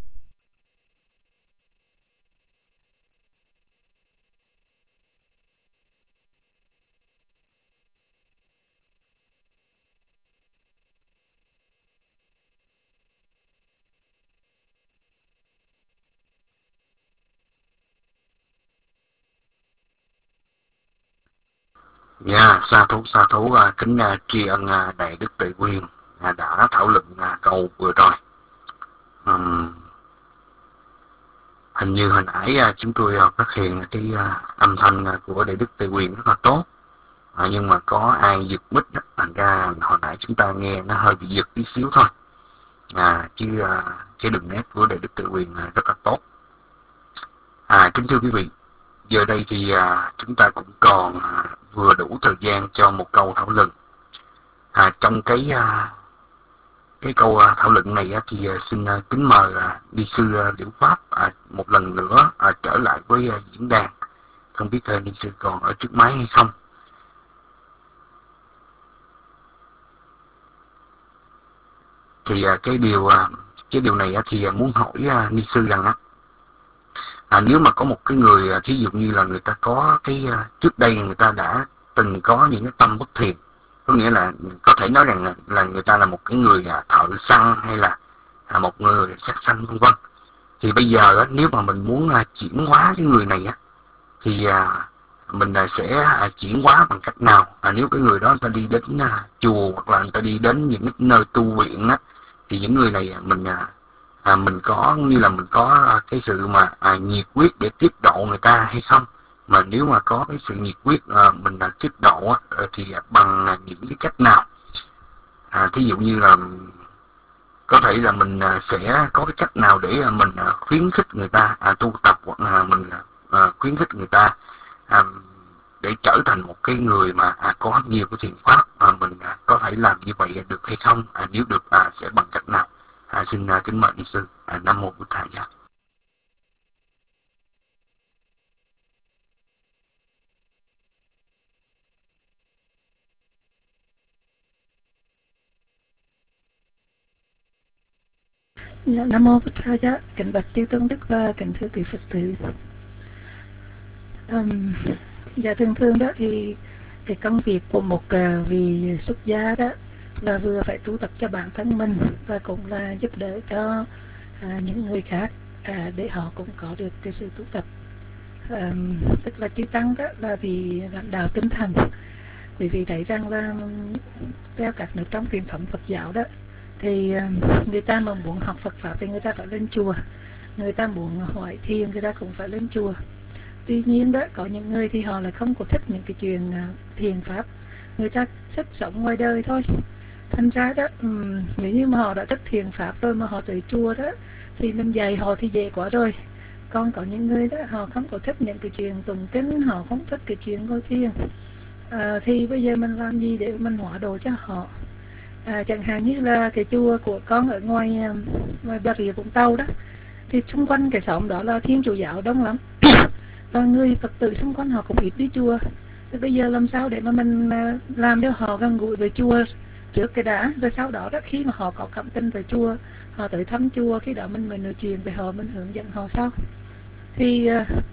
Dạ, sa thú kính tri ân Đại Đức Tuệ Quyền đã thảo luận câu vừa rồi. Hình như hồi nãy chúng tôi phát hiện cái âm thanh của Đại Đức Tuệ Quyền rất là tốt, nhưng mà có ai giật mic đó, thành ra hồi nãy chúng ta nghe nó hơi bị giật tí xíu thôi. Chứ cái đường nét của Đại Đức Tuệ Quyền rất là tốt. Kính thưa quý vị, giờ đây thì chúng ta cũng còn vừa đủ thời gian cho một câu thảo luận. Trong cái câu thảo luận này thì xin kính mời ni sư Liễu Pháp một lần nữa trở lại với diễn đàn. Không biết ni sư còn ở trước máy hay không? Thì cái điều này thì muốn hỏi ni sư rằng nếu mà có một cái người thí dụ như là người ta có cái trước đây người ta đã từng có những cái tâm bất thiện, có nghĩa là có thể nói rằng là người ta là một cái người thợ săn hay là một người sát sanh vân vân, thì bây giờ nếu mà mình muốn chuyển hóa cái người này thì mình sẽ chuyển hóa bằng cách nào? Nếu cái người đó người ta đi đến chùa hoặc là người ta đi đến những nơi tu viện thì những người này mình có như là mình có cái sự mà nhiệt huyết để tiếp độ người ta hay không? Mà nếu mà có cái sự nhiệt huyết mình tiếp độ thì bằng những cái cách nào? Thí dụ như là có thể là mình sẽ có cái cách nào để mình khuyến khích người ta tu tập, hoặc mình khuyến khích người ta để trở thành một cái người mà có nhiều cái thiện pháp, mình có thể làm như vậy được hay không? Nếu được sẽ bằng cách nào? Xin kính mời ni sư. Nam mô Bổn Thầy Giá. Nam mô Bổn Thầy Giá. Kính bạch chư tôn đức và kính thưa quý Phật tử. Dạ thường thường đó thì cái công việc của một vị xuất gia đó là vừa phải tu tập cho bản thân mình và cũng là giúp đỡ cho những người khác để họ cũng có được cái sự tu tập. Tức là chư tăng đó là vì lãnh đạo tinh thần, bởi vì thấy rằng là theo các nước trong truyền thống Phật giáo đó thì người ta mà muốn học Phật pháp thì người ta phải lên chùa, người ta muốn hỏi thiền người ta cũng phải lên chùa. Tuy nhiên đó có những người thì họ lại không có thích những cái chuyện thiền pháp, người ta thích sống ngoài đời thôi. Thành ra đó nếu như mà họ đã thích thiền pháp rồi mà họ tới chùa đó thì mình dạy họ thì dễ quá rồi. Còn có những người đó họ không có thích những cái chuyện tụng kinh, họ không thích cái chuyện ngồi thiền, thì bây giờ mình làm gì để mình hóa độ cho họ? Chẳng hạn như là cái chùa của con ở ngoài Bà Rịa Vũng Tàu đó, thì xung quanh cái xóm đó là Thiên Chúa giáo đông lắm và người Phật tử xung quanh họ cũng ít đi chùa. Thì bây giờ làm sao để mà mình làm cho họ gần gũi với chùa trước cái đã, rồi sau đó đó khi mà họ có cảm tin về chùa, họ tới thăm chùa, khi đó mình nói chuyện về họ, mình hướng dẫn họ sau. Thì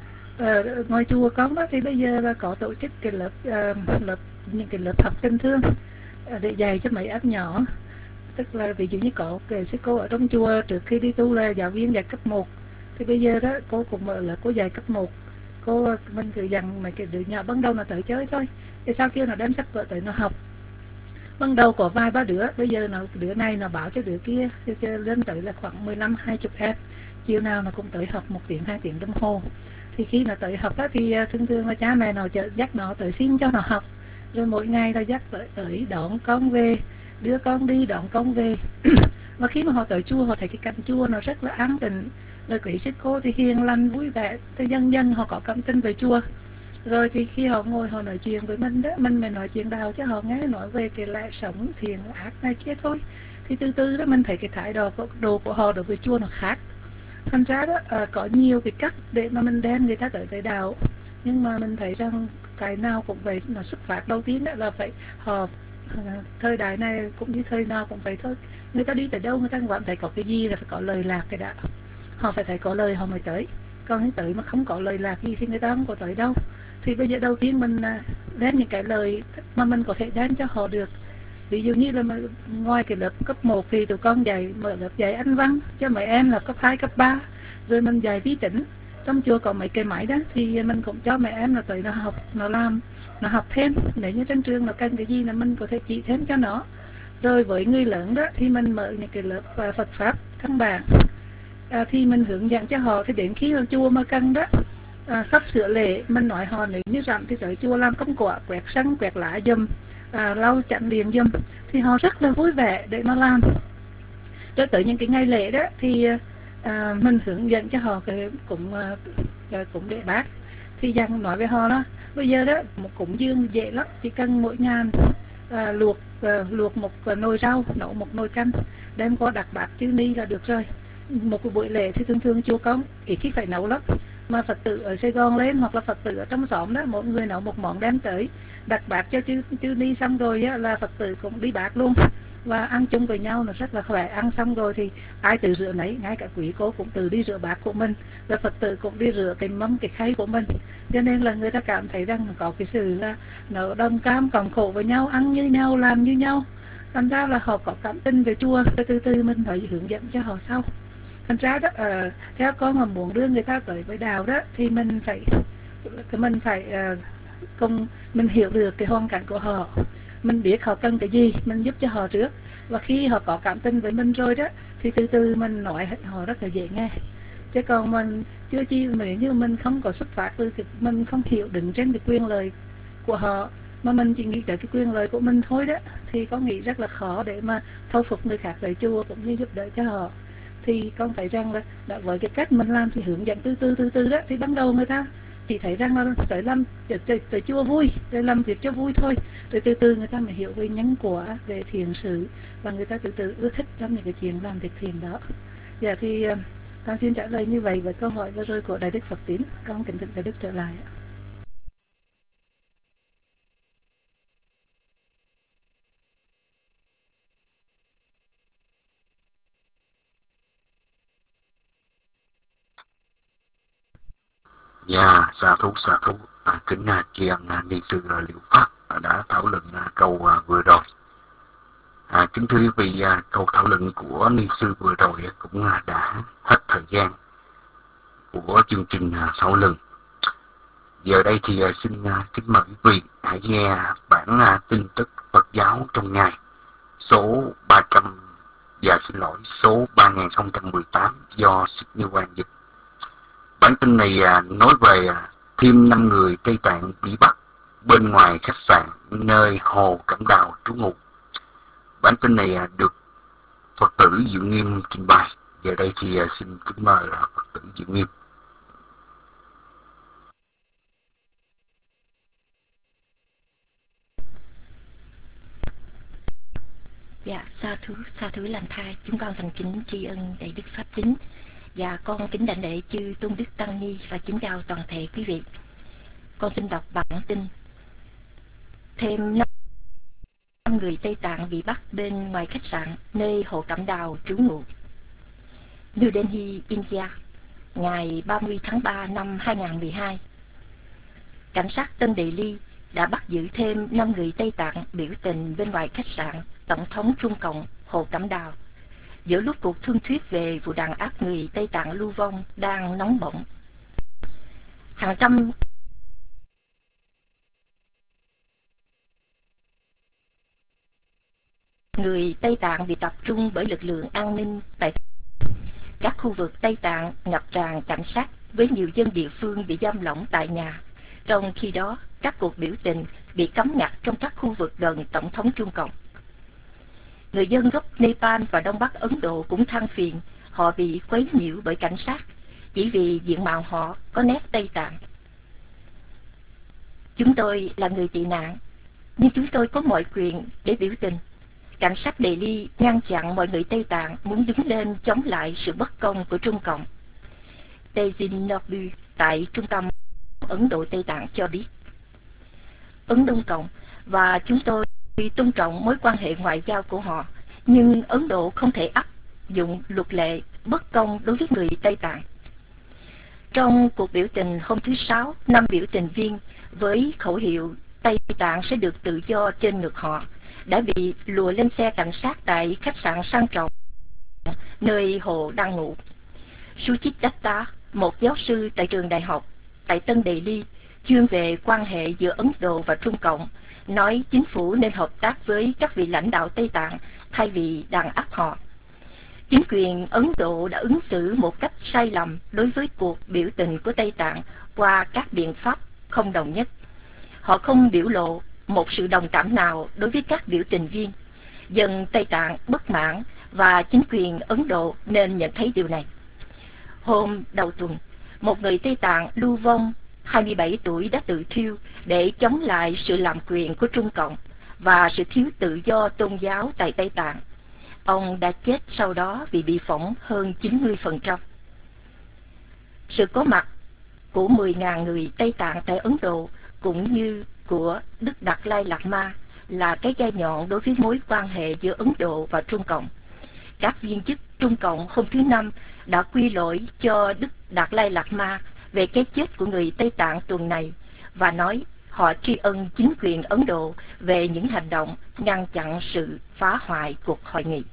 ngoài chùa con đó thì bây giờ là có tổ chức cái lớp những cái lớp học tình thương để dạy cho mấy em nhỏ. Tức là ví dụ như có cái sư cô ở trong chùa trước khi đi tu là giáo viên dạy cấp 1, thì bây giờ đó cô cũng mở là cô dạy cấp 1. Mình cứ dặn mấy cái đứa nhỏ ban đầu nó tới chơi thôi, thì sau kia nó đem sách vở tới nó học. Ban đầu có vài ba đứa, bây giờ đứa này nó bảo cho đứa kia, lên tới là khoảng 15-20 em. Chiều nào nó cũng tới học 1 tiếng 2 tiếng đồng hồ. Thì khi nó tới học đó thì thường thường là cha mẹ nó dắt nó tới xin cho nó học, rồi mỗi ngày là dắt tới đón con về, đưa con đi đón con về. Và khi mà họ tới chùa, họ thấy cái cảnh chùa nó rất là an tịnh, rồi quý sư cô thì hiền lành vui vẻ, thì dần dần họ có cảm tin về chùa. Rồi thì khi họ ngồi họ nói chuyện với mình đó, mình mới nói chuyện đạo cho họ nghe, nói về cái lẽ sống thiện ác này kia thôi. Thì từ từ đó mình thấy cái thái độ của họ đối với chùa nó khác. Thành ra đó có nhiều cái cách để mà mình đem người ta tới đạo, nhưng mà mình thấy rằng cái nào cũng vậy, nó xuất phát đầu tiên đó là phải họ thời đại này cũng như thời nào cũng vậy thôi. Người ta đi tới đâu người ta vẫn thấy có cái gì là phải có lời lạc cái đã, họ phải thấy có lời họ mới tới. Còn những tới mà không có lời lạc gì thì người ta không có tới đâu. Thì bây giờ đầu tiên mình đem những cái lời mà mình có thể đem cho họ được. Ví dụ như là ngoài cái lớp cấp 1 thì tụi con mở lớp dạy Anh văn cho mấy em là cấp 2, cấp 3. Rồi mình dạy vi tính. Trong chùa có mấy cái máy đó thì mình cũng cho mấy em là tới nó học, nó học thêm. Nếu như trên trường nó cần cái gì là mình có thể chỉ thêm cho nó. Rồi với người lớn đó thì mình mở những cái lớp Phật pháp căn bản, thì mình hướng dẫn cho họ. Thì đến khi mà chùa mà cần đó sắp sửa lễ, mình nói họ nếu như rảnh thì tới chùa làm công quả, quẹt sân, quẹt lá giùm, lau chặn liền giùm, thì họ rất là vui vẻ để mà làm. Cho tới những cái ngày lễ đó thì mình hướng dẫn cho họ cũng để bác. Thì dặn nói với họ đó, bây giờ đó một cúng dường dễ lắm, chỉ cần mỗi ngày luộc một nồi rau, nấu một nồi canh, đem qua đặt bát chư ni là được rồi. Một cái buổi lễ thì thường thường chùa con ít khi phải nấu lắm, mà Phật tử ở Sài Gòn lên hoặc là Phật tử ở trong xóm đó, mỗi người nấu một món đem tới đặt bát cho chư ni, xong rồi á, là Phật tử cũng đi bát luôn và ăn chung với nhau, nó rất là khỏe. Ăn xong rồi thì ai tự rửa nấy, ngay cả quý cô cũng tự đi rửa bát của mình, và Phật tử cũng đi rửa cái mâm cái khay của mình. Cho nên là người ta cảm thấy rằng có cái sự là nấu đồng cam cộng khổ với nhau, ăn như nhau, làm như nhau. Thành ra là họ có cảm tin về chùa, từ từ mình phải hướng dẫn cho họ sau. Thành ra đó theo con mà muốn đưa người ta tới với đạo đó thì mình phải cùng mình hiểu được cái hoàn cảnh của họ, mình biết họ cần cái gì, mình giúp cho họ trước. Và khi họ có cảm tin với mình rồi đó thì từ từ mình nói họ rất là dễ nghe. Chứ còn mình chưa chi nếu như mình không có xuất phát từ mình không hiểu đứng trên cái quyền lợi của họ, mà mình chỉ nghĩ tới cái quyền lợi của mình thôi đó, thì con nghĩ rất là khó để mà thuyết phục người khác tới chùa cũng như giúp đỡ cho họ. Thì con thấy rằng là với cái cách mình làm thì hướng dẫn từ từ đó, thì ban đầu người ta chỉ thấy rằng là tới chùa vui, tới làm việc cho vui thôi, rồi từ từ người ta mới hiểu về nhân quả, về thiện sự, và người ta từ từ ưa thích trong những cái chuyện làm việc thiện đó. Dạ thì con xin trả lời như vậy với câu hỏi vừa rồi của Đại Đức Phật Tín. Con kính thỉnh Đại Đức trở lại. Dạ, sa thú. Kính tri ân ni sư Liệu Pháp đã thảo luận câu vừa rồi. Kính thưa quý vị, câu thảo luận của ni sư vừa rồi cũng đã hết thời gian của chương trình thảo luận. Giờ đây thì xin kính mời quý vị hãy nghe bản tin tức Phật giáo trong ngày số 300 và số 3018 do Sydney Quang dịch. Bản tin này nói về thêm 5 người Tây Tạng bị bắt bên ngoài khách sạn nơi Hồ Cẩm Đào trú ngụ. Bản tin này được Phật tử Diệu Nghiêm trình bày. Giờ đây thì xin kính mời Phật tử Diệu Nghiêm. Dạ, sa thú lành thai, chúng con thành kính tri ân đại đức pháp tính và con kính đảnh lễ chư tôn đức tăng ni và kính chào toàn thể quý vị. Con xin đọc bản tin. Thêm 5 người Tây Tạng bị bắt bên ngoài khách sạn nơi Hồ Cẩm Đào trú ngụ. New Delhi, India, ngày 30 tháng 3 năm 2012. Cảnh sát Tân Đề Ly đã bắt giữ thêm 5 người Tây Tạng biểu tình bên ngoài khách sạn Tổng thống Trung Cộng Hồ Cẩm Đào giữa lúc cuộc thương thuyết về vụ đàn áp người Tây Tạng lưu vong đang nóng bỏng. Hàng trăm người Tây Tạng bị tập trung bởi lực lượng an ninh tại các khu vực Tây Tạng ngập tràn cảnh sát với nhiều dân địa phương bị giam lỏng tại nhà. Trong khi đó, các cuộc biểu tình bị cấm ngặt trong các khu vực gần Tổng thống Trung Cộng. Người dân gốc Nepal và Đông Bắc Ấn Độ cũng than phiền họ bị quấy nhiễu bởi cảnh sát chỉ vì diện mạo họ có nét Tây Tạng. Chúng tôi là người tị nạn, nhưng chúng tôi có mọi quyền để biểu tình. Cảnh sát Delhi ngăn chặn mọi người Tây Tạng muốn đứng lên chống lại sự bất công của Trung Cộng. Tejin Nobu tại Trung tâm Ấn Độ Tây Tạng cho biết, Ấn Đông Cộng và chúng tôi tôn trọng mối quan hệ ngoại giao của họ, nhưng Ấn Độ không thể áp dụng luật lệ bất công đối với người Tây Tạng. Trong cuộc biểu tình hôm thứ Sáu, 5 biểu tình viên với khẩu hiệu Tây Tạng sẽ được tự do trên ngực họ đã bị lùa lên xe cảnh sát tại khách sạn sang trọng nơi Hồ đang ngụ. Suchit Datta, một giáo sư tại trường đại học tại Tân Đề Ly chuyên về quan hệ giữa Ấn Độ và Trung Cộng, nói chính phủ nên hợp tác với các vị lãnh đạo Tây Tạng thay vì đàn áp họ. Chính quyền Ấn Độ đã ứng xử một cách sai lầm đối với cuộc biểu tình của Tây Tạng qua các biện pháp không đồng nhất. Họ không biểu lộ một sự đồng cảm nào đối với các biểu tình viên. Dân Tây Tạng bất mãn và chính quyền Ấn Độ nên nhận thấy điều này. Hôm đầu tuần, một người Tây Tạng lưu vong 27 tuổi đã tự thiêu để chống lại sự làm quyền của Trung Cộng và sự thiếu tự do tôn giáo tại Tây Tạng. Ông đã chết sau đó vì bị phỏng hơn 90%. Sự có mặt của 10.000 người Tây Tạng tại Ấn Độ cũng như của Đức Đạt Lai Lạt Ma là cái gai nhọn đối với mối quan hệ giữa Ấn Độ và Trung Cộng. Các viên chức Trung Cộng hôm thứ Năm đã quy lỗi cho Đức Đạt Lai Lạt Ma về cái chết của người Tây Tạng tuần này và nói họ tri ân chính quyền Ấn Độ về những hành động ngăn chặn sự phá hoại cuộc hội nghị.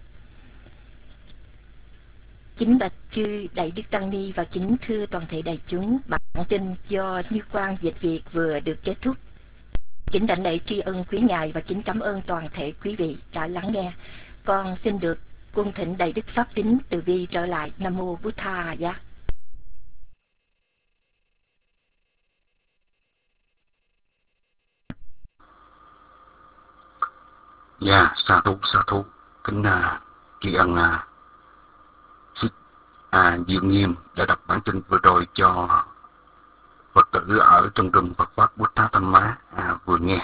Kính bạch chư Đại Đức Tăng Ni và kính thưa toàn thể đại chúng, bản tin do Như Quang dịch Việt vừa được kết thúc. Kính đảnh lễ tri ân quý ngài và kính cảm ơn toàn thể quý vị đã lắng nghe. Con xin được cung thỉnh Đại Đức Pháp Tính từ bi trở lại. Nam mô Bụt Tha Giá. Dạ, sa thú, kính tri ân Diệu Nghiêm đã đọc bản tin vừa rồi cho Phật tử ở trong rừng Phật Pháp Bút Thá Tham Má vừa nghe.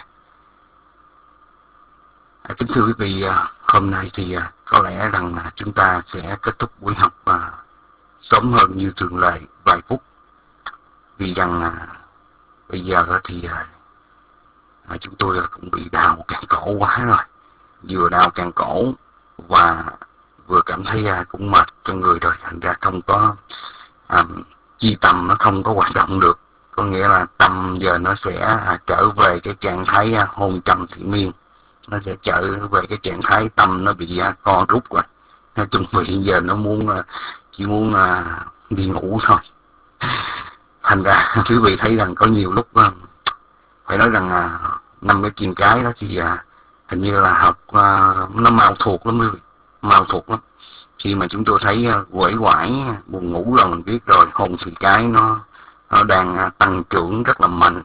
Kính thưa quý vị, hôm nay thì có lẽ rằng chúng ta sẽ kết thúc buổi học sớm hơn như thường lệ vài phút, vì rằng bây giờ thì chúng tôi cũng bị đau càng cổ quá rồi, vừa đau càng cổ và vừa cảm thấy cũng mệt trong người rồi, thành ra không có chi tâm nó không có hoạt động được, có nghĩa là tâm giờ nó sẽ trở về cái trạng thái hôn trầm thủy miên, nó sẽ trở về cái trạng thái tâm nó bị co rút rồi. Chuẩn bị giờ nó chỉ muốn đi ngủ thôi. Thành ra quý vị thấy rằng có nhiều lúc phải nói rằng 5 cái kim cái đó thì hình như là học nó màu thuộc lắm quý vị, màu thuộc lắm. Khi mà chúng tôi thấy quể quải buồn ngủ rồi mình biết rồi, hồn thì cái nó đang tăng trưởng rất là mạnh,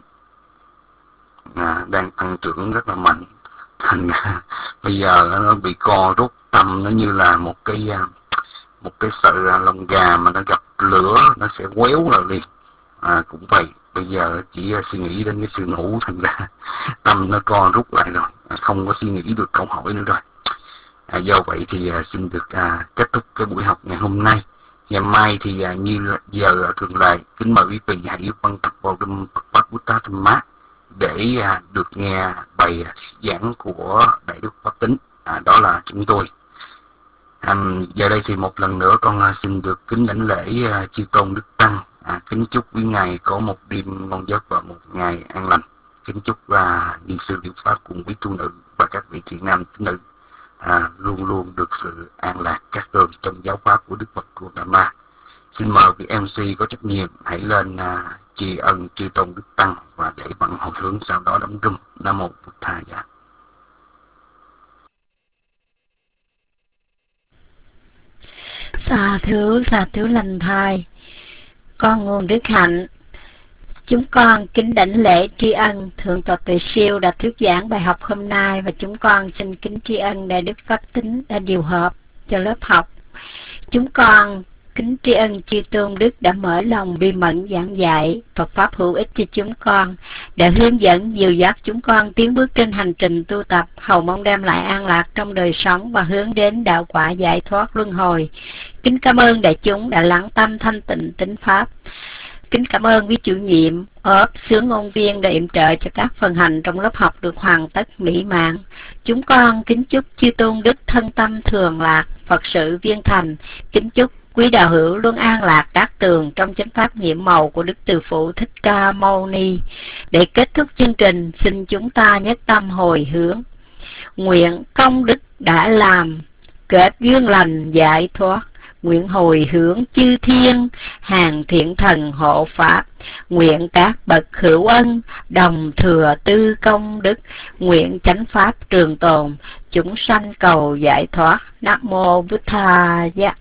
đang tăng trưởng rất là mạnh. Thành ra bây giờ nó bị co rút, tâm nó như là một cái sợi lông gà mà nó gặp lửa nó sẽ quéo rồi liền. Cũng vậy, bây giờ chỉ suy nghĩ đến cái sự ngủ, thành ra tâm nó co rút lại rồi, không có suy nghĩ được câu hỏi nữa rồi. Do vậy thì xin được kết thúc cái buổi học ngày hôm nay. Ngày mai thì như giờ thường lệ, kính mời quý vị hãy quan tập vào trong Phật Bút Thamma để được nghe bài giảng của Đại Đức Pháp Tính. Đó là chúng tôi. Giờ đây thì một lần nữa con xin được kính đảnh lễ chư tôn Đức Tăng. Kính chúc quý ngài có một đêm ngon giấc và một ngày an lành. Kính chúc ni sư Diệu Pháp cùng quý tu nữ và các vị thiện nam tín nữ luôn luôn được sự an lạc các tường trong giáo pháp của Đức Phật Gautama Ma. Xin mời vị MC có trách nhiệm hãy lên tri ân chư tôn Đức Tăng và để bằng hồi hướng, sau đó đóng rung. Nam mô Bụt Thầy. Xà thứ lành thai. Con nguồn đức hạnh, chúng con kính đảnh lễ tri ân Thượng tọa Tuệ Siêu đã thuyết giảng bài học hôm nay, và chúng con xin kính tri ân Đại Đức Pháp Tính đã điều hợp cho lớp học. Chúng con kính tri ân chư tôn đức đã mở lòng bi mẫn giảng dạy Phật pháp hữu ích cho chúng con, đã hướng dẫn dìu dắt chúng con tiến bước trên hành trình tu tập, hầu mong đem lại an lạc trong đời sống và hướng đến đạo quả giải thoát luân hồi. Kính cảm ơn đại chúng đã lắng tâm thanh tịnh tín pháp. Kính cảm ơn quý chủ nhiệm, sướng ngôn viên đã yểm trợ cho các phần hành trong lớp học được hoàn tất mỹ mãn. Chúng con kính chúc chư tôn đức thân tâm thường lạc, Phật sự viên thành. Kính chúc quý đạo hữu luôn an lạc đắc tường trong chánh pháp nhiệm màu của Đức Từ Phụ Thích Ca Mâu Ni. Để kết thúc chương trình, xin chúng ta nhất tâm hồi hướng. Nguyện công đức đã làm, kết duyên lành giải thoát. Nguyện hồi hướng chư thiên, hàng thiện thần hộ pháp. Nguyện các bậc hữu ân, đồng thừa tư công đức. Nguyện chánh pháp trường tồn, chúng sanh cầu giải thoát. Nam mô Bụt Thầy.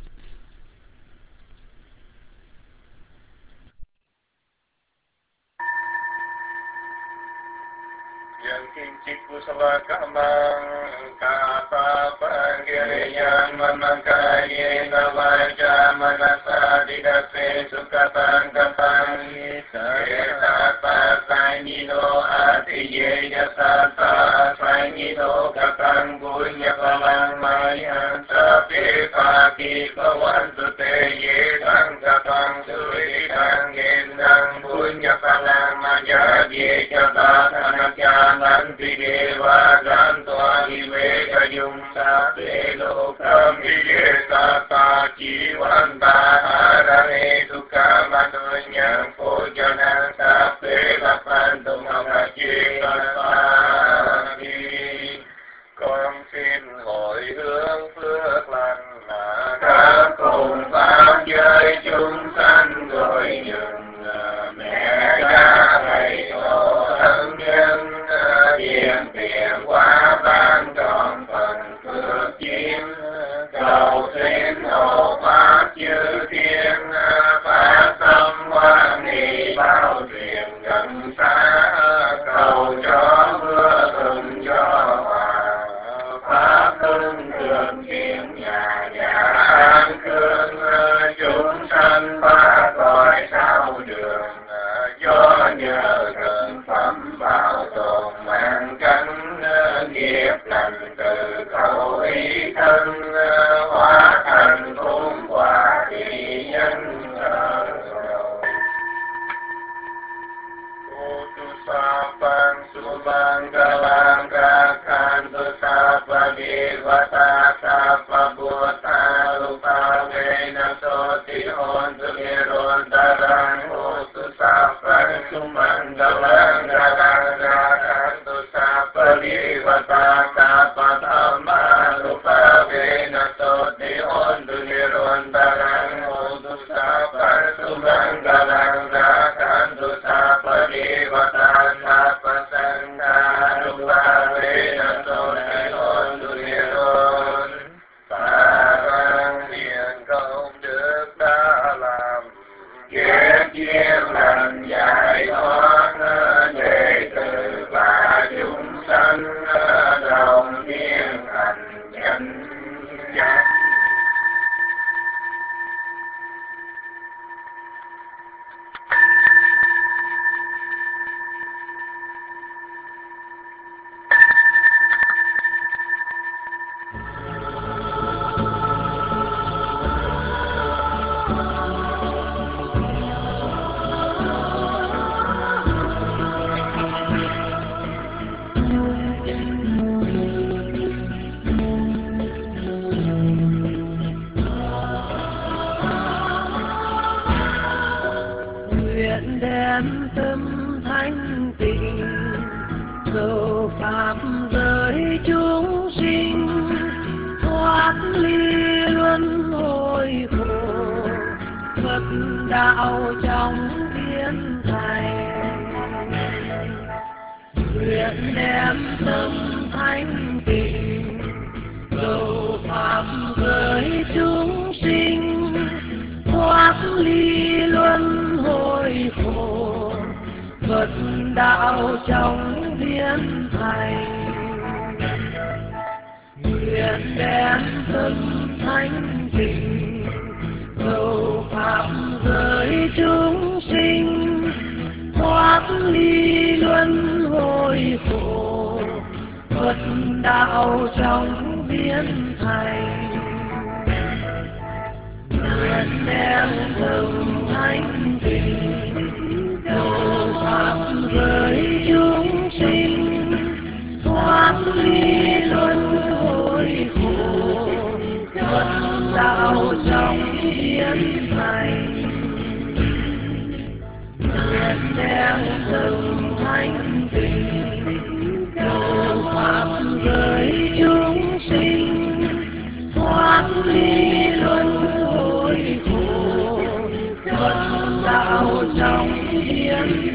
Sumanggalang Radang Radang Tu Sapali Vataka duyên lành giải thoát đệ tử và chúng sanh đồng thiên thành chánh giác. Nguyện đem tâm thanh tịnh cầu pháp giới chúng sinh thoát ly luân hồi khổ, Phật đạo trong thiên thành. Nguyện đem tâm thanh tịnh cầu pháp giới chúng sinh thoát ly luân hồi khổ, Phật đạo trong thiên thành. Nguyện đem tâm thanh tịnh cầu pháp giới chúng sinh thoát ly luân hồi khổ, Phật đạo trong thiên thành. Nguyện đem tâm thanh tịnh cầu pháp giới chúng sinh thoát ly luân hồi khổ, Phật đạo trong thiên thành. Nguyện đem tâm thanh tịnh cầu pháp giới chúng sinh thoát ly luân hồi khổ, Phật đạo trong thiên